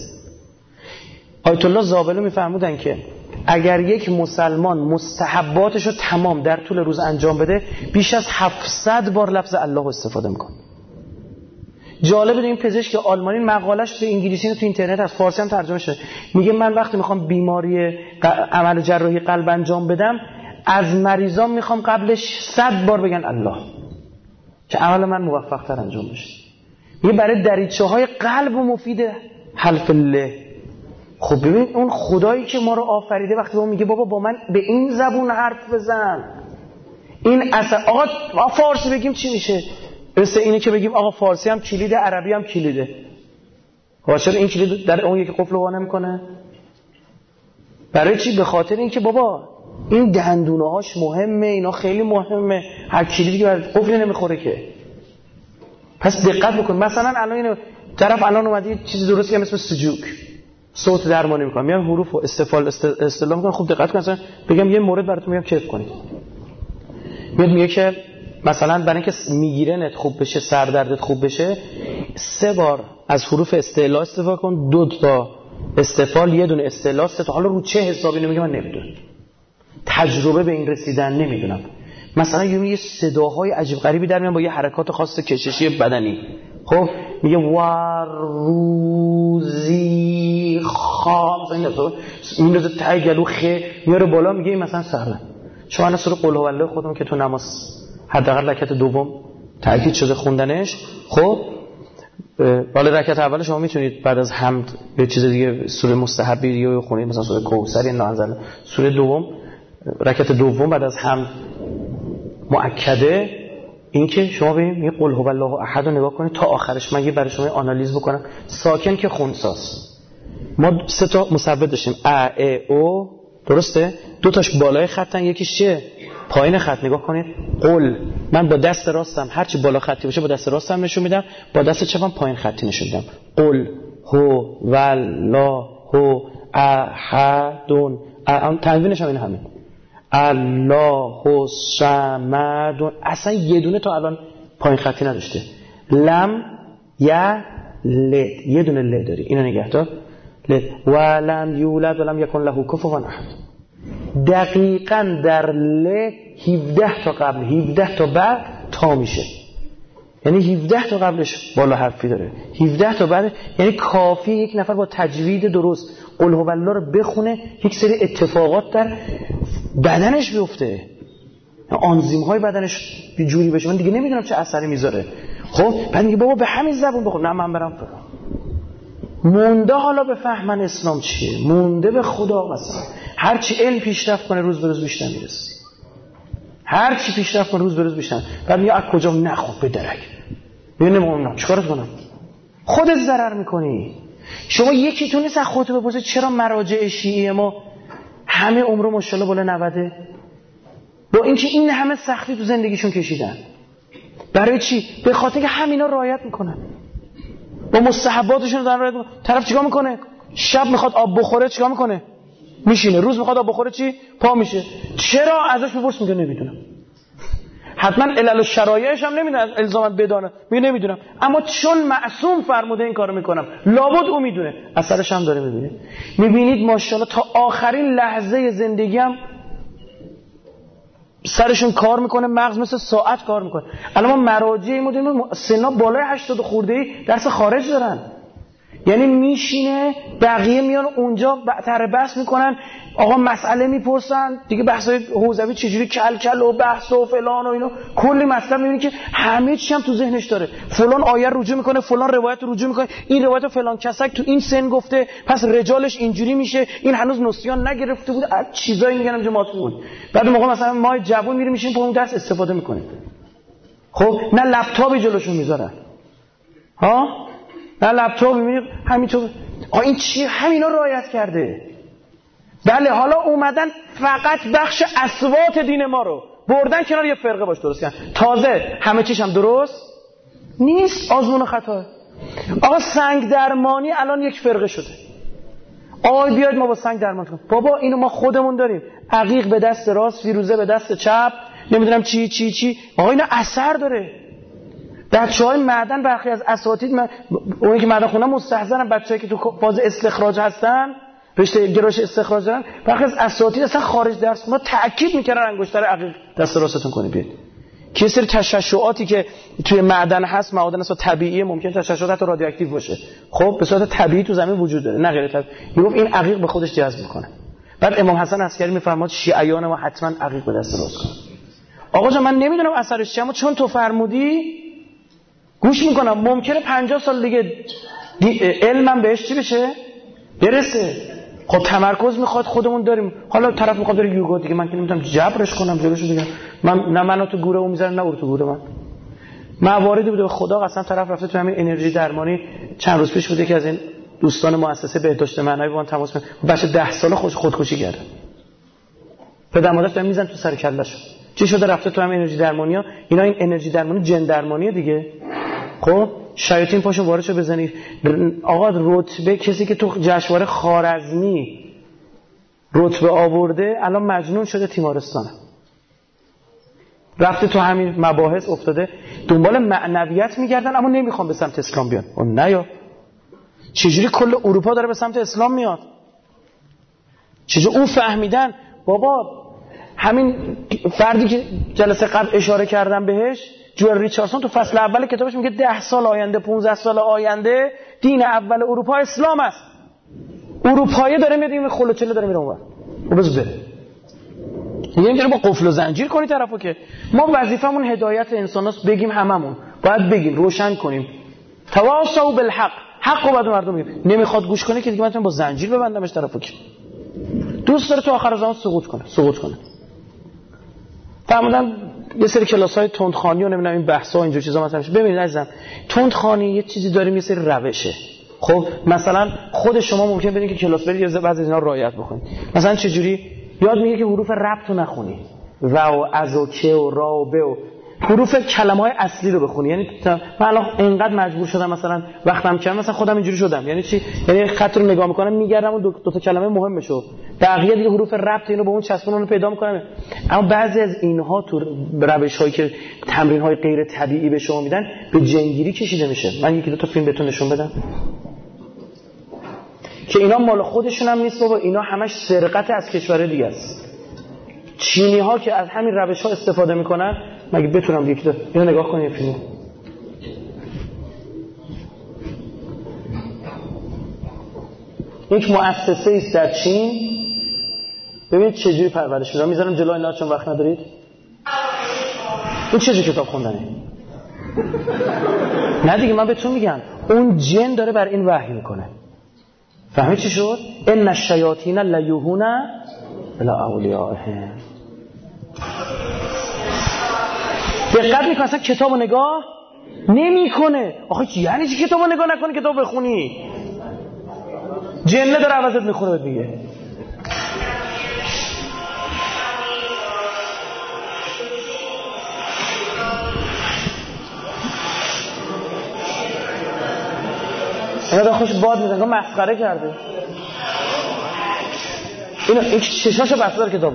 آیت الله زابلو میفرمودن که اگر یک مسلمان مستحباتش رو تمام در طول روز انجام بده بیش از 700 بار لفظ الله استفاده میکنه. جالبه این پزشک آلمانی مقالش به انگلیسی تو اینترنت از فارسی هم ترجمه شده. میگه من وقتی میخوام بیماری عمل جراحی قلب انجام بدم از مریضام میخوام قبلش 100 بار بگن الله که عمل من موفق تر انجام بشه. میگه برای دریچه‌های قلب مفیده حلف الله. خب ببین اون خدایی که ما رو آفریده وقتی ما میگه بابا با من به این زبون حرف بزن، این اصلا آقا فارسی بگیم چی میشه؟ مثل اینه که بگیم آقا فارسی هم کلیده، عربی هم کلیده. چرا این کلید در اون یکی قفل وا نمیکنه؟ برای چی؟ به خاطر اینکه بابا این دندونه هاش مهمه، اینا خیلی مهمه، هر کلیدی که قفل نمیخوره که. پس دقت بکن. مثلا الان اینو طرف الان اومده چیزی درستی هم اسم سجوک صوت درمانی میکنه، میان حروف و استفال اصطلاح میکنه. خوب دقت کن. مثلا بگم یه مورد براتون میگم کیف کنید. میگه که مثلا برای اینکه میگیرنت خوب بشه، سردردت خوب بشه، 3 بار از حروف استعلا استفاده کن، 2 تا استفال، 1 دونه استعلا. حالا رو چه حسابی نمیگم، من نمیدونم، تجربه به این رسیدن نمیدونم. مثلا یه صداهای عجیب غریبی در میان با یه حرکات خاص کششی بدنی. خب میگه وروزی خام، مثلا این رو ته گلو میاره بالا، میگه این مثلا سهله. شما الان سوره قل هو الله خودمون که تو نماز حداقل رکعت دوم تاکید شده خوندنش. خب بالا رکعت اول شما میتونید بعد از حمد یه چیز دیگه سوره مستحبی دیگه بخونید، مثلا سوره کوثر یا نازل. سوره دوم رکعت دوم بعد از حمد مؤکده این که شما ببینید میگه قل هو الله احد رو نگاه کنید تا آخرش. من یه برای شما آنالیز بکنم. ساکن که خونساز. ما 3 تا مصوت داشتیم، ا ا او، درسته؟ 2 تاش بالای خطن، یکیش چیه؟ پایین خط. نگاه کنید. قل، من با دست راستم هرچی بالا خطی باشه با دست راستم نشون میدم، با دست چپم پایین خطی نشون میدم. قل هو والله احد. تنوینش هم این همین. الله الصمد. اصلا یه دونه تا الان پایین خطی نداشته. لم ی ل، یه دونه ل داری، اینو نگه دار. ولم یولد ولم یکن له کفوا احد. دقیقاً در ل 17 تا قبل 17 تا بعد تا میشه، یعنی 17 تا قبلش بالا حرفی داره، 17 تا بعد. یعنی کافی یک نفر با تجوید درست قل هو الله رو بخونه، یک سری اتفاقات در بدنش بیفته، آنزیم های بدنش یه جوری بشه، من دیگه نمیدونم چه اثری میذاره. خب بعد میگه بابا به همین زبون بخون. نه من برم فلان. مونده حالا به فهمن اسلام چیه؟ مونده به خدا. مثلا هرچی علم پیشرفت کنه روز به روز بیشتر میرسی، هرچی پیشرفت کنه روز به روز بیشتر. بعد میگه از کجا نخون به درک. میگه نمیدونم چیکارت کنم. خودت ضرر میکنی. شما یکی تو نیست از خودت بپرسید چرا مراجع شیعی ما همه عمر ماشاءالله بالا 90، با اینکه این همه سختی تو زندگیشون کشیدن. برای چی؟ به خاطر که همینا رعایت میکنن، با مستحباتشون دارن رعایت میکنن. طرف چیکار میکنه؟ شب میخواد آب بخوره چیکار میکنه؟ میشینه. روز میخواد آب بخوره چی؟ پا میشه. چرا؟ ازش بپرس. میگه نمیدونم. حتما علل و شرایعش هم نمیدونه، الزاما بدانه. میگه نمیدونم، اما چون معصوم فرموده این کارو میکنم، لابد او میدونه. اثرش هم داره میبینه. میبینید ماشاءالله تا آخرین لحظه زندگی هم سرشون کار میکنه، مغز مثل ساعت کار میکنه. الان ما مراجعی مدیم سنا بالای 80 خورده‌ای درس خارج دارن، یعنی میشینه بقیه میان اونجا طرح بحث میکنن، آقا مسئله میپرسن دیگه، بحثای حوزوی چجوری کل و بحث و فلان و اینو، کلی مطلب میبینی که همه چی هم تو ذهنش داره. فلان آیه رجوع میکنه، فلان روایت رجوع میکنه، این روایت فلان کسک تو این سن گفته پس رجالش اینجوری میشه، این هنوز نسیان نگرفته بود، چیزایی میگن جماعت بود. بعد موقع مثلا ما جوون میریم میشیم اون درس استفاده میکنیم. خب نه لپتاپی جلوشون میذارن، ها نه لپتاپ میبینی همینطور. این چیه؟ همینا رعایت کرده. بله حالا اومدن فقط بخش اصوات دین ما رو بردن کنار، یه فرقه باش درست کردن. تازه همه چیش هم درست نیست، آزمون و خطا. آقا سنگ درمانی الان یک فرقه شده. آقا بیاید ما با سنگ درمان کنیم. بابا اینو ما خودمون داریم، عقیق به دست راست، فیروزه به دست چپ، نمیدونم چی. آقا اینا اثر داره. بچه‌های معدن برخی از اساتید، اونایی که معدن خونن مستحضرن، بچه‌ای که تو فاز استخراج هستن، رشته گرایش استخراج دارن، برخی از اساتید اصلا خارج درس ما تاکید می‌کردن انگشتر عقیق دست راستتون کنید بیاید. که سری تشعشعاتی که توی معدن هست، معادن است طبیعی، ممکن تشعشعات حتی رادیواکتیو باشه، خب به صورت طبیعی تو زمین وجود داره، نه غیر طبیعی. میگفت این عقیق به خودش جذب می‌کنه. بعد امام حسن عسکری می‌فرماد شیعیان ما حتما عقیق به دست راست کنن. آقا جان من نمیدونم اثرش چیه، اما چون تو فرمودی گوش میکنم. ممکنه 50 سال دیگه علمم بهش چی بشه؟ برسه. خب تمرکز میخواد، خودمون داریم. حالا طرف میخواد بره یوگا دیگه، من که نمیتونم جبرش کنم جلوشو بگم من نه منو تو گوره اون میذارم نه اون تو گوره من. مواردی بوده خدا قسم طرف رفته تو همین انرژی درمانی. چند روز پیش بوده که از این دوستان مؤسسه بهداشت معنوی با من تماس گرفت، بچه 10 ساله خودکشی کرده، پدر مادرش دارن میزنن تو سر کله‌ش. چی شده؟ رفته تو همین انرژی درمانی‌ها. اینا این انرژی درمانی جن درمانیه دیگه. خب شیاطین پاشون وارد شو بزنید. آقا رتبه کسی که تو جشنواره خوارزمی رتبه آورده الان مجنون شده تیمارستانه، رفته تو همین مباحث افتاده، دنبال معنویت میگردن اما نمیخوان به سمت اسلام بیان. اون نه یا چجوری کل اروپا داره به سمت اسلام میاد؟ چجوری اون فهمیدن؟ بابا همین فردی که جلسه قبل اشاره کردم بهش، جوئل ریچاردسون، تو فصل اول کتابش میگه 10 سال آینده 15 سال آینده دین اول اروپا اسلام است. اروپایی داره میاد این خلوچله داره میره اونور. و بز بره. یعنی با قفل و زنجیر کنی طرفو که ما وظیفمون هدایت انساناست، بگیم هممون باید بگیم، روشن کنیم. تواصوا بالحق، حقو بعد مردم بگیم. نمیخواد گوش کنه که دیگه من با زنجیر ببندمش طرفو که دوست داره تو آخر زمان سقوط کنه. فهمیدم یه سری کلاس‌های تندخوانی و نمیدونم این بحث‌ها و اینجور چیزا مثلا. ببینید عزیزم، تندخوانی یه چیزی داریم، یه سری روشه. خب مثلا خود شما ممکن برید که کلاس برید یه بعضی از اینا رعایت بکنید. مثلا چه جوری یاد میگه که حروف ربط رو نخونی، و از و که و را و به و حروف کلمه‌های اصلی رو بخونی. یعنی من الان اینقدر مجبور شدم مثلا وقتم کم، مثلا خودم اینجوری شدم. یعنی چی؟ یعنی خط رو نگاه میکنم میگردم اون دو تا کلمه مهمشو، بقیه دیگه حروف ربط اینو به اون چسبونن رو پیدا میکنم. اما بعضی از اینها تو روش‌هایی که تمرین‌های غیر طبیعی به شما میدن به جنگیری کشیده میشه. من یکی دو تا فیلم بهتون نشون بدم که اینا مال خودشون هم نیست بابا، اینا همش سرقت از کشور دیگه است. چینی ها که از همین روش ها استفاده میکنن، مگه بتونم یکی دو اینو نگاه کنید فیلم. یک مؤسسه است در چین، ببینید چجوری پرورش میدن. میذارم جلوی اینا چون وقت ندارید. این چه کتاب خوندنه؟ نه دیگه من بهتون میگم اون جن داره بر این وحی میکنه. فهمید چی شد؟ ان الشیاطین لیوحون الی اولیائهم. دقت میکنه اصلا کتابو نگاه نمیکنه. آخه یعنی چی کتابو نگاه نکنی کتاب بخونی؟ جنه داره عوضت میخوره بهت میگه. اینا داره خوش باد میزن که مسخره کرده. این چشاشو بسته داره کتابو.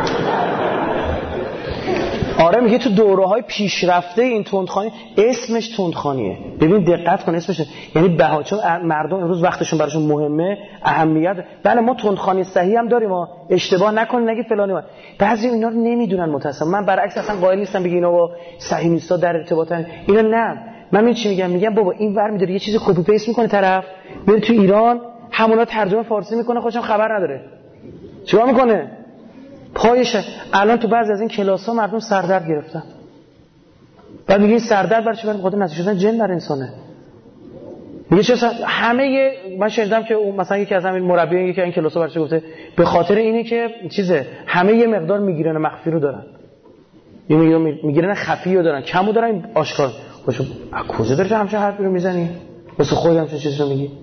آره میگه تو دوره‌های پیشرفته این تندخوانی، اسمش تندخوانیه. ببین دقت کن اسمش، یعنی چون مردم امروز وقتشون براشون مهمه، اهمیت. بله ما تندخوانی صحیح هم داریم، ما اشتباه نکنید نگید فلانی. بعضی اینا رو نمیدونن متأسفانه. من برعکس اصلا قائل نیستم بگی اینا با صحیح نیستا در ارتباطن. اینا نه، من چی میگم بابا این ور میذاره یه چیزی کپی پیست میکنه طرف، میره تو ایران همونا ترجمه فارسی میکنه، خودش هم خبر نداره. چیکار میکنه؟ پایش. الان تو بعضی از این کلاس‌ها مردم سردرد گرفتن. بعد میگه این سردرد برای چی؟ برای خاطر نتیجه شدن جن در انسانه. میگه چه همه من شنیدم که مثلا یکی از همین مربیان یکی از این کلاس‌ها برای گفته به خاطر اینه که چیزه همه یه مقدار میگیرن مخفی رو دارن. یه میگیرن خفی رو دارن، کمو دارن آشکار. باشه از کجا داری همچین حرفی رو میزنی؟ واسه خودت همچین چیزی رو میگی؟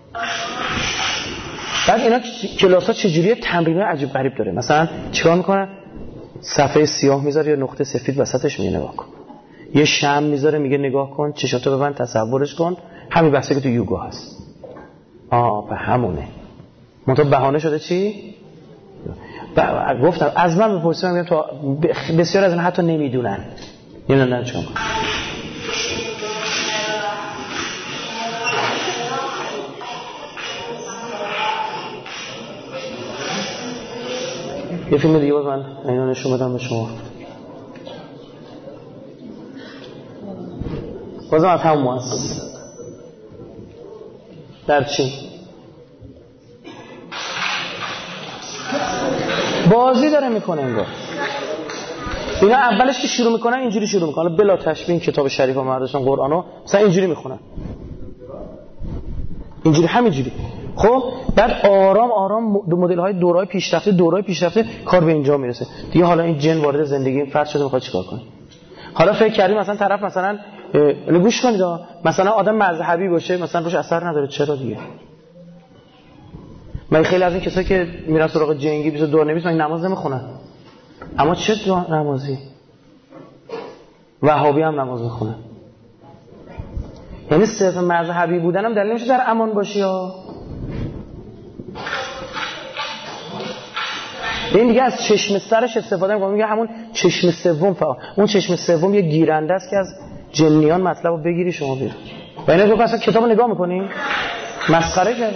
بعد اینا کلاس‌ها چجوریه؟ تمرینای عجیب غریب داره. مثلا چیکار میکنن؟ صفحه سیاه میذاره یا نقطه سفید وسطش میگه نگاه کن. یه شمع میذاره میگه نگاه کن، چشاتو ببند تصورش کن. همین بحثی که تو یوگا هست. به همونه. منتها بهانه شده چی؟ گفتم از من بپرسید میگم تو بسیار از اینا حتی نمیدونن. نمیدونن چون یه فیلم دیگه باز من اینو نشون بدم به شما. بازم از همون مؤسسه در چین بازی داره میکنه انگار. اینا اولش که شروع میکنن اینجوری شروع میکنن بلا تشبیه کتاب شریف و مردشان قرآنو مثلا اینجوری میخونن، اینجوری همینجوری. خب بعد آرام آرام مدل های دورهای پیشرفته کار به اینجا میرسه دیگه. حالا این جن وارد زندگی این فرد شده، میخواد چیکار کنه؟ حالا فکر کردیم مثلا طرف مثلا گوش کنید مثلا آدم مذهبی باشه مثلا روش اثر نداره، چرا دیگه؟ من خیلی از این کسایی که میرن سراغ جنگی 22 نمیز من نماز نمیخونن، اما چه نمازی؟ وهابی هم نماز میخونن. یعنی صرف مذهبی بودن هم دلیل نمیشه در امان باشی ها. این دیگه از چشم سرش استفاده میکنه، میگه همون چشم سوم فقط. اون چشم سوم یه گیرنده است که از جنیان مطلب رو بگیری شما بیر. و اینه تو اصلا کتاب نگاه میکنی مسخره کرده.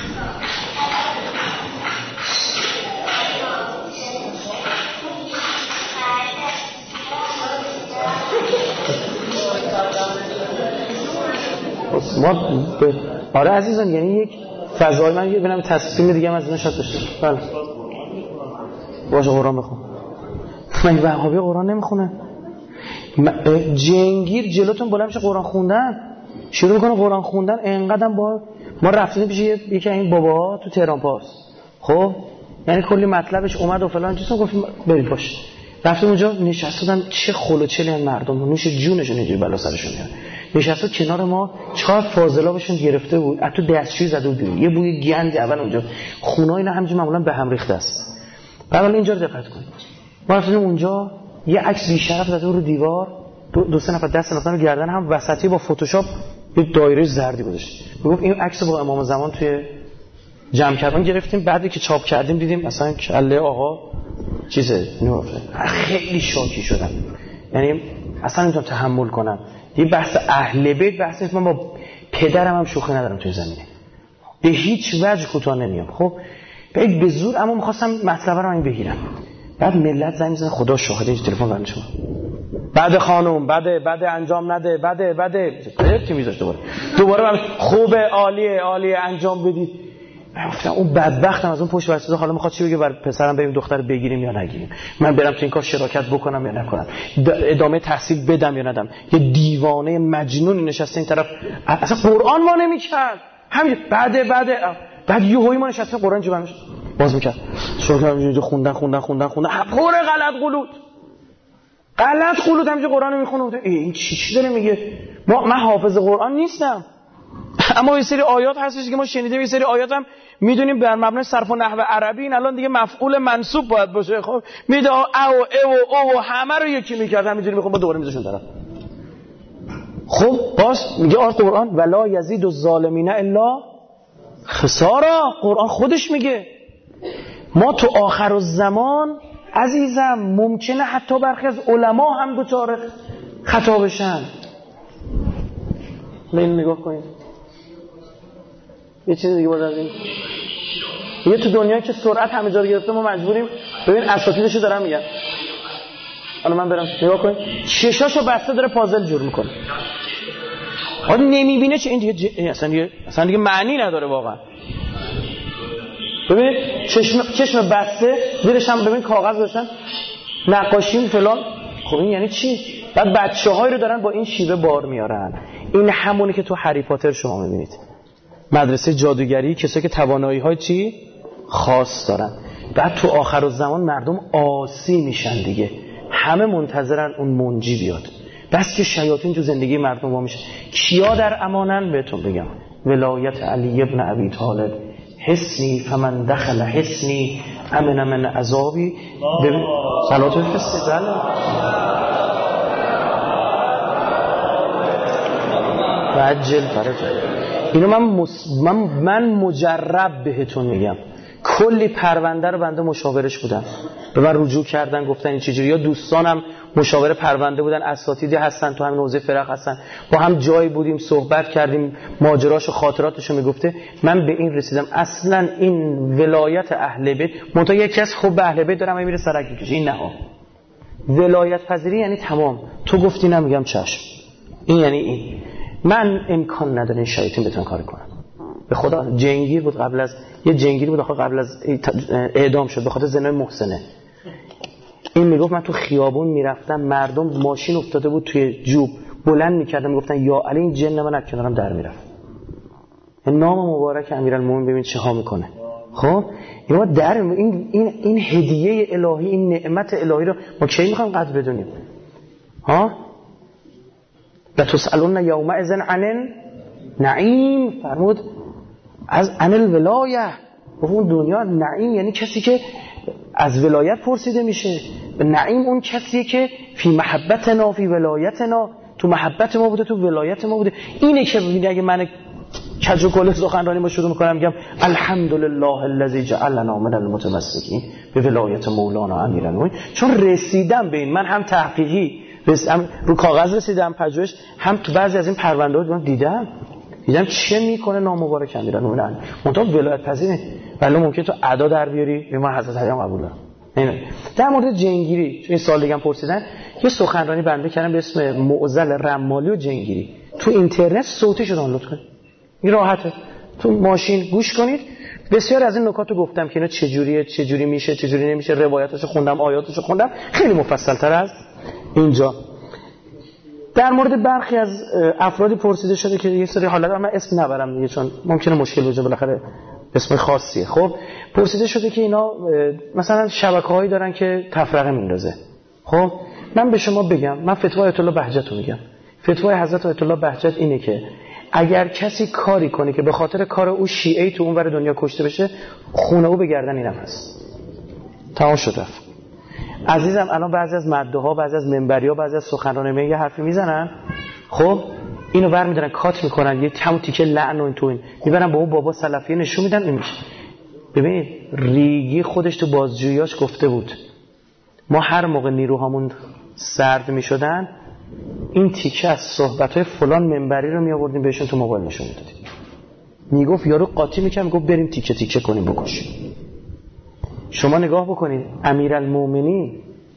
آره عزیزان، یعنی یک فضای من ببینم تصمیم دیگه هم از اینا شاد داشته. بله باشه قرآن بخون. من وهابی قرآن نمیخونه. جنگیر جلوتون بلند میشه قرآن خوندن، شروع میکنه قرآن خوندن. انقدرم با ما رفتیم پیش یکی این باباها تو تهران پارس، خب یعنی کلی مطلبش اومد و فلان چیزا، گفتیم برید باشه. رفتیم اونجا نشستن، چه خلوچلی ان مردم نوش جونشون اینجوری بلا سرشون میاد. نشستن کنار ما، چهار فاضلابشون گرفته بود از تو دستشویی زده بود، یه بوی گند اول اونجا، خونه‌ها اینا همینجوری معمولا به هم ریخته است. بعد اینجا دقت کنید، ما رفتیم اونجا یه عکس بی‌شرف زده رو دیوار، دو سه نفر دست انداختن رو گردن هم، وسطی با فتوشاپ یه دایره زردی گذاشت. میگفت این عکس با امام زمان توی جمع کردن گرفتیم، بعدی که چاپ کردیم دیدیم مثلا کله آقا چیزه نوفه. خیلی شوکی شدم، یعنی اصلا نمیتونم تحمل کنم. یه بحث اهل بیت، بحث من با پدرم هم شوخی ندارم توی زمینه، به هیچ وجه کوتاه نمیام. خب به زور اما می‌خواستم مطلب رو این بگیرم. بعد ملت زنگ می‌زنه، خدا شاهده این تلفن برام شما بعد خانم بعد انجام نده، بعد چی میذاشت دوباره من خوبه عالیه انجام بدید. گفتم اون بدبختم از اون پشت واسه حالا میخواد چی بگه بر پسرم، بریم دختر بگیریم یا نگیریم، من برم تو این کار شراکت بکنم یا نکنم، ادامه تحصیل بدم یا ندم. یه دیوانه مجنون نشسته این طرف، اصلا قرآن ما نمی‌کرد همین. بعد یهویی ما نشسته قرآن جوابش باز می‌کرد، شروع کردم اینجا خوندن پر غلط قلوت همینجا قرآن میخونه. این چی داره میگه؟ من حافظ قرآن نیستم، اما یه سری آیات هستش که ما شنیدیم، یه سری آیات هم میدونیم بر مبنای صرف و نحو عربی این الان دیگه مفعول منصوب باید باشه. خب میده او و همه رو یکی میکرد همینجوری میخوام با دوباره میذاشون طرف. خب باز میگه قرآن ولا یزید الظالمین الا خسارا. قرآن خودش میگه ما تو آخر الزمان عزیزم ممکنه حتی برخی از علما هم دچار خطا بشن. این نگاه کنید یه چیز دیگه بود از این. یه تو دنیایی که سرعت همه جا رو گرفته ما مجبوریم ببین اساتیدشو دارم میگم. حالا من برم نگاه کنید چشاشو بسته داره پازل جور میکنه. آدم نمیبینه چه این دیگه اصلا دیگه معنی نداره واقعا. ببینید چشم بسته زیرش هم ببین کاغذ داشتن نقاشی فلان. خب این یعنی چی؟ بعد بچه‌هایی رو دارن با این شیوه بار میارن. این همونی که تو هری پاتر شما میبینید، مدرسه جادوگری، کسایی که توانایی‌های چی خاص دارن. بعد تو آخر الزمان مردم عاصی میشن دیگه، همه منتظرن اون منجی بیاد. بس که شیاطین تو زندگی مردم وا میشه. کیا در امانن بهتون بگم، ولایت علی ابن ابی طالب. حسنی فمن دخل حسنی امن من عذابی. ببین صلات الفسق بله وجل فرجه. اینو من مجرب بهتون میگم. کلی پرونده رو بنده مشاورش بودم، به من رجوع کردن گفتن این چجوری، یا دوستانم مشاور پرونده بودن، اساتیدی هستن تو همین حوزه فرق هستن، با هم جایی بودیم صحبت کردیم ماجراش و خاطراتشو میگفته. من به این رسیدم اصلا این ولایت اهل بیت منتها یکی از خوب اهل بیت دارم میره سرک میکشه. این نه ولایت پذیری یعنی تمام تو گفتی نمیگم چشم. این یعنی این من امکان نداره این شیاطین بتونن کار کنن. به خدا جنگیر بود قبل از قبل از اعدام شد به خاطر زنا محسنه. این میگفت من تو خیابون میرفتم مردم ماشین افتاده بود توی جوب بلند میکردم میگفتن یا علی این جن من از کنارم در میرفت. نام مبارک امیرالمومنین ببین چه ها میکنه. خب اینا در این هدیه الهی، این نعمت الهی رو ما کی میخوایم قدر بدونیم؟ ها لتسألن یومئذ عن نعیم، فرمود از عن الولایه. اون دنیا نعیم یعنی کسی که از ولایت پرسیده میشه. نعیم اون کسیه که فی محبتنا فی ولایتنا، تو محبت ما بوده، تو ولایت ما بوده. اینه که میگه اگه من کج و کله سخنرانی ما شروع میکنم میگم الحمدلله الذی جعلنا من المتمسکین به ولایت مولانا امیرالمومنین، چون رسیدم به این. من هم تحقیقی هم رو کاغذ رسیدم پژوهش، هم تو بعضی از این پرونده‌ها دیدم چه میکنه نامبارک امیرالمومنین. منتها ولایت پذیره، ولی ممکن تو ادا در بیاری به من حضرت علی قبول دارم. در مورد جنگیری چون این سال دیگه هم پرسیدن، یه سخنرانی بنده کردم به اسم معضل رمالی و جنگیری. تو اینترنت صوتیشو دانلود کنید، این راحته، تو ماشین گوش کنید. بسیار از این نکات رو گفتم که اینا چجوریه، چجوری میشه، چجوری نمیشه، روایاتشو خوندم، آیاتشو خوندم، خیلی مفصل تر از اینجا. در مورد برخی از افرادی پرسیده شده که یه سری حالت من اسم نبرم دیگه چون ممکنه مشکل بشه، بالاخره اسم خاصیه. خب پرسیده شده که اینا مثلا شبکه‌هایی دارن که تفرقه میندازه. خب من به شما بگم، من فتوای آیت الله بهجت رو میگم. فتوای حضرت آیت الله بهجت اینه که اگر کسی کاری کنه که به خاطر کار او شیعه‌ای تو اون ور دنیا کشته بشه، خونه او به گردن اینم هست. تمام شد رفت. عزیزم الان بعضی از مدعوها، بعضی از منبری‌ها، بعضی از سخنران‌ها یه حرفی میزنن، خب اینو برمی‌دارن کات میکنن، یه همون تیکه لعن و این تو این میبرن به اون بابا سلفی نشون میدن. این میشه. ببینید ریگی خودش تو بازجوییاش گفته بود ما هر موقع نیروهامون سرد میشدن این تیکه از صحبت‌های فلان منبری رو میآوردیم بهشون تو موبایل نشون میدادیم. میگفت یارو قاطی میکنه، میگفت بریم تیکه تیکه کنیم بکشیم. شما نگاه بکنید امیرالمومنین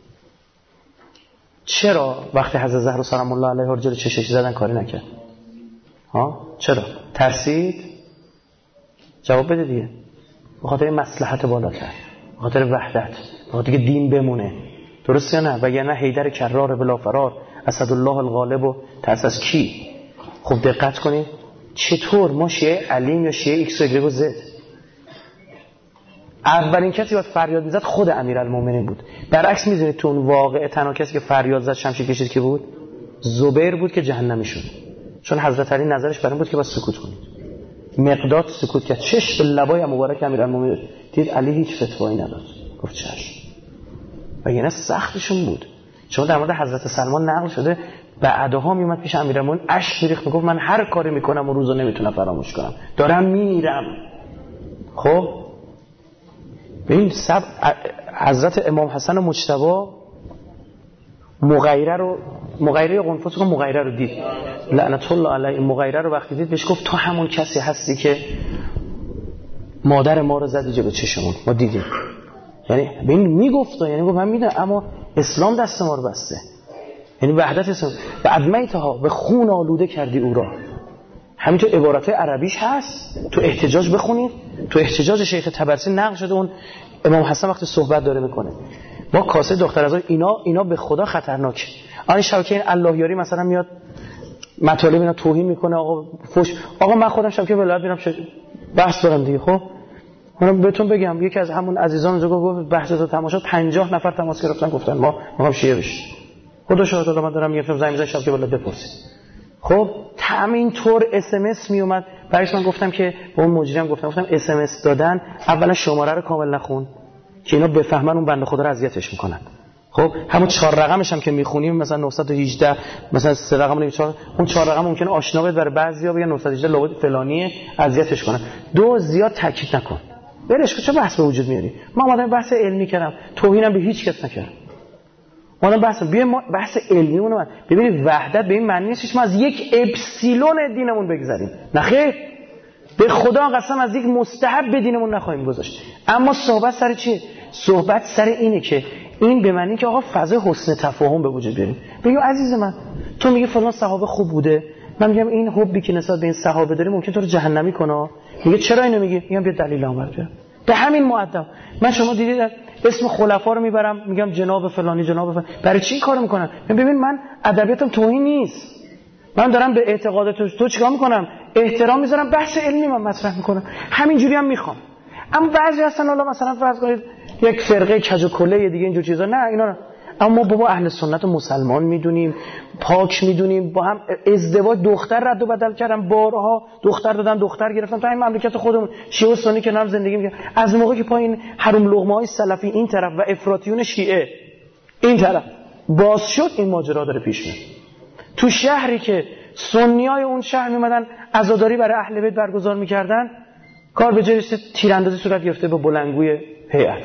چرا وقتی حضرت زهرا سلام الله علیها جلوی چشش زدن کاری نکرد؟ ها چرا؟ ترسید؟ جواب بده دیگه. به خاطر مصلحت بالاتر، به خاطر وحدت، به خاطر که دین بمونه. درست یا نه؟ وگرنه حیدر کرار بلا فرار، اسدالله الغالب و ترس از کی؟ خب دقت کنید چطور ما شیعه علیم یا شیعه ایکس و ایگرگ و زد، اولین کسی که فریاد میزد خود امیرالمومنین بود. برعکس میدونید تو اون واقعه تنها کسی که فریاد زد شمشیر کشید که بود زبیر بود که جهنمی شد، چون حضرت علی نظرش بر این بود که باید سکوت کنید. مقداد سکوت کرد، چش به لبای مبارک امیرالمومنین دید، علی هیچ فتوایی نداد، گفت چشم. و یعنی سختشون بود، چون در مورد حضرت سلمان نقل شده بعدها میومد پیش امیرالمومنین اشک میریخت، میگفت من هر کاری میکنم و روزو نمیتونم فراموش کنم، دارم میمیرم. خب ببین حضرت امام حسن مجتبی مغیره قنفس رو مغیره رو دید، لعنت الله علیه. مغیره رو وقتی دید بهش گفت تو همون کسی هستی که مادر ما رو زدی جلو چشمون، ما دیدیم. یعنی ببین میگفت، یعنی گفت من میدونم اما اسلام دست ما رو بسته، یعنی وحدت اسلام و ادمیتها به خون آلوده کردی او را. همینطور عبارات عربیش هست، تو احتجاج بخونید، تو احتجاج شیخ طبرسی نقل شده. اون امام حسن وقتی صحبت داره میکنه با کاسه دخترازای اینا به خدا خطرناکه. آن شبکه این الله یاری مثلا میاد مطالب اینا توهین میکنه، آقا فوش، آقا من خودم شبکه ولایت میرم بحث دارم دیگه. خب من بهتون بگم یکی از همون عزیزان اونجا گفت بحث تو تماشا 50 نفر تماس گرفتن گفتن ما میخوام شیعه بشیم. خدا شاهد، من دارم میگم زنگ بزن شبکه ولایت بپرسید. خب همین طور اس ام اس می اومد برایش. من گفتم که به اون مجرم گفتم اس ام اس دادن اولا شماره رو کامل نخون که اینا بفهمن اون بنده خدا رو اذیتش میکنن. خب همون 4 رقمش هم که میخونیم مثلا 918 مثلا 3 رقم نمیچاره، اون 4 رقم ممکنه آشنا بشه برای بعضیا، بگن 918 لابد فلانیه اذیتش کنن. دو زیاد تاکید نکن، برش چه بحث به وجود میاری. من اومدم بحث علمی کردم، توهینم به هیچ کس نکردم. ما بحث علمی اونم. ببینید وحدت به این معنی نیستش ما از یک اپسیلون دینمون بگذریم، نه خیر، به خدا قسم از یک مستحب دینمون نخواهیم گذاشت. اما صحبت سر چیه؟ صحبت سر اینه که این به معنی که آقا فضای حسن تفاهم به وجود بیاریم. بگیم عزیز من تو میگی فلان صحابه خوب بوده، من میگم این حبی که نسبت به این صحابه داری ممکن تو رو جهنمی کنه. میگه چرا اینو میگی؟ میگم بیا دلیل اومد بیار. به همین مؤدب من شما دیدید اسم خلفا رو میبرم میگم جناب فلانی جناب فلانی، برای چی این کارو میکنن؟ ببین من ادبیاتم توهین نیست، من دارم به اعتقادات تو چیکار میکنم؟ احترام میذارم، بحث علمی من مطرح میکنم، همین جوری هم میخوام. اما بعضی هستن حالا مثلا فرض کنید یک فرقه کج و کله دیگه اینجور چیزا، نه اینا اما بابا اهل سنت و مسلمان میدونیم، پاک میدونیم، با هم ازدواج دختر رد و بدل کردن، بارها دختر دادن دختر گرفتن تو این مملکت خودمون، شیعه و سنی که هم زندگی میکنن. از موقعی که پایین حروم لقمه‌های سلفی این طرف و افراطیون شیعه این طرف باز شد، این ماجرا داره پیش میره. تو شهری که سنیای اون شهر میمدن عزاداری برای اهل بیت برگزار میکردن، کار به جای رسید تیراندازی صورت گرفته به بلندگوی هیئت.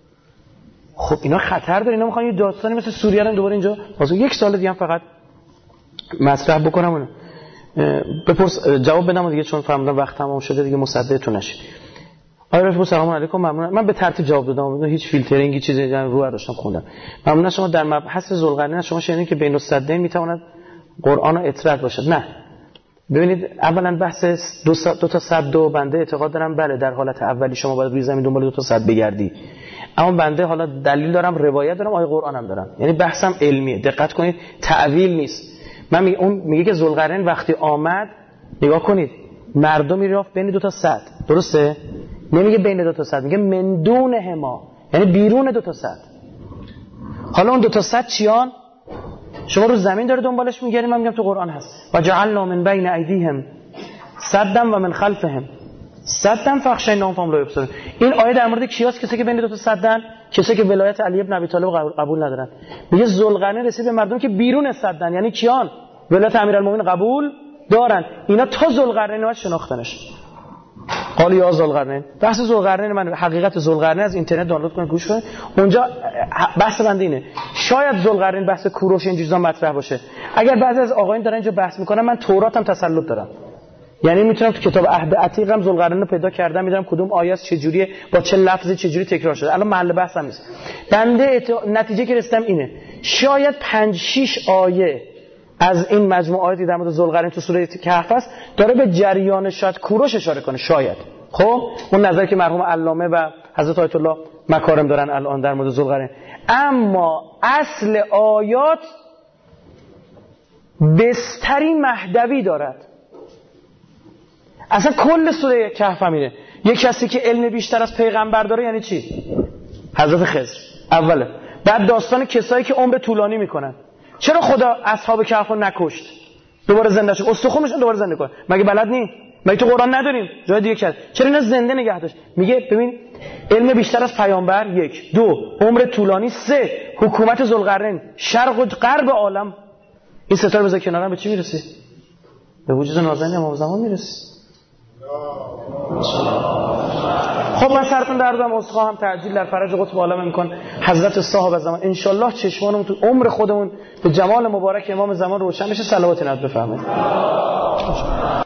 خب اینا خطر داره، اینا میخوان یه داستانی مثل سوریه رو دوباره اینجا واسه یک سال دیگه هم فقط مطرح بکنم اونو بپرس جواب بدم دیگه، چون فهمیدم وقت تمام شده دیگه مصدقتون نشید. آقای رفیق سلام علیکم، ممنون. من به ترتیب جواب دادم، هیچ فیلترینگی چیزی رو داشتم خوندم. ممنون شما. در مبحث ذوالقرنین شما شنیدین که بین السدین میتواند قرآن و اطرد باشد؟ نه. ببینید اولا بحث دو تا صد و بنده اعتقاد دارم بله در حالت اولی شما باید روی زمین دنبال 2 تا صد بگردی، اما بنده حالا دلیل دارم، روایت دارم، آیه قرآن هم دارم، یعنی بحثم علمیه، دقت کنید، تعویل نیست. من میگه اون میگه که ذوالقرنین وقتی آمد نگاه کنید مردمی رفت بین 2 تا صد، درسته؟ نمیگه بین 2 تا صد، میگه من دونهما، یعنی بیرون 2 تا صد. حالا اون 2 تا صد چیان؟ شما رو زمین داره دنبالش میگردیم، من میگم تو قرآن هست و جعلنا من بین ایدیهم سدا و من خلفهم سدا فاخشیناهم فهم لا یبصرون. این آیه در مورد کیاست؟ کسی که بین 2 تا صدن، کسی که ولایت علی ابن ابی طالب قبول ندارن. میگه ذوالقرنین رسید به مردم که بیرون صدن، یعنی کیان؟ ولایت امیرالمومنین قبول دارن، اینا تا ذوالقرنین واسه شناختنش. قال یا ذوالقرنین. بحث ذوالقرنین من حقیقت ذوالقرنین از اینترنت دانلود کنید گوش کنید، اونجا بحث بنده اینه. شاید ذوالقرنین بحث کوروش این چیزا مطرح باشه. اگر بعضی از آقایون دارن اینجا بحث میکنن، من توراتم تسلط دارم، یعنی میتونم تو کتاب عهد عتیقم ذوالقرنین رو پیدا کردم، میدونم کدوم آیه است، چه جوریه، با چه لفظی چه جوری تکرار شده. الان محل بحثم نیست. بنده نتیجه که رسیدم اینه، شاید 5-6 آیه از این مجموعه آیاتی در مورد ذوالقرنین تو سوره کهف است داره به جریان شاید کوروش اشاره کنه، شاید. خب اون نظری که مرحوم علامه و حضرت آیت الله مکارم دارن الان در مورد ذوالقرنین، اما اصل آیات بستری مهدوی دارد. اصلا کل سوره کهف همینه. یک کسی که علم بیشتر از پیغمبر داره یعنی چی؟ حضرت خضر اوله. بعد داستان کسایی که عمر طولانی میکنن. چرا خدا اصحاب کهف رو نکشت؟ دوباره زنده شد، استخونشون دوباره زنده کنه. مگه بلد نی؟ مگه تو قرآن نداریم؟ جای دیگه کرد. چرا اینا زنده نگه داشت؟ میگه ببین علم بیشتر از پیامبر 1، 2 عمر طولانی، 3 حکومت ذوالقرنین شرق و غرب عالم. این ستا رو بذار کنارم، به چی میرسی؟ به وجود نازنین امام زمان میرسی. خب من سرتون دردم، عذرخواهم، تعجیل در فرج قطب عالم میکن حضرت صاحب زمان. انشالله چشمانمون تو عمر خودمون به جمال مبارک امام زمان روشن بشه. صلوات نبی بفرمایید.